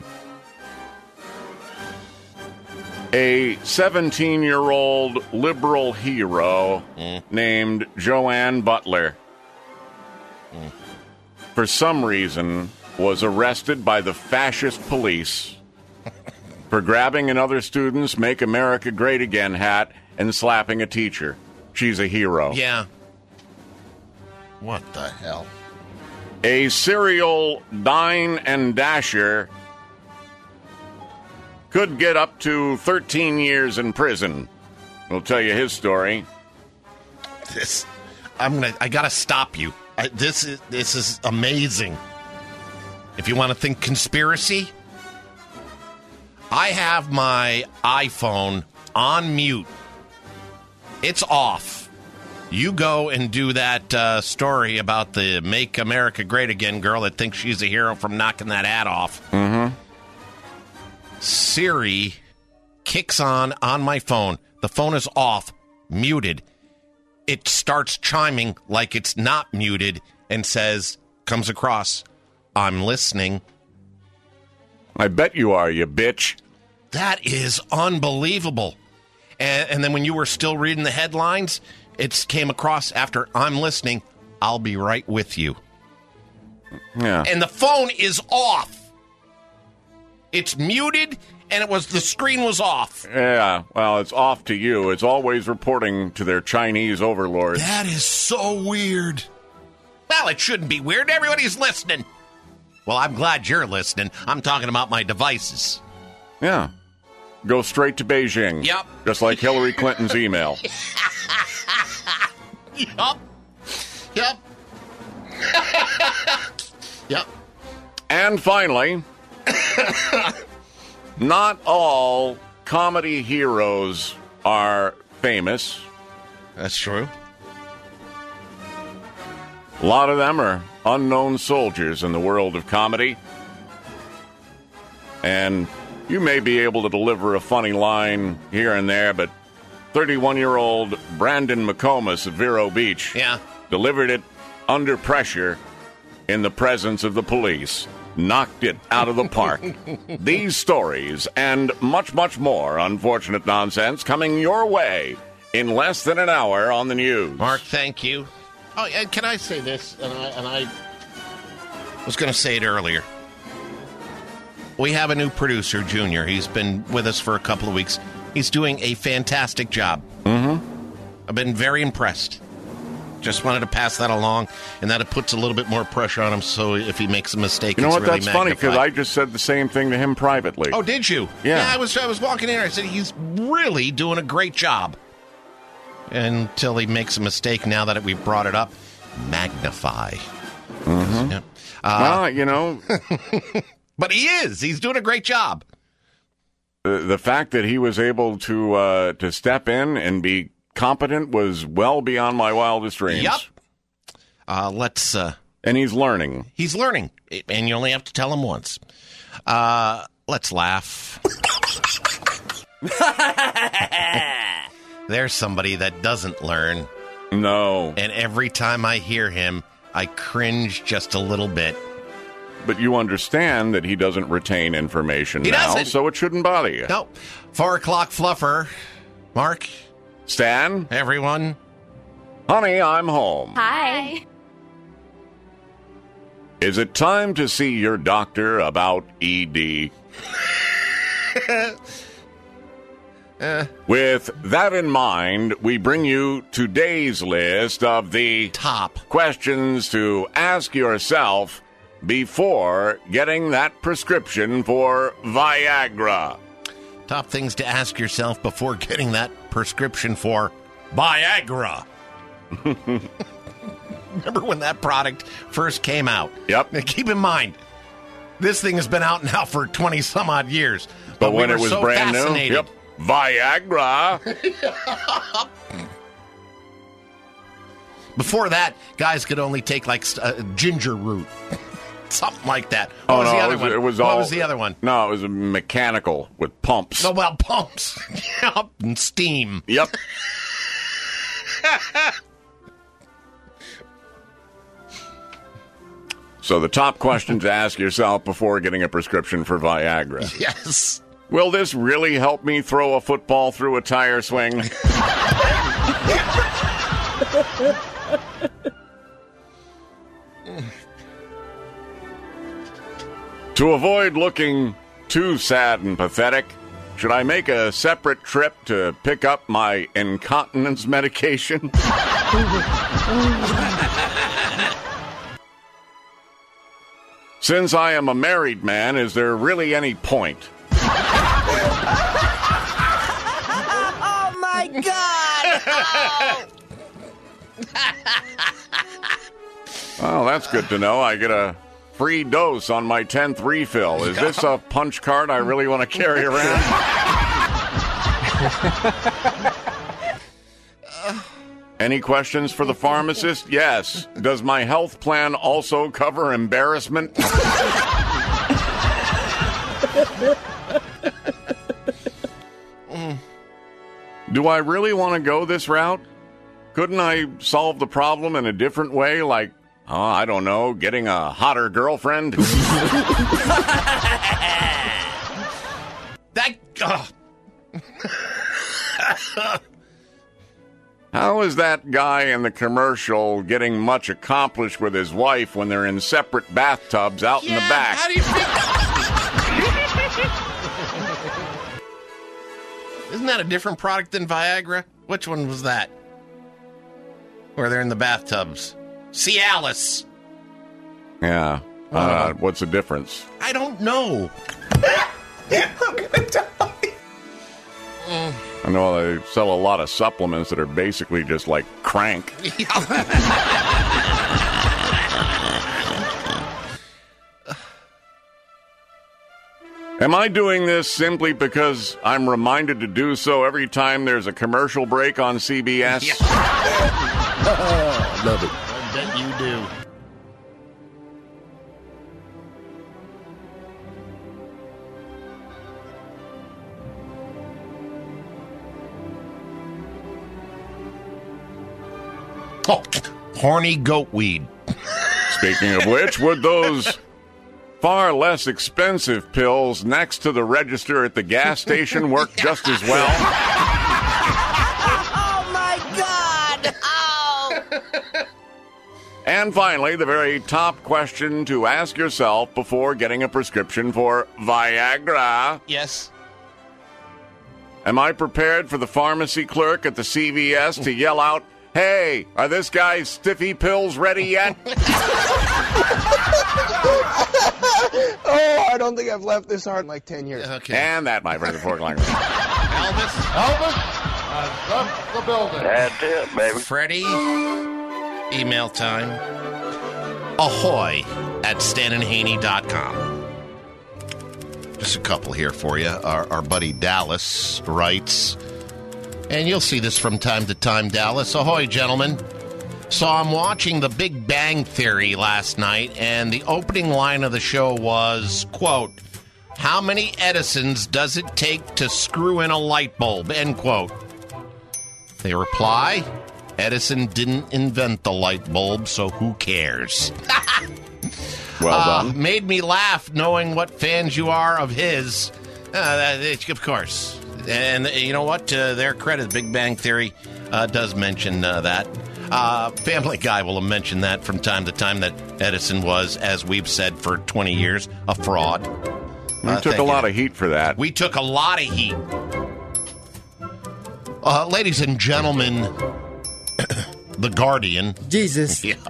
A seventeen-year-old liberal hero mm. named Joanne Butler, mm. for some reason, was arrested by the fascist police for grabbing another student's Make America Great Again hat and slapping a teacher. She's a hero. Yeah. What the hell? A serial dine and dasher could get up to thirteen years in prison. We'll tell you his story. This, I'm gonna. I gotta stop you. I, this is this is amazing. If you want to think conspiracy, I have my iPhone on mute. It's off. You go and do that uh, story about the Make America Great Again girl that thinks she's a hero from knocking that hat off. Mm-hmm. Siri kicks on on my phone. The phone is off, muted. It starts chiming like it's not muted and says, comes across, I'm listening. I bet you are, you bitch. That is unbelievable. And, and then when you were still reading the headlines, it came across after I'm listening, I'll be right with you. Yeah. And the phone is off. It's muted, and it was the screen was off. Yeah, well, it's off to you. It's always reporting to their Chinese overlords. That is so weird. Well, it shouldn't be weird. Everybody's listening. Well, I'm glad you're listening. I'm talking about my devices. Yeah. Go straight to Beijing. Yep. Just like Hillary Clinton's email. Yep. Yep. Yep. And finally, not all comedy heroes are famous. That's true. A lot of them are unknown soldiers in the world of comedy. And you may be able to deliver a funny line here and there, but thirty-one-year-old Brandon McComas of Vero Beach yeah. delivered it under pressure in the presence of the police. Knocked it out of the park. These stories and much, much more unfortunate nonsense coming your way in less than an hour on the news. Mark, thank you. Oh, and can I say this? And I, and I I was going to say it earlier. We have a new producer, Junior. He's been with us for a couple of weeks. He's doing a fantastic job. Mm-hmm. I've been very impressed. Just wanted to pass that along, and that it puts a little bit more pressure on him, so if he makes a mistake, You know it's what? really That's funny, because magnified. I just said the same thing to him privately. Oh, did you? Yeah. I was I was walking in here. I said, he's really doing a great job. Until he makes a mistake, now that we've brought it up, magnify. Mm-hmm. Yeah. Uh, well, you know. But he is. He's doing a great job. The, the fact that he was able to uh, to step in and be competent was well beyond my wildest dreams. Yep. Uh, let's. Uh, and he's learning. He's learning, and you only have to tell him once. Uh, let's laugh. There's somebody that doesn't learn. No. And every time I hear him, I cringe just a little bit. But you understand that he doesn't retain information He now, doesn't. so it shouldn't bother you. No. Four o'clock fluffer. Mark. Stan. Everyone. Honey, I'm home. Hi. Is it time to see your doctor about E D? uh. With that in mind, we bring you today's list of the top questions to ask yourself before getting that prescription for Viagra. Top things to ask yourself before getting that prescription for Viagra. Remember when that product first came out? Yep. Now, keep in mind, this thing has been out now for twenty some odd years. But, But, when we it were was so brand fascinated. new, yep, Viagra. Before that, guys could only take like uh, ginger root. Something like that. What Oh was no, the it other was, one? it was what all. was the other one? No, it was a mechanical with pumps. No, well, pumps. Yep, and steam. Yep. So the top question to ask yourself before getting a prescription for Viagra. Yes. Will this really help me throw a football through a tire swing? To avoid looking too sad and pathetic, should I make a separate trip to pick up my incontinence medication? Since I am a married man, is there really any point? Oh my God! Oh. Well, that's good to know. I get a free dose on my tenth refill. Is this a punch card I really want to carry around? Any questions for the pharmacist? Yes. Does my health plan also cover embarrassment? Do I really want to go this route? Couldn't I solve the problem in a different way, like, oh, I don't know, getting a hotter girlfriend? That. Oh. How is that guy in the commercial getting much accomplished with his wife when they're in separate bathtubs out yeah, in the back? How do you think? Isn't that a different product than Viagra? Which one was that? Where they're in the bathtubs. Cialis. Yeah. Uh, what's the difference? I don't know. I'm gonna die. Mm. I know they sell a lot of supplements that are basically just like crank. Am I doing this simply because I'm reminded to do so every time there's a commercial break on C B S? Yeah. Love it. I bet you do. Oh, horny goat weed. Speaking of which, would those far less expensive pills next to the register at the gas station work just as well? Oh my God! Oh! And finally, the very top question to ask yourself before getting a prescription for Viagra. Yes. Am I prepared for the pharmacy clerk at the C V S to yell out, "Hey, are this guy's stiffy pills ready yet?" Oh, I don't think I've laughed this hard in like ten years. Okay. And that, my friend, is Fort Langer. Elvis? Elvis has left the building. That's it, baby. Freddie, email time. Ahoy at stan and haney dot com. Just a couple here for you. Our, our buddy Dallas writes, and you'll see this from time to time, Dallas. Ahoy, gentlemen. So I'm watching The Big Bang Theory last night, and the opening line of the show was, quote, "How many Edisons does it take to screw in a light bulb?" End quote. They reply, Edison didn't invent the light bulb, so who cares? Well uh, done. Made me laugh knowing what fans you are of his. Uh, that, of course. And you know what? To their credit, Big Bang Theory uh, does mention uh, that. Uh, Family Guy will mention that from time to time, that Edison was, as we've said for twenty years, a fraud. We Uh, took a thank lot you. of heat for that. We took a lot of heat. Uh, ladies and gentlemen, The Guardian. Jesus. Yeah.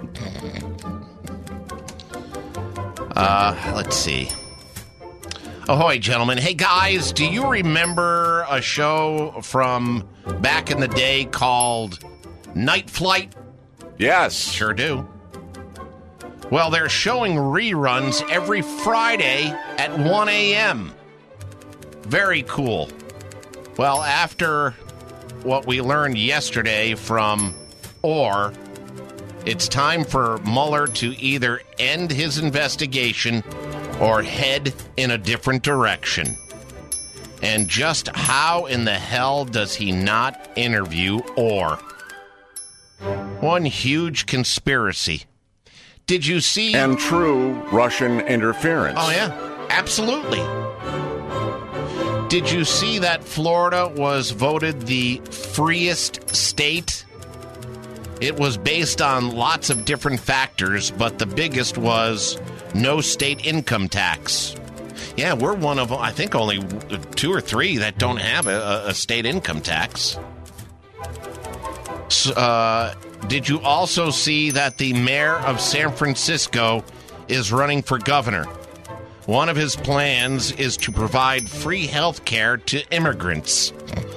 Uh, let's see. Ahoy, gentlemen. Hey, guys, do you remember a show from back in the day called Night Flight? Yes. Sure do. Well, they're showing reruns every Friday at one a.m. Very cool. Well, after what we learned yesterday from Orr, it's time for Mueller to either end his investigation or head in a different direction. And just how in the hell does he not interview Orr? One huge conspiracy. Did you see... And true Russian interference. Oh, yeah. Absolutely. Did you see that Florida was voted the freest state? It was based on lots of different factors, but the biggest was no state income tax. Yeah, we're one of, I think, only two or three that don't have a, a state income tax. So, uh, did you also see that the mayor of San Francisco is running for governor? One of his plans is to provide free health care to immigrants.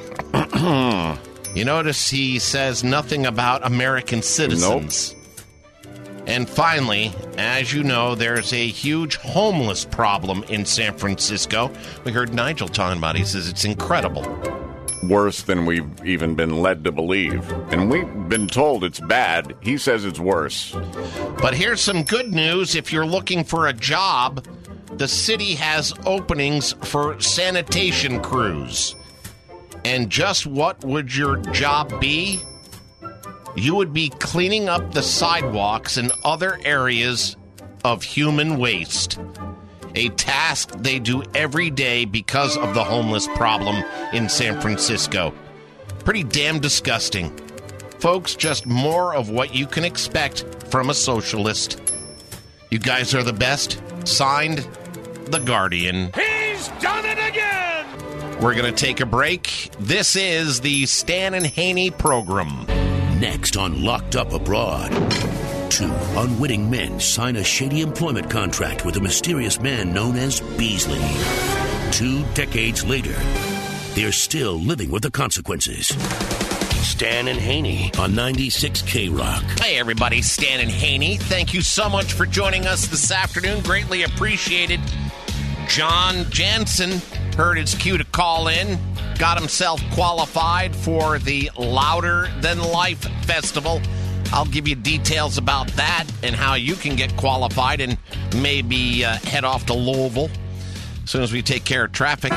You notice he says nothing about American citizens. Nope. And finally, as you know, there's a huge homeless problem in San Francisco. We heard Nigel talking about it. He says it's incredible. Worse than we've even been led to believe. And we've been told it's bad. He says it's worse. But here's some good news. If you're looking for a job, the city has openings for sanitation crews. And just what would your job be? You would be cleaning up the sidewalks and other areas of human waste. A task they do every day because of the homeless problem in San Francisco. Pretty damn disgusting. Folks, just more of what you can expect from a socialist. You guys are the best. Signed, The Guardian. He's done it again! We're going to take a break. This is the Stan and Haney program. Next on Locked Up Abroad. Two unwitting men sign a shady employment contract with a mysterious man known as Beasley. Two decades later, they're still living with the consequences. Stan and Haney on ninety-six K Rock. Hey, everybody. Stan and Haney. Thank you so much for joining us this afternoon. Greatly appreciated. John Jansen heard it's cue to call in. Got himself qualified for the Louder Than Life Festival. I'll give you details about that and how you can get qualified and maybe uh, head off to Louisville as soon as we take care of traffic.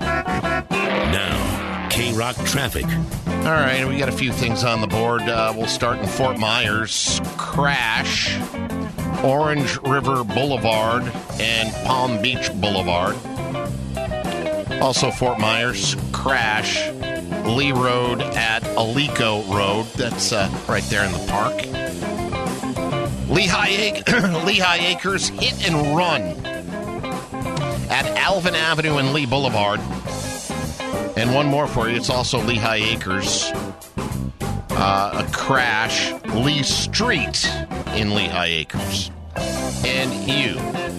Now, K-Rock traffic. All right, we got a few things on the board. Uh, we'll start in Fort Myers. Crash, Orange River Boulevard and Palm Beach Boulevard. Also Fort Myers, crash, Lee Road at Alico Road. That's uh, right there in the park. Lehigh, Ac- Lehigh Acres hit and run at Alvin Avenue and Lee Boulevard. And one more for you. It's also Lehigh Acres. Uh, a crash, Lee Street in Lehigh Acres. And you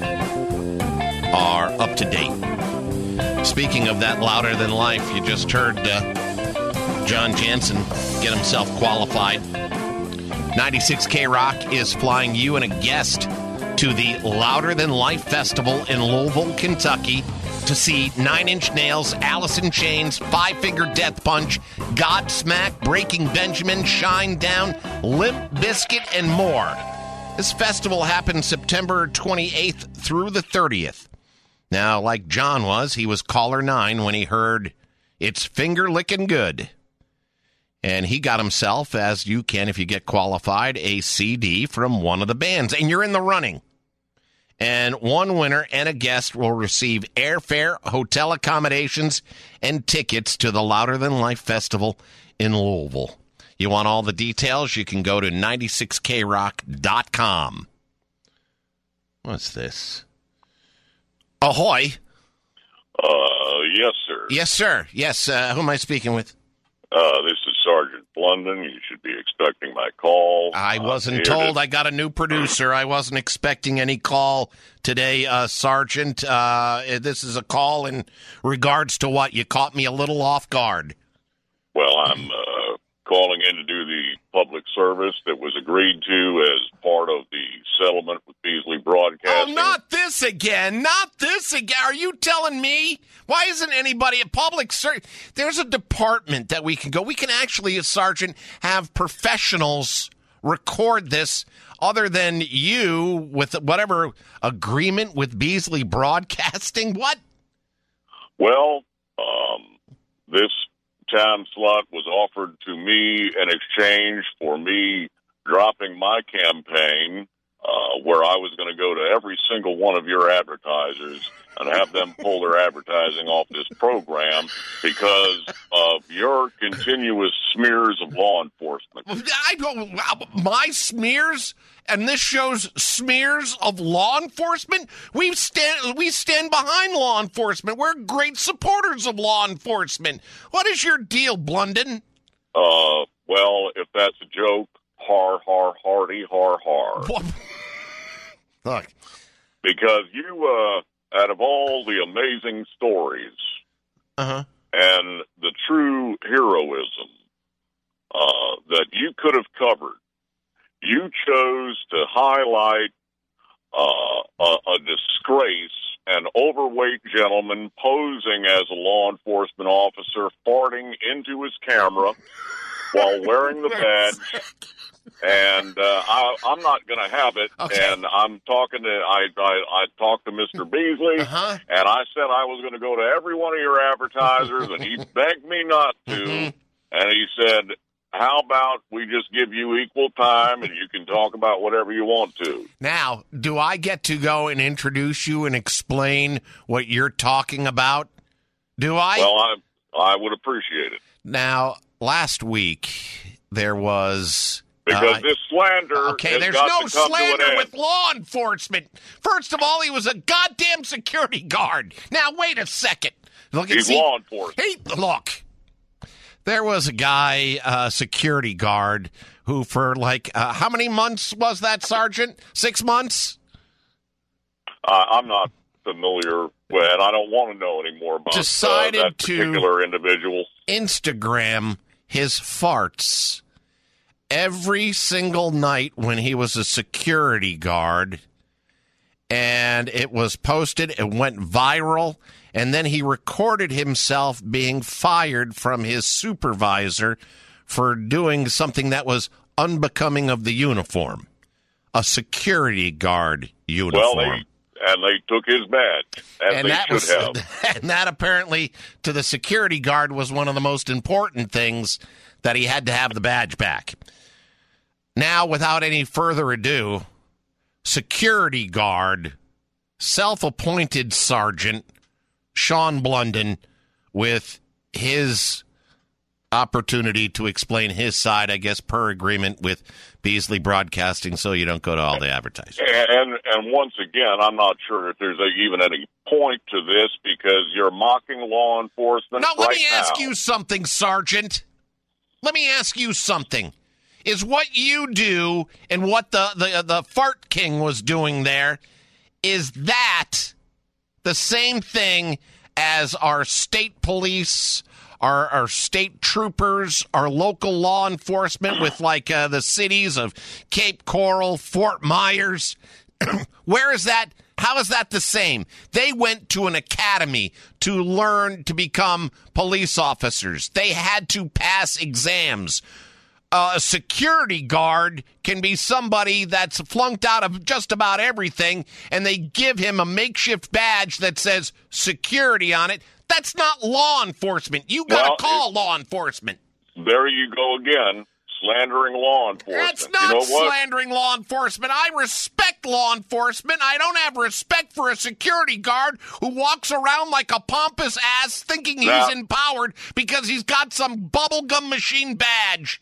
are up to date. Speaking of that louder than life, you just heard uh, John Jansen get himself qualified. ninety-six K Rock is flying you and a guest to the Louder Than Life Festival in Louisville, Kentucky to see Nine Inch Nails, Alice in Chains, Five Finger Death Punch, Godsmack, Breaking Benjamin, Shinedown, Limp Bizkit, and more. This festival happens September twenty-eighth through the thirtieth. Now, like John was, he was caller nine when he heard It's Finger Lickin' Good. And he got himself, as you can if you get qualified, a C D from one of the bands. And you're in the running. And one winner and a guest will receive airfare, hotel accommodations, and tickets to the Louder Than Life Festival in Louisville. You want all the details? You can go to ninety-six K rock dot com. What's this? Ahoy. Uh, yes, sir. Yes, sir. Yes, uh, who am I speaking with? Uh, this is Sergeant Blunden. You should be expecting my call. I wasn't I'm told. to... I got a new producer. I wasn't expecting any call today, uh, Sergeant. Uh, this is a call in regards to what? You caught me a little off guard. Well, I'm uh, calling in to do the public service that was agreed to as part of the settlement with Beasley Broadcasting. Oh, not this again. Not this again. Are you telling me? Why isn't anybody at public service? There's a department that we can go. We can actually, as Sergeant, have professionals record this other than you with whatever agreement with Beasley Broadcasting. What? Well, um, this time slot was offered to me in exchange for me dropping my campaign, uh, where I was going to go to every single one of your advertisers and have them pull their advertising off this program because of your continuous smears of law enforcement. I don't, my smears, and this shows smears of law enforcement. We stand, we stand behind law enforcement. We're great supporters of law enforcement. What is your deal, Blunden? Uh, well, if that's a joke, har, har, hardy, har, har. Look. Because you, uh, out of all the amazing stories uh-huh. and the true heroism uh, that you could have covered, you chose to highlight uh, a, a disgrace, an overweight gentleman posing as a law enforcement officer, farting into his camera while wearing the badge. And uh, I, I'm not going to have it. Okay. And I'm talking to I, I, I talked to Mister Beasley, uh-huh. and I said I was going to go to every one of your advertisers, and he begged me not to. Mm-hmm. And he said, "How about we just give you equal time, and you can talk about whatever you want to." Now, do I get to go and introduce you and explain what you're talking about? Do I? Well, I I would appreciate it. Now, last week there was. Because uh, this slander okay, has there's got no to come slander to an with end. law enforcement. First of all, he was a goddamn security guard. Now, wait a second. Look, He's see, law enforcement. Hey, look. There was a guy, uh, security guard, who for like, uh, how many months was that, Sergeant? Six months? Uh, I'm not familiar with, and I don't want to know any more about Decided uh, that to particular individual. Instagram his farts every single night when he was a security guard, and it was posted, it went viral, and then he recorded himself being fired from his supervisor for doing something that was unbecoming of the uniform, a security guard uniform. Well, they, and they took his badge, as and they that should was, have. And that apparently, to the security guard, was one of the most important things, that he had to have the badge back. Now, without any further ado, security guard, self-appointed Sergeant Sean Blunden, with his opportunity to explain his side, I guess, per agreement with Beasley Broadcasting, so you don't go to all the advertisers. And and once again, I'm not sure if there's a, even any point to this because you're mocking law enforcement. Now, let right me ask now. you something, Sergeant. Let me ask you something. Is what you do and what the, the, the Fart King was doing there, is that the same thing as our state police, our, our state troopers, our local law enforcement with like uh, the cities of Cape Coral, Fort Myers? Where is that? How is that the same? They went to an academy to learn to become police officers. They had to pass exams. Uh, a security guard can be somebody that's flunked out of just about everything, and they give him a makeshift badge that says security on it. That's not law enforcement. You got to Well, call law enforcement. There you go again, slandering law enforcement. That's not you know what? slandering law enforcement. I respect law enforcement. I don't have respect for a security guard who walks around like a pompous ass thinking he's Now- empowered because he's got some bubblegum machine badge.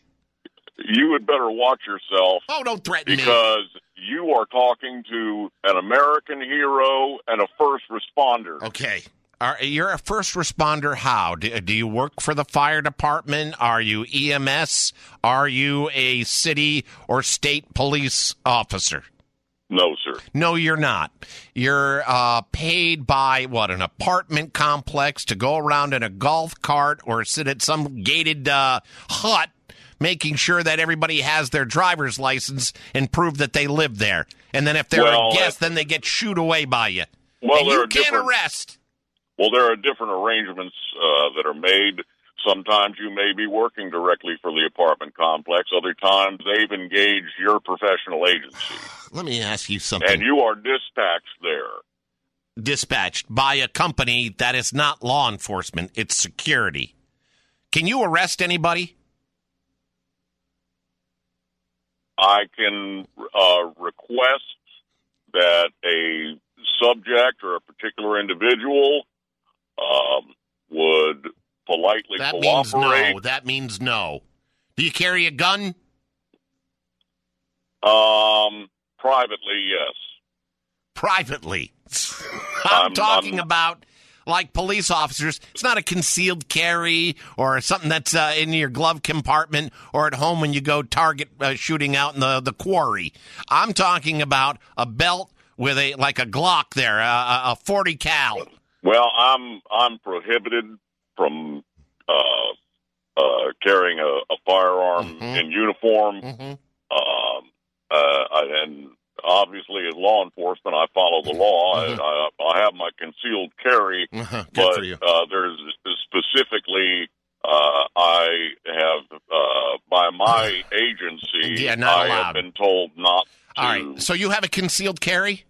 You would better watch yourself. Oh, don't threaten me. Because you are talking to an American hero and a first responder. Okay. Are, you're a first responder. How? Do, do you work for the fire department? Are you E M S? Are you a city or state police officer? No, sir. No, you're not. You're uh, paid by, what, an apartment complex to go around in a golf cart or sit at some gated uh, hut making sure that everybody has their driver's license and prove that they live there. And then if they're Well, a guest, then they get shooed away by you. Well, and there you are can't different- arrest. Well, there are different arrangements uh, that are made. Sometimes you may be working directly for the apartment complex. Other times they've engaged your professional agency. Let me ask you something. And you are dispatched there. Dispatched by a company that is not law enforcement. It's security. Can you arrest anybody? I can uh, request that a subject or a particular individual um, would politely That means cooperate. no. That means no. Do you carry a gun? Um, privately, yes. Privately. I'm, I'm- talking I'm- about like police officers. It's not a concealed carry or something that's uh, in your glove compartment or at home when you go target uh, shooting out in the, the quarry. I'm talking about a belt with a like a Glock there, a, a forty cal. Well, I'm I'm prohibited from uh, uh, carrying a, a firearm Mm-hmm. in uniform. Um, uh, and obviously, as law enforcement, I follow the law. Mhm. I, I, I have my concealed carry, Good but for you. uh, there's specifically. Uh, I have, uh, by my agency, Yeah, not I allowed. have been told not to. All right. So you have a concealed carry?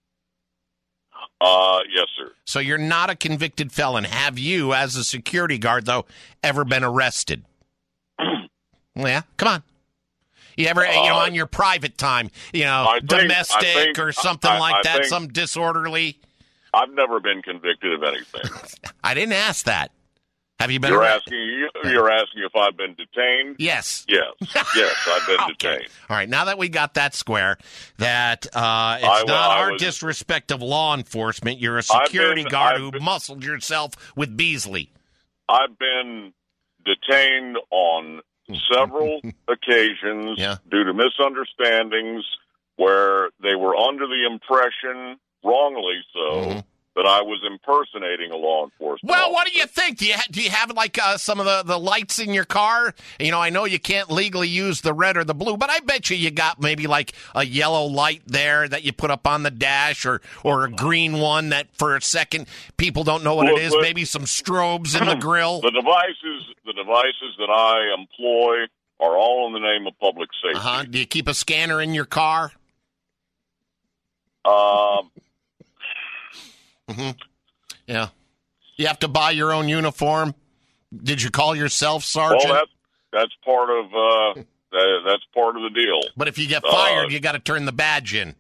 Uh, yes, sir. So you're not a convicted felon. Have you, as a security guard, though, ever been arrested? Yeah, come on. You ever, you know, Uh, on your private time, you know, I think- domestic I think- or something I- like I that, think- some disorderly? I've never been convicted of anything. I didn't ask that. Have you been You're arrested? asking. You're asking if I've been detained. Yes. Yes. Yes, I've been detained. All right, now that we got that square, that uh, it's I wa- not I our was- disrespect of law enforcement. You're a I've security been- guard I've who been- muscled yourself with Beasley. I've been detained on several occasions Yeah. due to misunderstandings where they were under the impression, wrongly so, Mm-hmm. that I was impersonating a law enforcement Well, officer. what do you think? Do you ha- do you have like uh, some of the, the lights in your car? You know, I know you can't legally use the red or the blue, but I bet you you got maybe like a yellow light there that you put up on the dash, or or a green one that for a second people don't know what Well, it is. but- Maybe some strobes in the grill. The devices, the devices that I employ are all in the name of public safety. Uh-huh. Do you keep a scanner in your car? Um, Mm-hmm. Yeah. You have to buy your own uniform. Did you call yourself sergeant? well, that's that's part of uh, that, that's part of the deal. But if you get Uh, fired, you got to turn the badge in.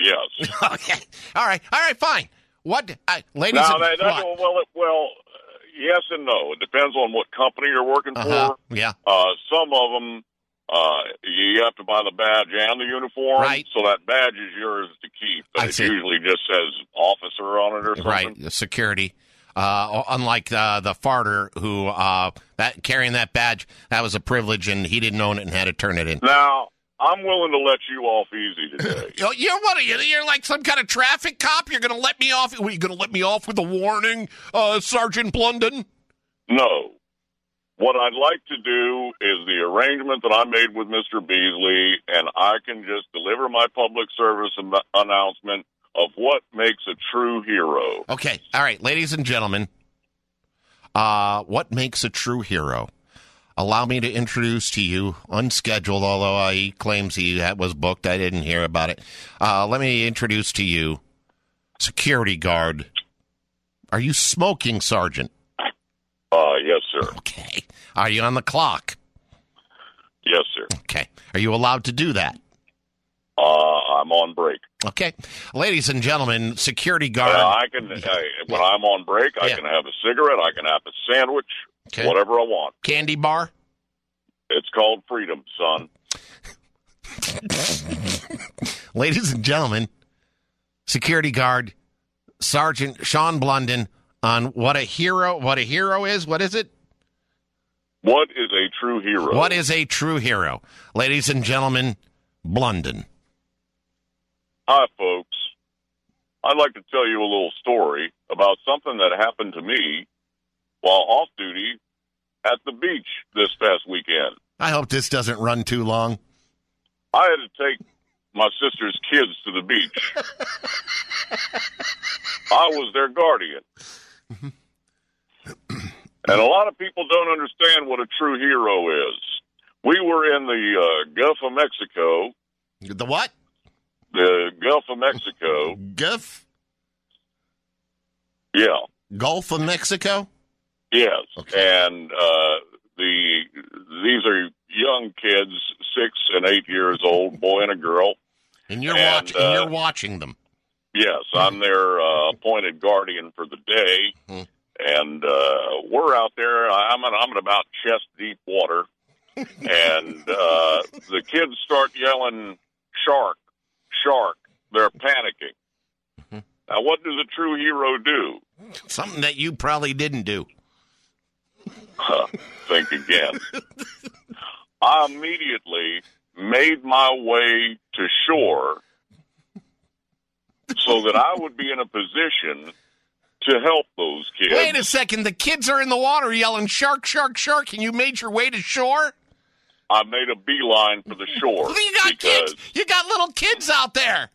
Yes. Okay. All right. All right. Fine. What, uh, ladies Now, and that, that, what? well, it, well, yes and no. It depends on what company you're working Uh-huh. for. Yeah. Uh, some of them, uh, you have to buy the badge and the uniform. Right. So that badge is yours to keep. But I it see. usually just says officer on it or something. Right, the security. Uh, unlike uh, the farter who uh, that carrying that badge, that was a privilege, and he didn't own it and had to turn it in. Now, I'm willing to let you off easy today. You're, you're what are you? You're like some kind of traffic cop. You're going to let me off? What, are you going to let me off with a warning, uh, Sergeant Blunden? No. What I'd like to do is the arrangement that I made with Mister Beasley, and I can just deliver my public service am- announcement of what makes a true hero. Okay, all right, ladies and gentlemen, uh, what makes a true hero? Allow me to introduce to you, unscheduled, although uh, he claims he had, was booked. I didn't hear about it. Uh, let me introduce to you, security guard. Are you smoking, Sergeant? Uh, yes, sir. Okay. Are you on the clock? Yes, sir. Okay. Are you allowed to do that? Uh, I'm on break. Okay. Ladies and gentlemen, security guard. Uh, I can, uh, when I'm on break, I Yeah. can have a cigarette, I can have a sandwich, Okay. whatever I want. Candy bar? It's called freedom, son. Ladies and gentlemen, security guard Sergeant Sean Blunden on what a hero, what a hero is. What is it? What is a true hero? What is a true hero? Ladies and gentlemen, Blunden. Hi, folks. I'd like to tell you a little story about something that happened to me while off duty at the beach this past weekend. I hope this doesn't run too long. I had to take my sister's kids to the beach. I was their guardian. And a lot of people don't understand what a true hero is. We were in the uh, Gulf of Mexico. The what? The Gulf of Mexico. Gulf? Yeah. Gulf of Mexico? Yes. And uh, the these are young kids, six and eight years old, boy and a girl. And you're, And, watch- and uh, you're watching them. Yes, I'm their uh, appointed guardian for the day. Hmm. And uh, we're out there. I'm in, I'm in about chest deep water. And uh, the kids start yelling, shark, shark. They're panicking. Mm-hmm. Now, what does a true hero do? Something that you probably didn't do. Huh, think again. I immediately made my way to shore so that I would be in a position to help those kids. Wait a second. The kids are in the water yelling, shark, shark, shark, and you made your way to shore? I made a beeline for the shore. You got kids. You got little kids out there.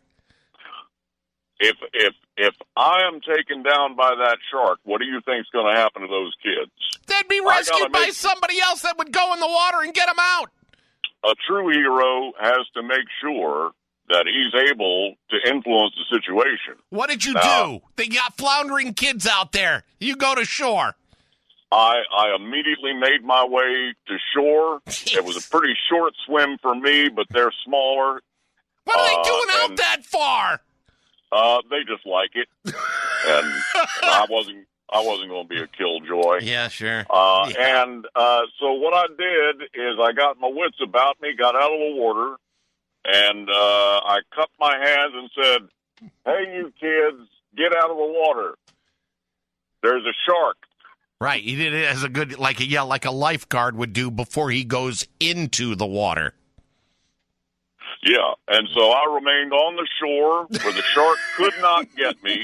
If if if I am taken down by that shark, what do you think is going to happen to those kids? They'd be I rescued gotta by make- somebody else that would go in the water and get them out. A true hero has to make sure that he's able to influence the situation. What did you Now, do? They got floundering kids out there. You go to shore. I, I immediately made my way to shore. It was a pretty short swim for me, but they're smaller. What are Uh, they doing out and- that far? Uh, they just like it, and I wasn't. I wasn't going to be a killjoy. Yeah, sure. Uh, Yeah. And uh, so what I did is I got my wits about me, got out of the water, and uh, I cupped my hands and said, "Hey, you kids, get out of the water. There's a shark." Right, he did it as a good, like a yeah, like a lifeguard would do before he goes into the water. Yeah, and so I remained on the shore where the shark could not get me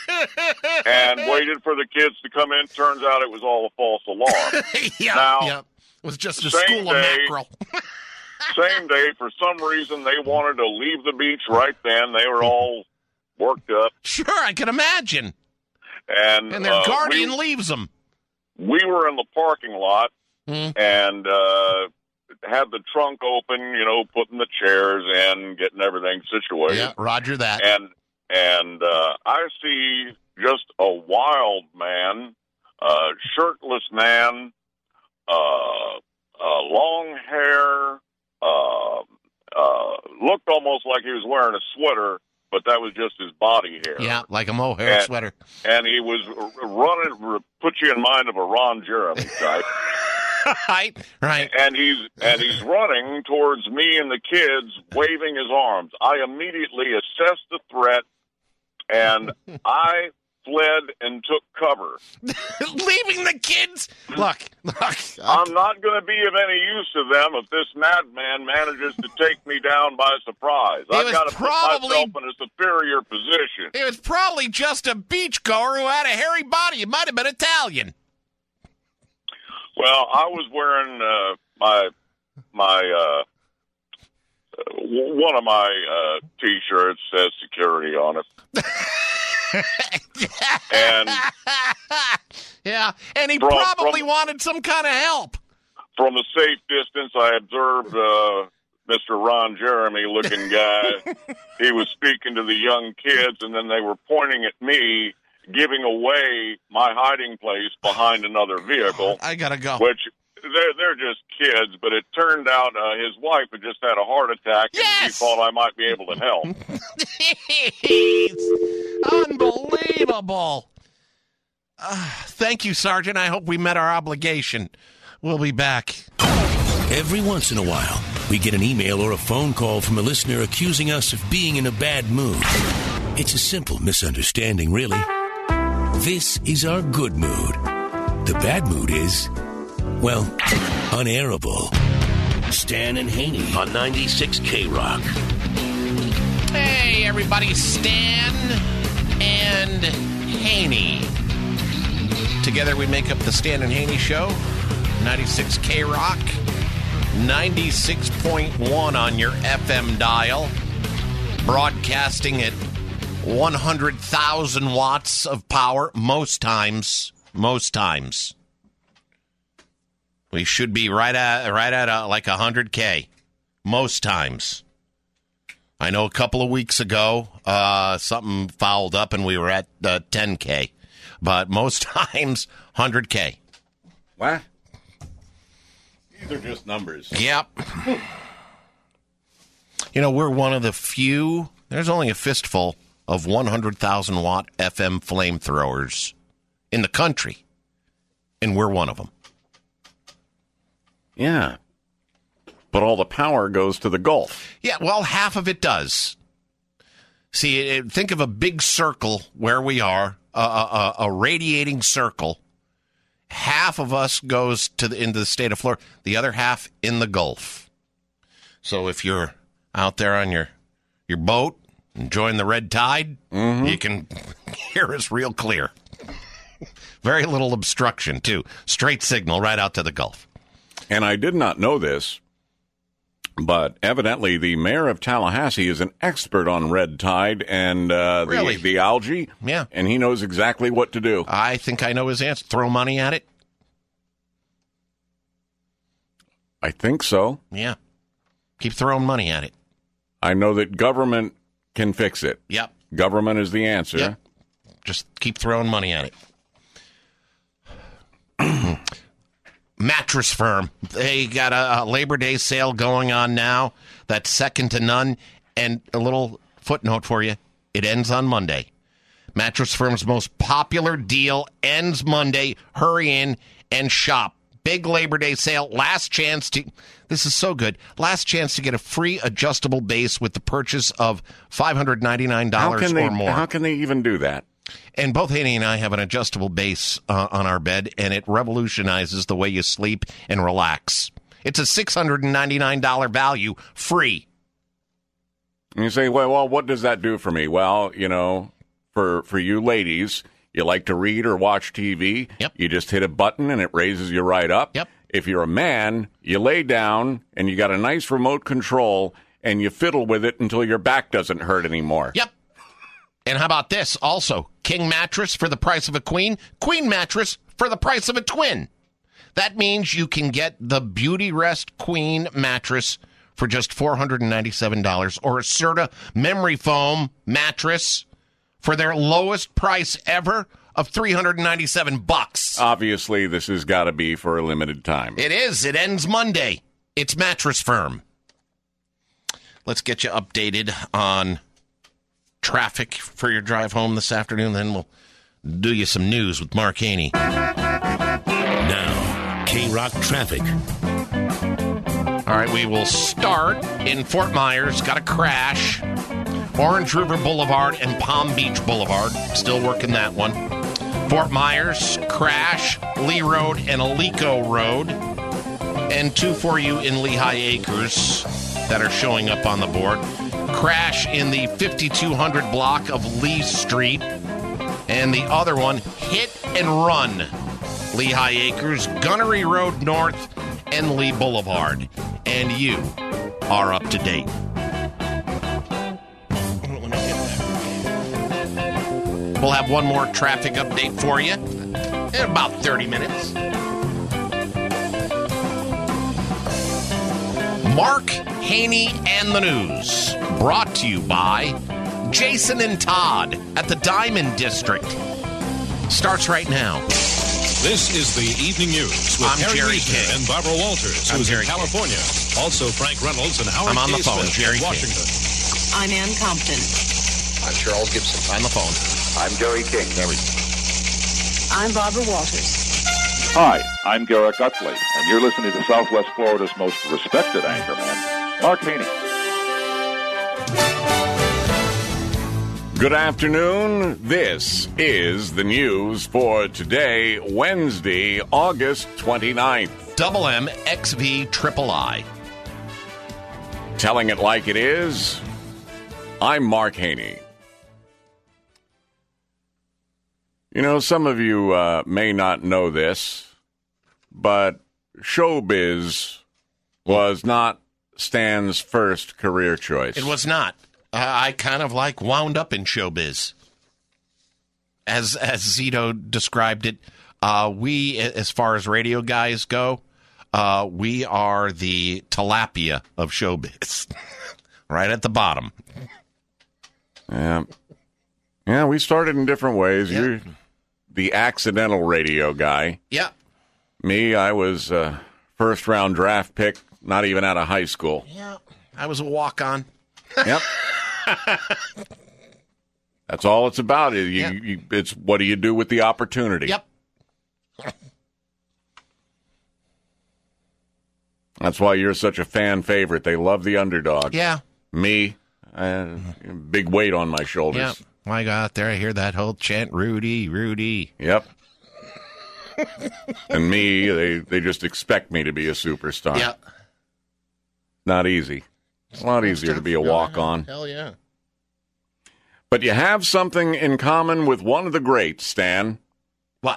and waited for the kids to come in. Turns out it was all a false alarm. yeah, now, yeah, it was just a same school of day- mackerel. Same day, for some reason, they wanted to leave the beach right then. They were all worked up. Sure, I can imagine. And, And their uh, guardian we, leaves them. we were in the parking lot Mm. and uh, had the trunk open, you know, putting the chairs in, getting everything situated. Yeah, roger that. And and uh, I see just a wild man, uh, shirtless man, uh, uh, long hair, uh, uh, looked almost like he was wearing a sweater, but that was just his body hair. Yeah, like a mohair and, sweater. And he was running, put you in mind of a Ron Jeremy type. Right, right. And he's and he's running towards me and the kids, waving his arms. I immediately assessed the threat, and I fled and took cover. Leaving the kids? Look, look. I'm not going to be of any use to them if this madman manages to take me down by surprise. He I've was got to probably- put myself in a superior position. It was probably just a beachgoer who had a hairy body. It might have been Italian. Well, I was wearing uh, my my uh, w- one of my uh, T-shirts says security on it. and yeah, and he from, probably from, wanted some kind of help. From a safe distance, I observed uh, Mister Ron Jeremy looking guy. He was speaking to the young kids, and then they were pointing at me, giving away my hiding place behind another vehicle. I gotta go. Which they're they're just kids, but it turned out uh, his wife had just had a heart attack, and yes! he thought I might be able to help. Unbelievable. Uh, thank you, Sergeant. I hope we met our obligation. We'll be back. Every once in a while, we get an email or a phone call from a listener accusing us of being in a bad mood. It's a simple misunderstanding, really. This is our good mood. The bad mood is, well, unairable. Stan and Haney on ninety-six K Rock. Hey, everybody, Stan and Haney. Together we make up the Stan and Haney Show. ninety-six K Rock. ninety-six point one on your F M dial. Broadcasting at one hundred thousand watts of power most times. Most times. We should be right at right at uh, like one hundred K. Most times. I know a couple of weeks ago, uh, something fouled up and we were at uh, ten K. But most times, one hundred K. What? These are just numbers. Yep. You know, we're one of the few, there's only a fistful of one hundred thousand watt F M flamethrowers in the country. And we're one of them. Yeah. But all the power goes to the Gulf. Yeah, well, half of it does. See, it, think of a big circle where we are, a, a, a radiating circle. Half of us goes to the, into the state of Florida, the other half in the Gulf. So if you're out there on your, your boat, enjoying the red tide, mm-hmm. you can hear us real clear. Very little obstruction, too. Straight signal right out to the Gulf. And I did not know this, but evidently the mayor of Tallahassee is an expert on red tide and uh, really? the, the algae. Yeah. And he knows exactly what to do. I think I know his answer. Throw money at it? I think so. Yeah. Keep throwing money at it. I know that government can fix it. Yep. Government is the answer. Yep. Just keep throwing money at it. Mattress Firm. They got a, a Labor Day sale going on now. That's second to none. And a little footnote for you. It ends on Monday. Mattress Firm's most popular deal ends Monday. Hurry in and shop. Big Labor Day sale. Last chance to... This is so good. Last chance to get a free adjustable base with the purchase of five hundred ninety-nine dollars how can they, or more. How can they even do that? And both Haney and I have an adjustable base uh, on our bed, and it revolutionizes the way you sleep and relax. It's a six hundred ninety-nine dollars value, free. And you say, well, well, what does that do for me? Well, you know, for, for you ladies, you like to read or watch T V. Yep. You just hit a button, and it raises you right up. Yep. If you're a man, you lay down, and you got a nice remote control, and you fiddle with it until your back doesn't hurt anymore. Yep. And how about this? Also, king mattress for the price of a queen, queen mattress for the price of a twin. That means you can get the Beauty Rest Queen mattress for just four hundred ninety-seven dollars or a Serta memory foam mattress for their lowest price ever of three hundred ninety-seven bucks. Obviously, this has got to be for a limited time. It is. It ends Monday. It's Mattress Firm. Let's get you updated on traffic for your drive home this afternoon. Then we'll do you some news with Mark Haney. Now, K-Rock traffic. All right, we will start in Fort Myers. Got a crash. Orange River Boulevard and Palm Beach Boulevard. Still working that one. Fort Myers, crash. Lee Road and Alico Road. And two for you in Lehigh Acres that are showing up on the board. Crash in the fifty-two hundred block of Lee Street. And the other one, hit and run. Lehigh Acres, Gunnery Road North, and Lee Boulevard. And you are up to date. We'll have one more traffic update for you in about thirty minutes. Mark Haney and the News, brought to you by Jason and Todd at the Diamond District. Starts right now. This is the Evening News with I'm Harry Jerry Reisner King. and Barbara Walters, I'm who's Jerry in California. Also, Frank Reynolds and Howard I'm on the K. phone, Smith Jerry in King. Washington. I'm Ann Compton. I'm Charles Gibson. On the phone. I'm Jerry King. There we go. I'm Barbara Walters. Hi, I'm Garrett Gutley, and you're listening to Southwest Florida's most respected anchorman, Mark Haney. Good afternoon. This is the news for today, Wednesday, August twenty-ninth. Double M X V Triple I. Telling it like it is, I'm Mark Haney. You know, some of you uh, may not know this, but showbiz was not Stan's first career choice. It was not. Uh, I kind of like wound up in showbiz. As as Zito described it, uh, we, as far as radio guys go, uh, we are the tilapia of showbiz. Right at the bottom. Yeah. Yeah, we started in different ways. Yep. You're the accidental radio guy. Yeah. Me, I was a first-round draft pick, not even out of high school. Yeah. I was a walk-on. Yep. That's all it's about. You, Yep. you, it's what do you do with the opportunity? Yep. That's why you're such a fan favorite. They love the underdog. Yeah. Me, uh, big weight on my shoulders. Yep. When I go out there, I hear that whole chant, Rudy, Rudy. Yep. And me, they, they just expect me to be a superstar. Yeah. Not easy. It's a lot easier to be a walk-on. Hell yeah. But you have something in common with one of the greats, Stan. What?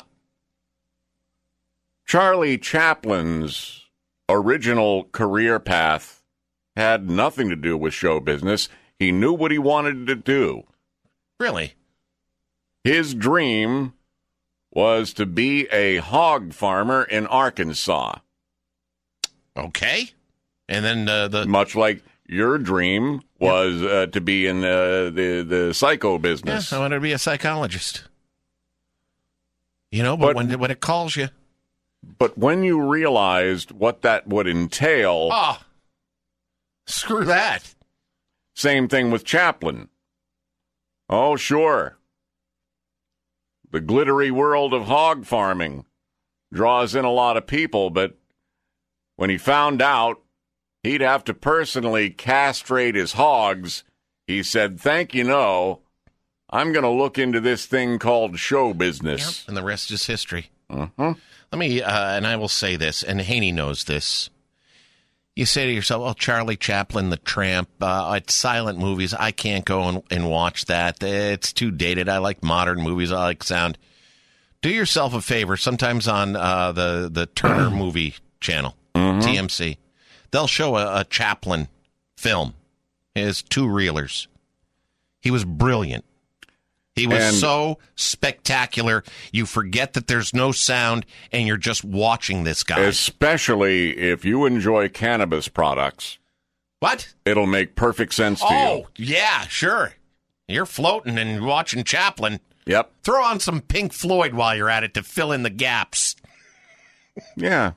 Charlie Chaplin's original career path had nothing to do with show business. He knew what he wanted to do. Really? His dream was to be a hog farmer in Arkansas. Okay. And then uh, the... Much like your dream was uh, to be in uh, the, the psycho business. Yeah, I wanted to be a psychologist. You know, but, but when, when it calls you... But when you realized what that would entail... Oh, screw that. Same thing with Chaplin. Oh, sure. The glittery world of hog farming draws in a lot of people, but when he found out he'd have to personally castrate his hogs, he said, thank you, no, I'm going to look into this thing called show business. Yep, and the rest is history. Uh-huh. Let me, uh, and I will say this, and Haney knows this. You say to yourself, oh, Charlie Chaplin, The Tramp, uh, it's silent movies. I can't go and, and watch that. It's too dated. I like modern movies. I like sound. Do yourself a favor. Sometimes on uh, the, the Turner Movie Channel, mm-hmm. T M C, they'll show a, a Chaplin film. His two reelers. He was brilliant. He was and, so spectacular, you forget that there's no sound, and you're just watching this guy. Especially if you enjoy cannabis products. What? It'll make perfect sense to oh, you. Oh, yeah, sure. You're floating and watching Chaplin. Yep. Throw on some Pink Floyd while you're at it to fill in the gaps. Yeah.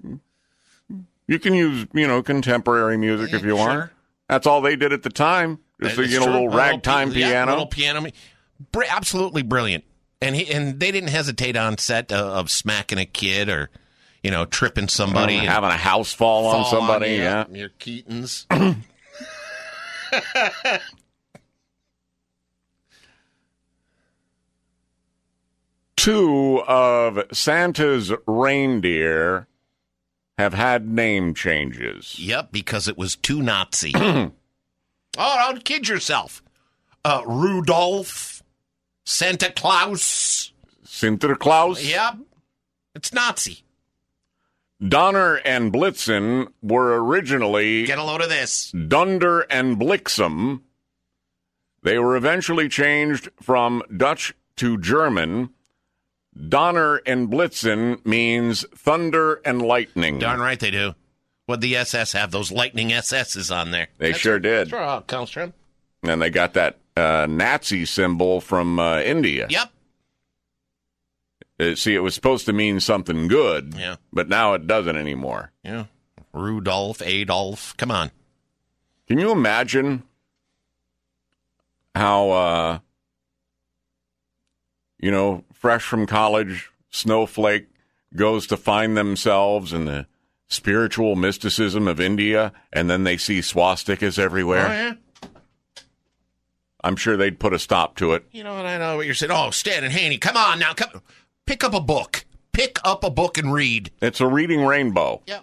You can use, you know, contemporary music if you sure. want. That's all they did at the time. Just a, It's you know, true. little ragtime yeah, piano. little piano. Br- absolutely brilliant. And he and they didn't hesitate on set uh, of smacking a kid or, you know, tripping somebody. Oh, and having a house fall, on fall somebody, you, yeah. Your Keatons. Two of Santa's reindeer have had name changes. Yep, because it was too Nazi. Oh, don't kid yourself. Uh, Rudolph, Santa Claus. Santa Claus? Yep, it's Nazi. Donner and Blitzen were originally... Get a load of this. Dunder and Blixen. They were eventually changed from Dutch to German. Donner and Blitzen means thunder and lightning. Darn right they do. What'd the S S have? Those lightning S S's on there. They That's sure where, did. That's where it all comes from. And they got that uh, Nazi symbol from uh, India. Yep. Uh, see, it was supposed to mean something good, Yeah. but now it doesn't anymore. Yeah. Rudolph, Adolf. Come on. Can you imagine how, uh, you know, fresh from college, snowflake goes to find themselves in the spiritual mysticism of India, and then they see swastikas everywhere? Oh, yeah. I'm sure they'd put a stop to it. You know what I know what you're saying? Oh, Stan and Haney, come on now. Come, pick up a book. Pick up a book and read. It's a reading rainbow. Yeah.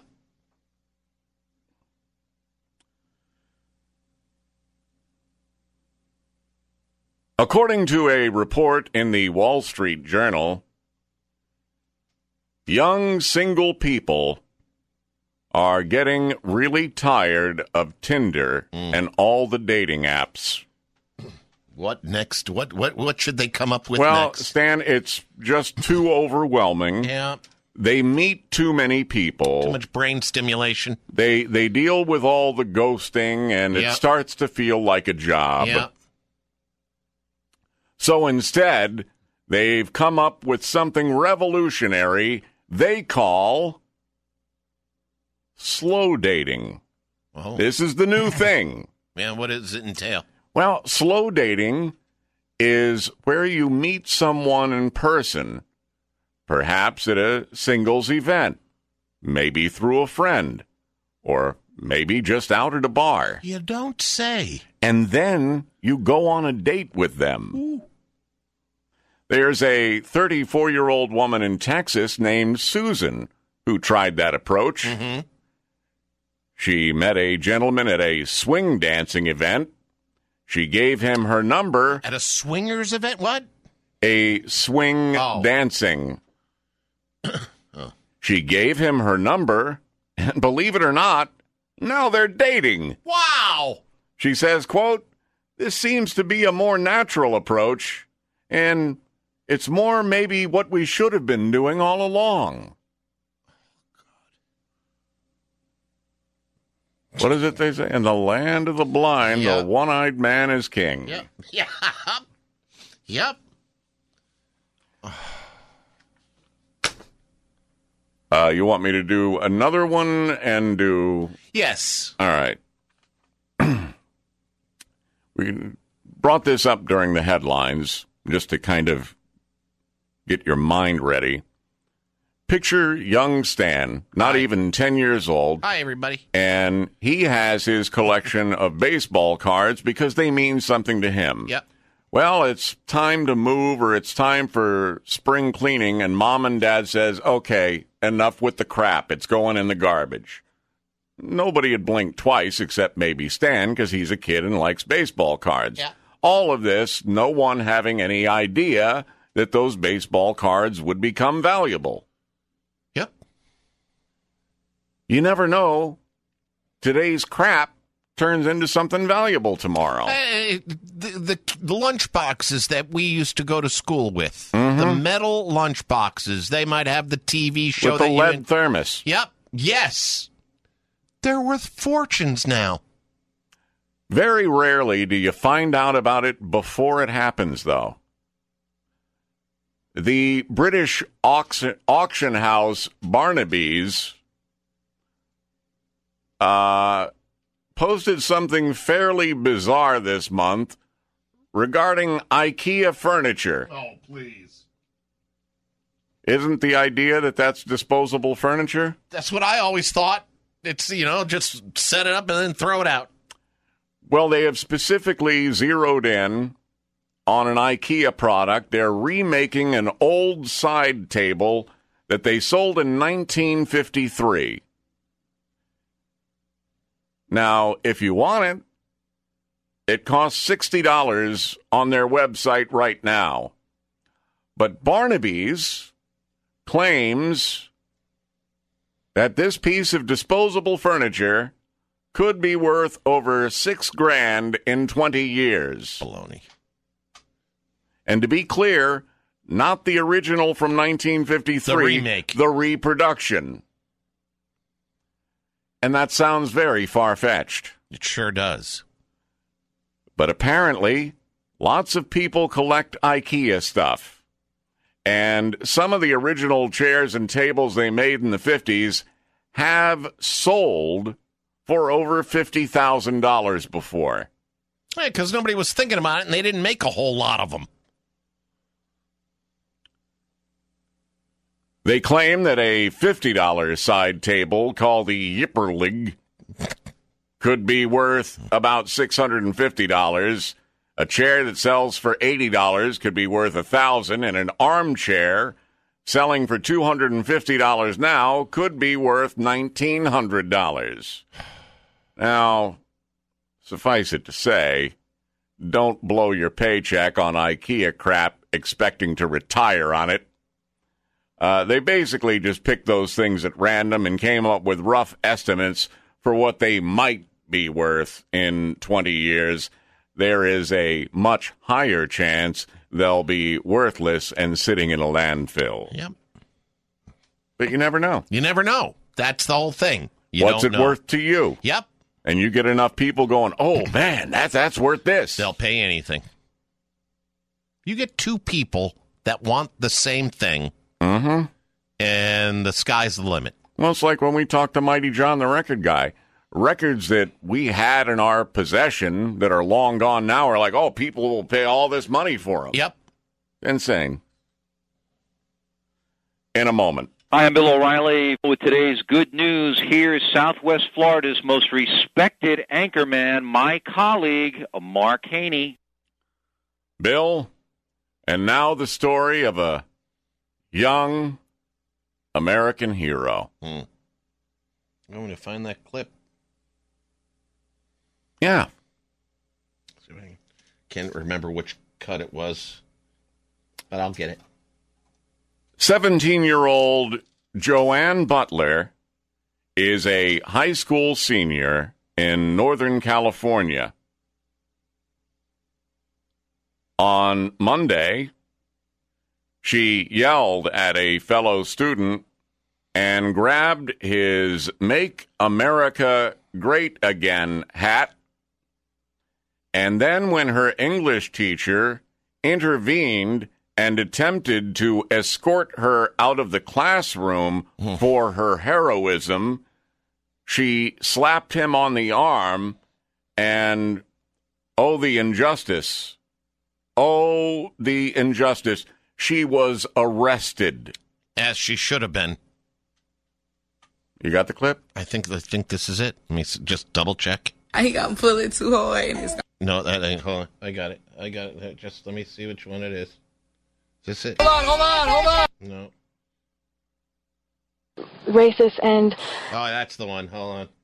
According to a report in the Wall Street Journal, young single people are getting really tired of Tinder Mm. and all the dating apps. What next? What what what should they come up with well, next? Stan, it's just too overwhelming. Yeah. They meet too many people. Too much brain stimulation. They they deal with all the ghosting, and Yeah. it starts to feel like a job. Yeah. So instead, they've come up with something revolutionary they call slow dating. Oh. This is the new thing. Man, what does it entail? Well, slow dating is where you meet someone in person, perhaps at a singles event, maybe through a friend, or maybe just out at a bar. You don't say. And then you go on a date with them. Ooh. There's a thirty-four-year-old woman in Texas named Susan who tried that approach. Mm-hmm. She met a gentleman at a swing dancing event. She gave him her number. At a swingers event? What? A swing Oh. dancing. She gave him her number, and believe it or not, now they're dating. Wow. She says, quote, "This seems to be a more natural approach, and it's more maybe what we should have been doing all along." What is it they say? In the land of the blind, Yeah. the one-eyed man is king. Yep. Yeah. Yep. Uh, you want me to do another one and do... Yes. All right. We brought this up during the headlines just to kind of get your mind ready. Picture young Stan, not even ten years old. Hi, everybody. And he has his collection of baseball cards because they mean something to him. Yep. Well, it's time to move or it's time for spring cleaning, and mom and dad says, okay, enough with the crap. It's going in the garbage. Nobody had blinked twice except maybe Stan because he's a kid and likes baseball cards. Yeah. All of this, no one having any idea that those baseball cards would become valuable. Yep. You never know. Today's crap turns into something valuable tomorrow. Uh, the, the the lunch boxes that we used to go to school with, Mhm. the metal lunch boxes, they might have the T V show With that the you lead in- thermos. Yep. Yes. They're worth fortunes now. Very rarely do you find out about it before it happens, though. The British auction, auction house Barnaby's uh, posted something fairly bizarre this month regarding IKEA furniture. Oh, please. Isn't the idea that that's disposable furniture? That's what I always thought. It's, you know, just set it up and then throw it out. Well, they have specifically zeroed in on an IKEA product. They're remaking an old side table that they sold in nineteen fifty-three. Now, if you want it, it costs sixty dollars on their website right now. But Barnaby's claims that this piece of disposable furniture could be worth over six grand in twenty years. Baloney. And to be clear, not the original from nineteen fifty-three. The remake. The reproduction. And that sounds very far-fetched. It sure does. But apparently, lots of people collect IKEA stuff. And some of the original chairs and tables they made in the fifties have sold for over fifty thousand dollars before. Yeah, because nobody was thinking about it, and they didn't make a whole lot of them. They claim that a fifty dollars side table called the Yipperlig could be worth about six hundred fifty dollars. A chair that sells for eighty dollars could be worth one thousand dollars, and an armchair selling for two hundred fifty dollars now could be worth nineteen hundred dollars. Now, suffice it to say, don't blow your paycheck on IKEA crap expecting to retire on it. Uh, they basically just picked those things at random and came up with rough estimates for what they might be worth in twenty years. There is a much higher chance they'll be worthless and sitting in a landfill. Yep. But you never know. You never know. That's the whole thing. You What's don't it know. worth to you? Yep. And you get enough people going, oh, man, that, that's worth this. They'll pay anything. You get two people that want the same thing, mm-hmm. and the sky's the limit. Well, it's like when we talked to Mighty John, the record guy. Records that we had in our possession that are long gone now are like, oh, people will pay all this money for them. Yep. Insane. In a moment. Hi, I'm Bill O'Reilly with today's good news. Here's Southwest Florida's most respected anchorman, my colleague, Mark Haney. Bill, and now the story of a young American hero. Hmm. I'm going to find that clip. Yeah. Can't remember which cut it was, but I'll get it. seventeen-year-old Joanne Butler is a high school senior in Northern California. On Monday, she yelled at a fellow student and grabbed his Make America Great Again hat. And then when her English teacher intervened and attempted to escort her out of the classroom for her heroism, she slapped him on the arm and, oh, the injustice. Oh, the injustice. She was arrested. As she should have been. You got the clip? I think I think this is it. Let me s- just double check. I ain't gonna pull it too hard. And it's No, that ain't. Hold on. I got it. I got it. Just let me see which one it is. Is this it? Hold on, hold on, hold on. No. Racist and Oh, that's the one. Hold on.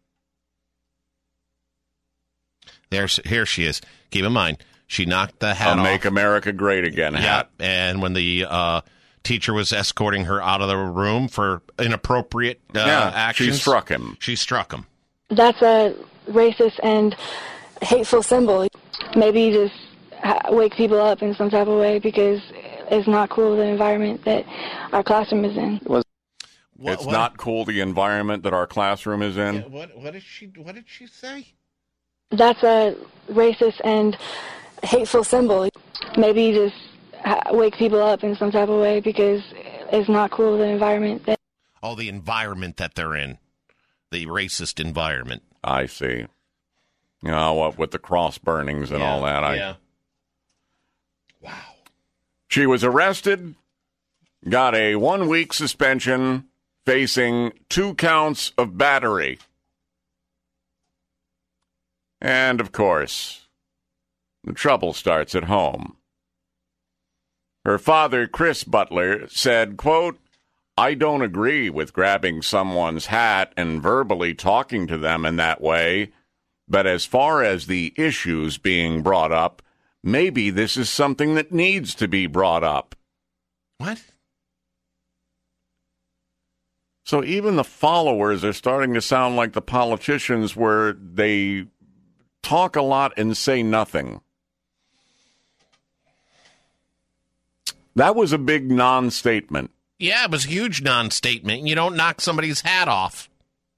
There's here she is. Keep in mind, she knocked the hat A off. Make America Great Again hat. Yep. And when the uh, teacher was escorting her out of the room for inappropriate uh, Yeah, actions, she struck him. She struck him. that's a racist and hateful symbol. Maybe just ha- wake people up in some type of way because it's not cool the environment that our classroom is in. What- it's what- not cool the environment that our classroom is in. Yeah, what what did she what did she say? That's a racist and hateful symbol. Maybe just ha- wake people up in some type of way because it's not cool the environment that Oh, the environment that they're in. The racist environment. I see. You know, what with the cross burnings and Yeah, all that. I, yeah. She was arrested, got a one-week suspension, facing two counts of battery. And, of course, the trouble starts at home. Her father, Chris Butler, said, quote, I don't agree with grabbing someone's hat and verbally talking to them in that way, but as far as the issues being brought up, maybe this is something that needs to be brought up. What? So even the followers are starting to sound like the politicians where they talk a lot and say nothing. That was a big non-statement. Yeah, it was a huge non-statement. You don't knock somebody's hat off.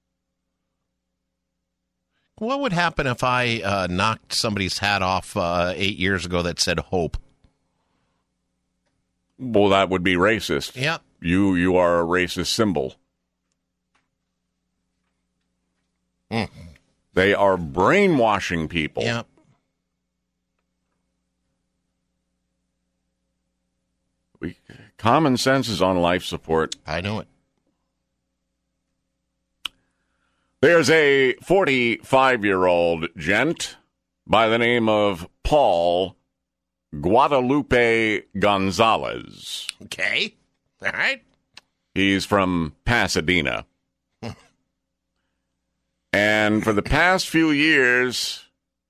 What would happen if I uh, knocked somebody's hat off uh, eight years ago that said hope? Well, that would be racist. Yep. You you are a racist symbol. Mm. They are brainwashing people. Yep. We, common sense is on life support. I know it. There's a forty-five-year-old gent by the name of Paul Guadalupe Gonzalez. Okay. All right. He's from Pasadena. And for the past few years,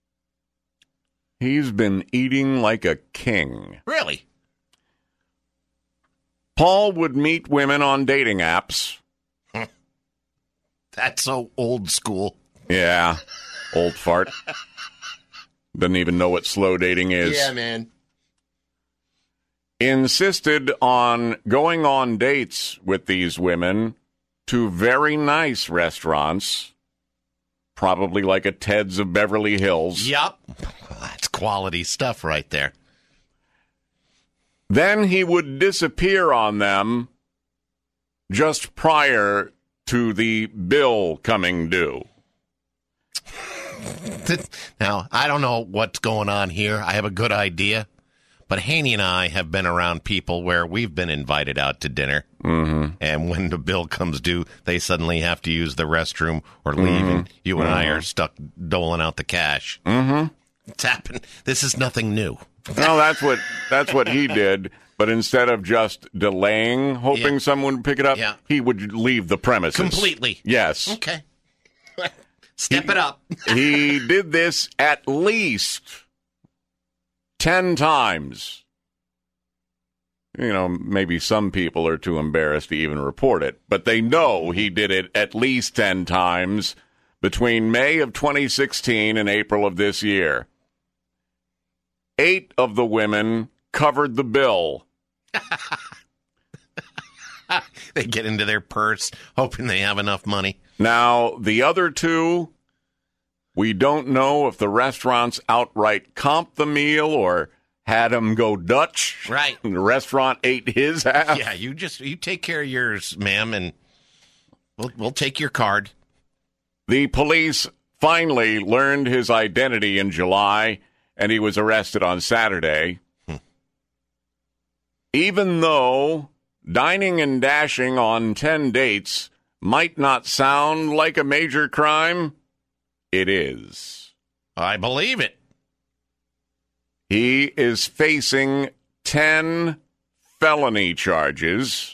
he's been eating like a king. Really? Paul would meet women on dating apps. That's so old school. Yeah, old fart. Doesn't even know what slow dating is. Yeah, man. Insisted on going on dates with these women to very nice restaurants, probably like a Ted's of Beverly Hills. Yep. Well, that's quality stuff right there. Then he would disappear on them just prior to the bill coming due. Now, I don't know what's going on here. I have a good idea. But Haney and I have been around people where we've been invited out to dinner. Mm-hmm. And when the bill comes due, they suddenly have to use the restroom or leave, Mm-hmm. and you and mm-hmm. I are stuck doling out the cash. Mm-hmm. It's happened. This is nothing new. No, that's what that's what he did. But instead of just delaying, hoping Yeah. someone would pick it up, Yeah. he would leave the premises. Completely. Yes. Okay. Step it up. He did this at least ten times. You know, maybe some people are too embarrassed to even report it, but they know he did it at least ten times between May of twenty sixteen and April of this year. Eight of the women covered the bill. They get into their purse, hoping they have enough money. Now, the other two, we don't know if the restaurants outright comped the meal or had him go Dutch. Right. And the restaurant ate his half. Yeah, you just you take care of yours, ma'am, and we'll we'll take your card. The police finally learned his identity in July, and he was arrested on Saturday. Hmm. Even though dining and dashing on ten dates might not sound like a major crime, it is. I believe it. He is facing ten felony charges.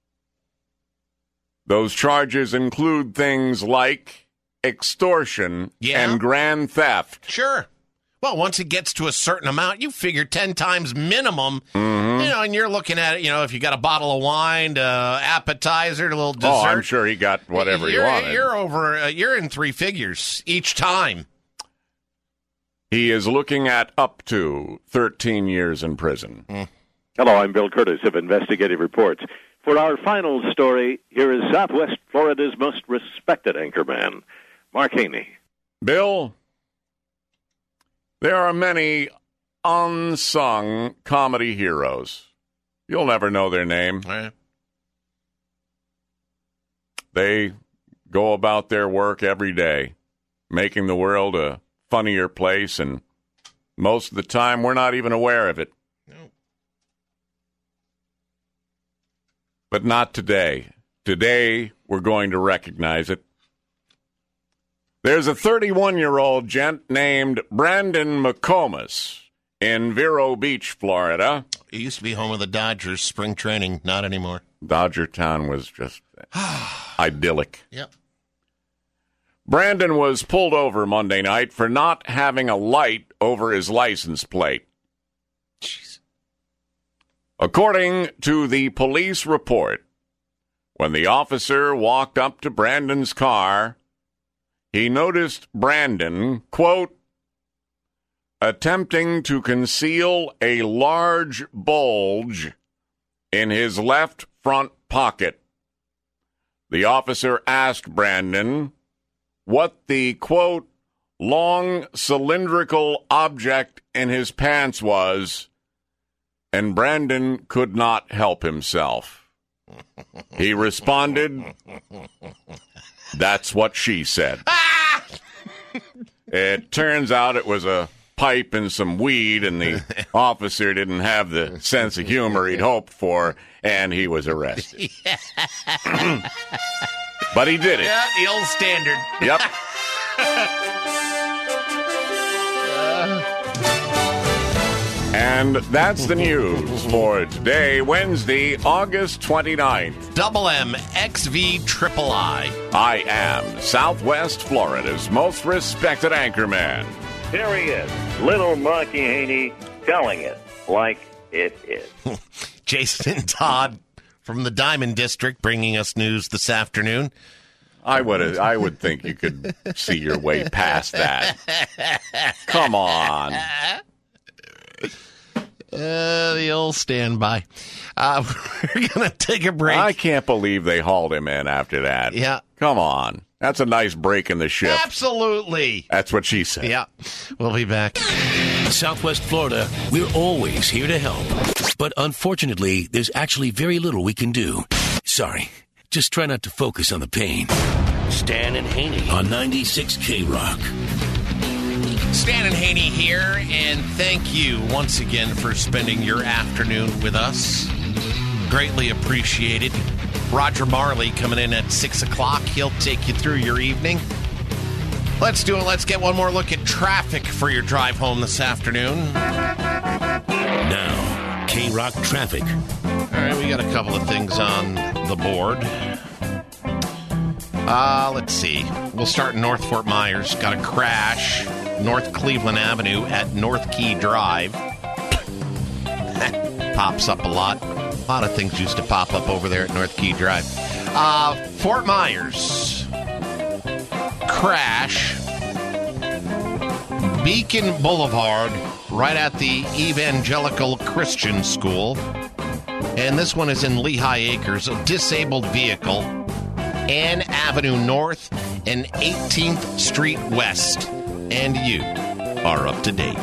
Those charges include things like extortion Yeah. and grand theft. Sure. Well, once it gets to a certain amount, you figure ten times minimum. Mm-hmm. You know, and you're looking at it, you know, if you got a bottle of wine, uh, appetizer, a little dessert. Oh, I'm sure he got whatever you're, he wanted. You're over, uh, you're in three figures each time. He is looking at up to thirteen years in prison. Mm. Hello, I'm Bill Curtis of Investigative Reports. For our final story, here is Southwest Florida's most respected anchorman, Mark Haney. Bill, there are many unsung comedy heroes. You'll never know their name. Right. They go about their work every day, making the world a funnier place, and most of the time we're not even aware of it. No. But not today. Today, we're going to recognize it. There's a thirty-one-year-old gent named Brandon McComas in Vero Beach, Florida. It used to be home of the Dodgers spring training. Not anymore. Dodger Town was just idyllic. Yep. Brandon was pulled over Monday night for not having a light over his license plate. Jeez. According to the police report, when the officer walked up to Brandon's car, he noticed Brandon, quote, attempting to conceal a large bulge in his left front pocket. The officer asked Brandon what the, quote, long cylindrical object in his pants was, and Brandon could not help himself. He responded, that's what she said. It turns out it was a pipe and some weed, and the officer didn't have the sense of humor he'd hoped for, and he was arrested. But he did it. Yeah, the old standard. Yep. And that's the news for today, Wednesday, August twenty-ninth. Double M X V Triple I. I am Southwest Florida's most respected anchorman. Here he is, Little Marky Haney, telling it like it is. Jason Todd from the Diamond District bringing us news this afternoon. I would I would think you could see your way past that. Come on. Uh, the old standby. Uh, we're going to take a break. I can't believe they hauled him in after that. Yeah. Come on. That's a nice break in the shift. Absolutely. That's what she said. Yeah. We'll be back. Southwest Florida, we're always here to help. But unfortunately, there's actually very little we can do. Sorry. Just try not to focus on the pain. Stan and Haney on ninety-six K Rock. Stan and Haney here, and thank you once again for spending your afternoon with us. Greatly appreciated. Roger Marley coming in at six o'clock. He'll take you through your evening. Let's do it. Let's get one more look at traffic for your drive home this afternoon. Now, K Rock traffic. All right, we got a couple of things on the board. Uh, let's see. We'll start in North Fort Myers. Got a crash. North Cleveland Avenue at North Key Drive. Pops up a lot. A lot of things used to pop up over there at North Key Drive. Uh, Fort Myers. Crash. Beacon Boulevard, right at the Evangelical Christian School. And this one is in Lehigh Acres. A disabled vehicle. Ann Avenue North and eighteenth Street West. And you are up to date.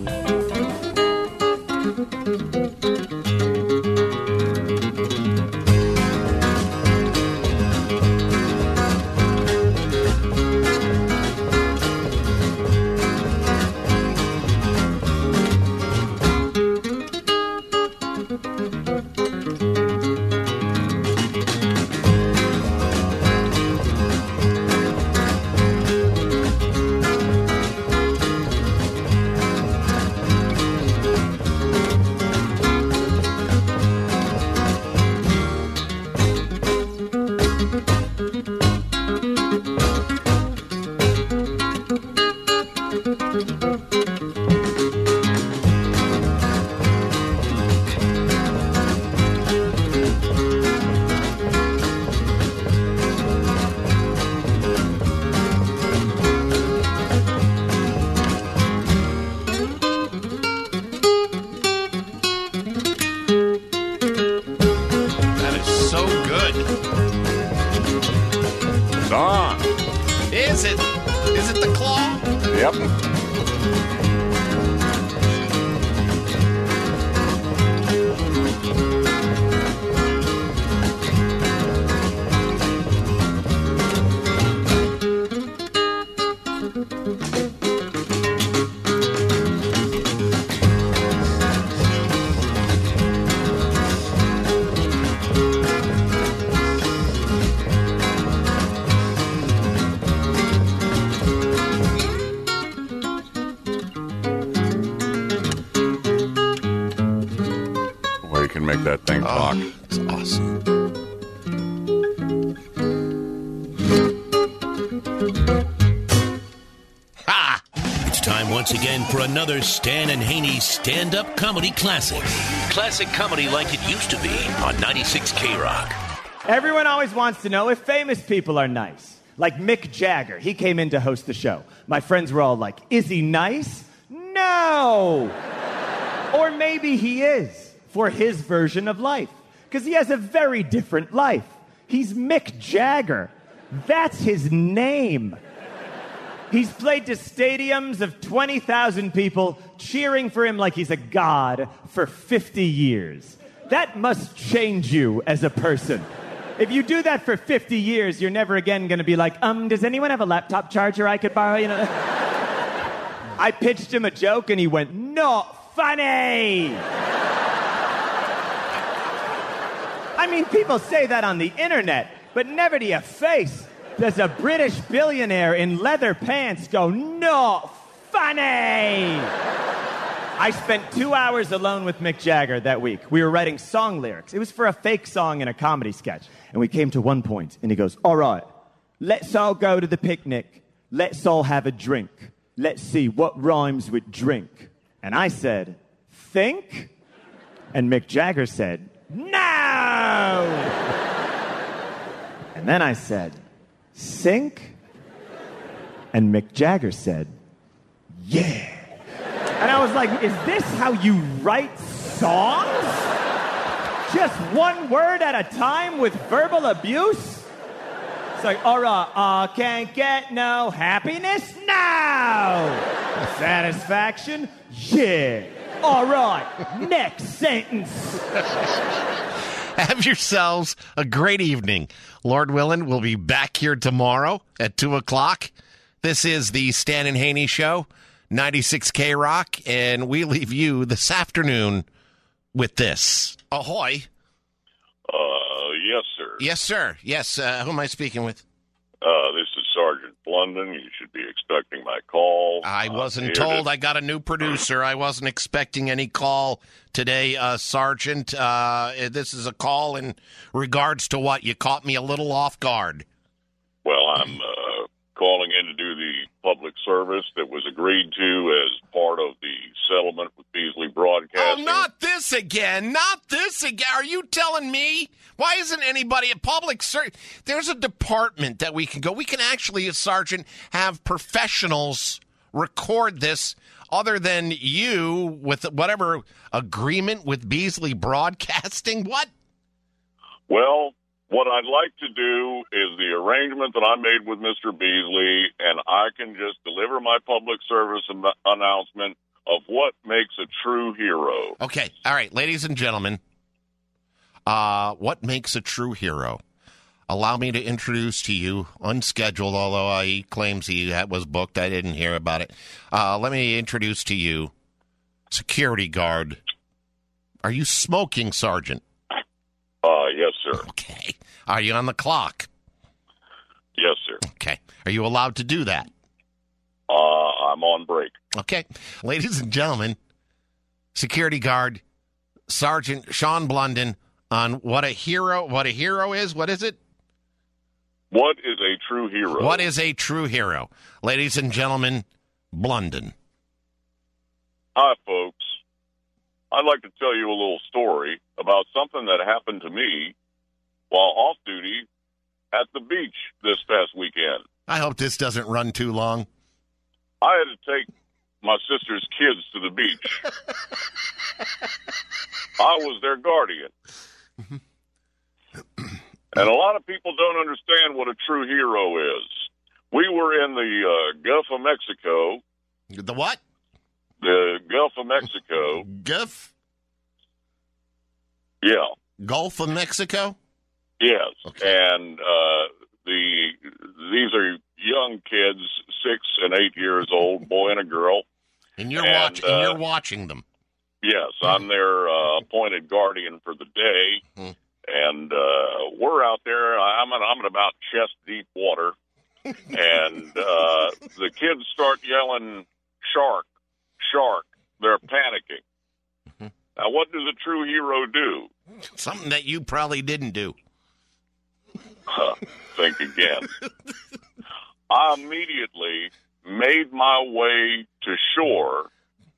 Is it? Is it the claw? Yep. It's awesome. Ha! It's time once again for another Stan and Haney stand-up comedy classic. Classic comedy like it used to be on ninety-six K-Rock. Everyone always wants to know if famous people are nice. Like Mick Jagger. He came in to host the show. My friends were all like, is he nice? No! Or maybe he is, for his version of life. Because he has a very different life. He's Mick Jagger. That's his name. He's played to stadiums of twenty thousand people cheering for him like he's a god for fifty years. That must change you as a person. If you do that for fifty years, you're never again going to be like, um, does anyone have a laptop charger I could borrow? You know. I pitched him a joke and he went, not funny. I mean, people say that on the internet, but never to your face. Does a British billionaire in leather pants go, not funny? I spent two hours alone with Mick Jagger that week. We were writing song lyrics. It was for a fake song in a comedy sketch. And we came to one point, and he goes, all right, let's all go to the picnic. Let's all have a drink. Let's see what rhymes with drink. And I said, think? And Mick Jagger said, no! And then I said, sink? And Mick Jagger said, yeah. And I was like, is this how you write songs? Just one word at a time with verbal abuse? It's like, all right, I can't get no happiness? No! Satisfaction? Yeah. All right, next sentence. Have yourselves a great evening. Lord willing, we'll be back here tomorrow at two o'clock. This is the Stan and Haney Show, ninety-six K-Rock, and we leave you this afternoon with this. Ahoy. Uh, yes, sir. Yes, sir. Yes, uh, who am I speaking with? Uh, this is Sergeant London. You should be expecting my call. I wasn't I'm told. to... I got a new producer. I wasn't expecting any call today, uh, Sergeant. Uh, this is a call in regards to what? You caught me a little off guard. Well, I'm uh, calling in to do the public service that was agreed to as part of the settlement with Beasley Broadcasting. Oh, not this again. Not this again. Are you telling me? Why isn't anybody at public service? There's a department that we can go. We can actually, as Sergeant, have professionals record this other than you with whatever agreement with Beasley Broadcasting. What? Well, what I'd like to do is the arrangement that I made with Mister Beasley, and I can just deliver my public service an- announcement of what makes a true hero. Okay. All right, ladies and gentlemen, uh, what makes a true hero? Allow me to introduce to you, unscheduled, although uh, he claims he had, was booked. I didn't hear about it. Uh, let me introduce to you security guard. Are you smoking, Sergeant? Uh, yes, sir. Okay. Are you on the clock? Yes, sir. Okay. Are you allowed to do that? Uh, I'm on break. Okay. Ladies and gentlemen, security guard Sergeant Sean Blunden on what a hero, what a hero is. What is it? What is a true hero? What is a true hero? Ladies and gentlemen, Blunden. Hi, folks. I'd like to tell you a little story about something that happened to me while off duty at the beach this past weekend. I hope this doesn't run too long. I had to take my sister's kids to the beach. I was their guardian. And a lot of people don't understand what a true hero is. We were in the uh, Gulf of Mexico. The what? The Gulf of Mexico. Gulf? Yeah. Gulf of Mexico? Yes. Okay. And uh, the these are young kids, six and eight years old, boy and a girl. And you're, and, watch- uh, and you're watching them. Yes, I'm their uh, appointed guardian for the day. Hmm. And uh, we're out there. I'm in, I'm in about chest deep water. And uh, the kids start yelling, shark, shark. They're panicking. Now, what does a true hero do? Something that you probably didn't do. Huh, think again. I immediately made my way to shore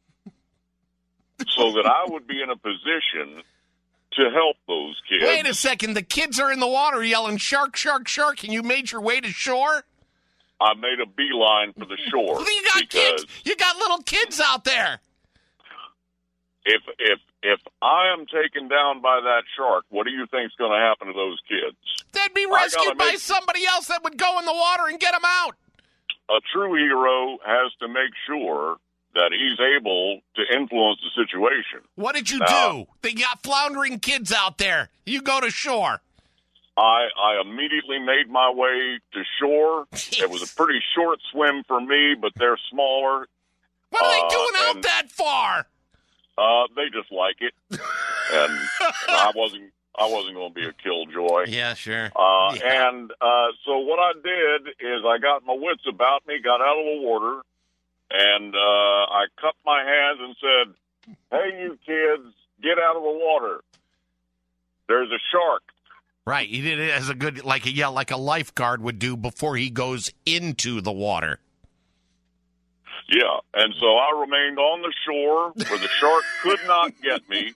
so that I would be in a position to help those kids. Wait a second. The kids are in the water yelling, shark, shark, shark, and you made your way to shore? I made a beeline for the shore. You got kids. You got little kids out there. If if if I am taken down by that shark, what do you think's going to happen to those kids? They'd be I rescued gotta by make- somebody else that would go in the water and get them out. A true hero has to make sure that he's able to influence the situation. What did you Now, do? They got floundering kids out there. You go to shore. I, I immediately made my way to shore. It was a pretty short swim for me, but they're smaller. What are they Uh, doing out and- that far? Uh, they just like it, and I wasn't. I wasn't going to be a killjoy. Yeah, sure. Uh, Yeah. And uh, so what I did is I got my wits about me, got out of the water, and uh, I cupped my hands and said, "Hey, you kids, get out of the water. There's a shark." Right. He did it as a good, like a, yeah, like a lifeguard would do before he goes into the water. Yeah, and so I remained on the shore where the shark could not get me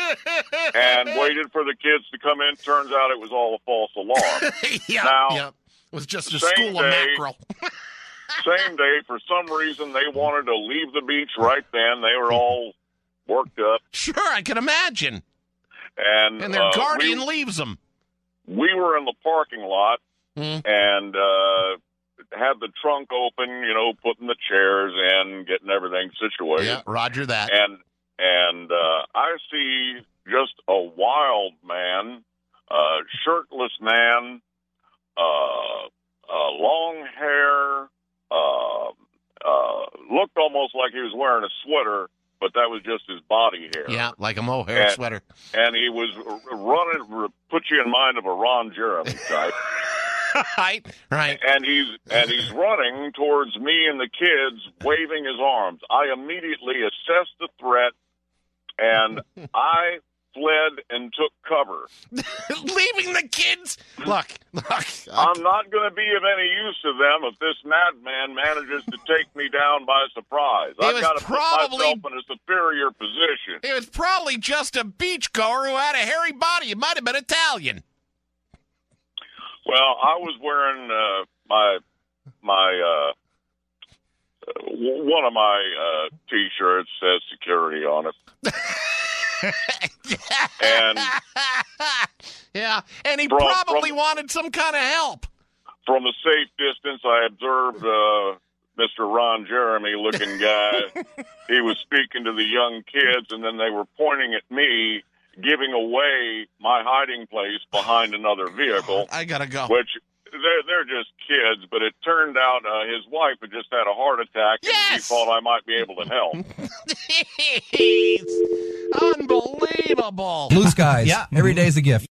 and waited for the kids to come in. Turns out it was all a false alarm. yeah, now, yeah. It was just a same school of day- mackerel. Same day, for some reason, they wanted to leave the beach right then. They were all worked up. Sure, I can imagine. And, And their uh, guardian we, leaves them. we were in the parking lot Mm. and uh, had the trunk open, you know, putting the chairs in, getting everything situated. Yeah, roger that. And and uh, I see just a wild man, uh, shirtless man, uh, uh, long hair, uh, uh, looked almost like he was wearing a sweater, but that was just his body hair. Yeah, like a mohair And- sweater. And he was r- running, put you in mind of a Ron Jeremy type. right, right. And he's and he's running towards me and the kids, waving his arms. I immediately assessed the threat, and I fled and took cover. Leaving the kids? Look, look. I'm not going to be of any use to them if this madman manages to take me down by surprise. It I've was got to probably- put myself in a superior position. It was probably just a beachgoer who had a hairy body. It might have been Italian. Well, I was wearing uh, my my uh, w- one of my uh, T-shirts says security on it, and Yeah, and he From- probably from- wanted some kind of help. from a safe distance, I observed uh, Mister Ron Jeremy looking guy. He was speaking to the young kids, and then they were pointing at me, giving away my hiding place behind another vehicle. I gotta go. Which they're they're just kids, but it turned out uh, his wife had just had a heart attack, and he Yes! thought I might be able to help. Unbelievable. Blue skies. Yeah. Every day's a gift.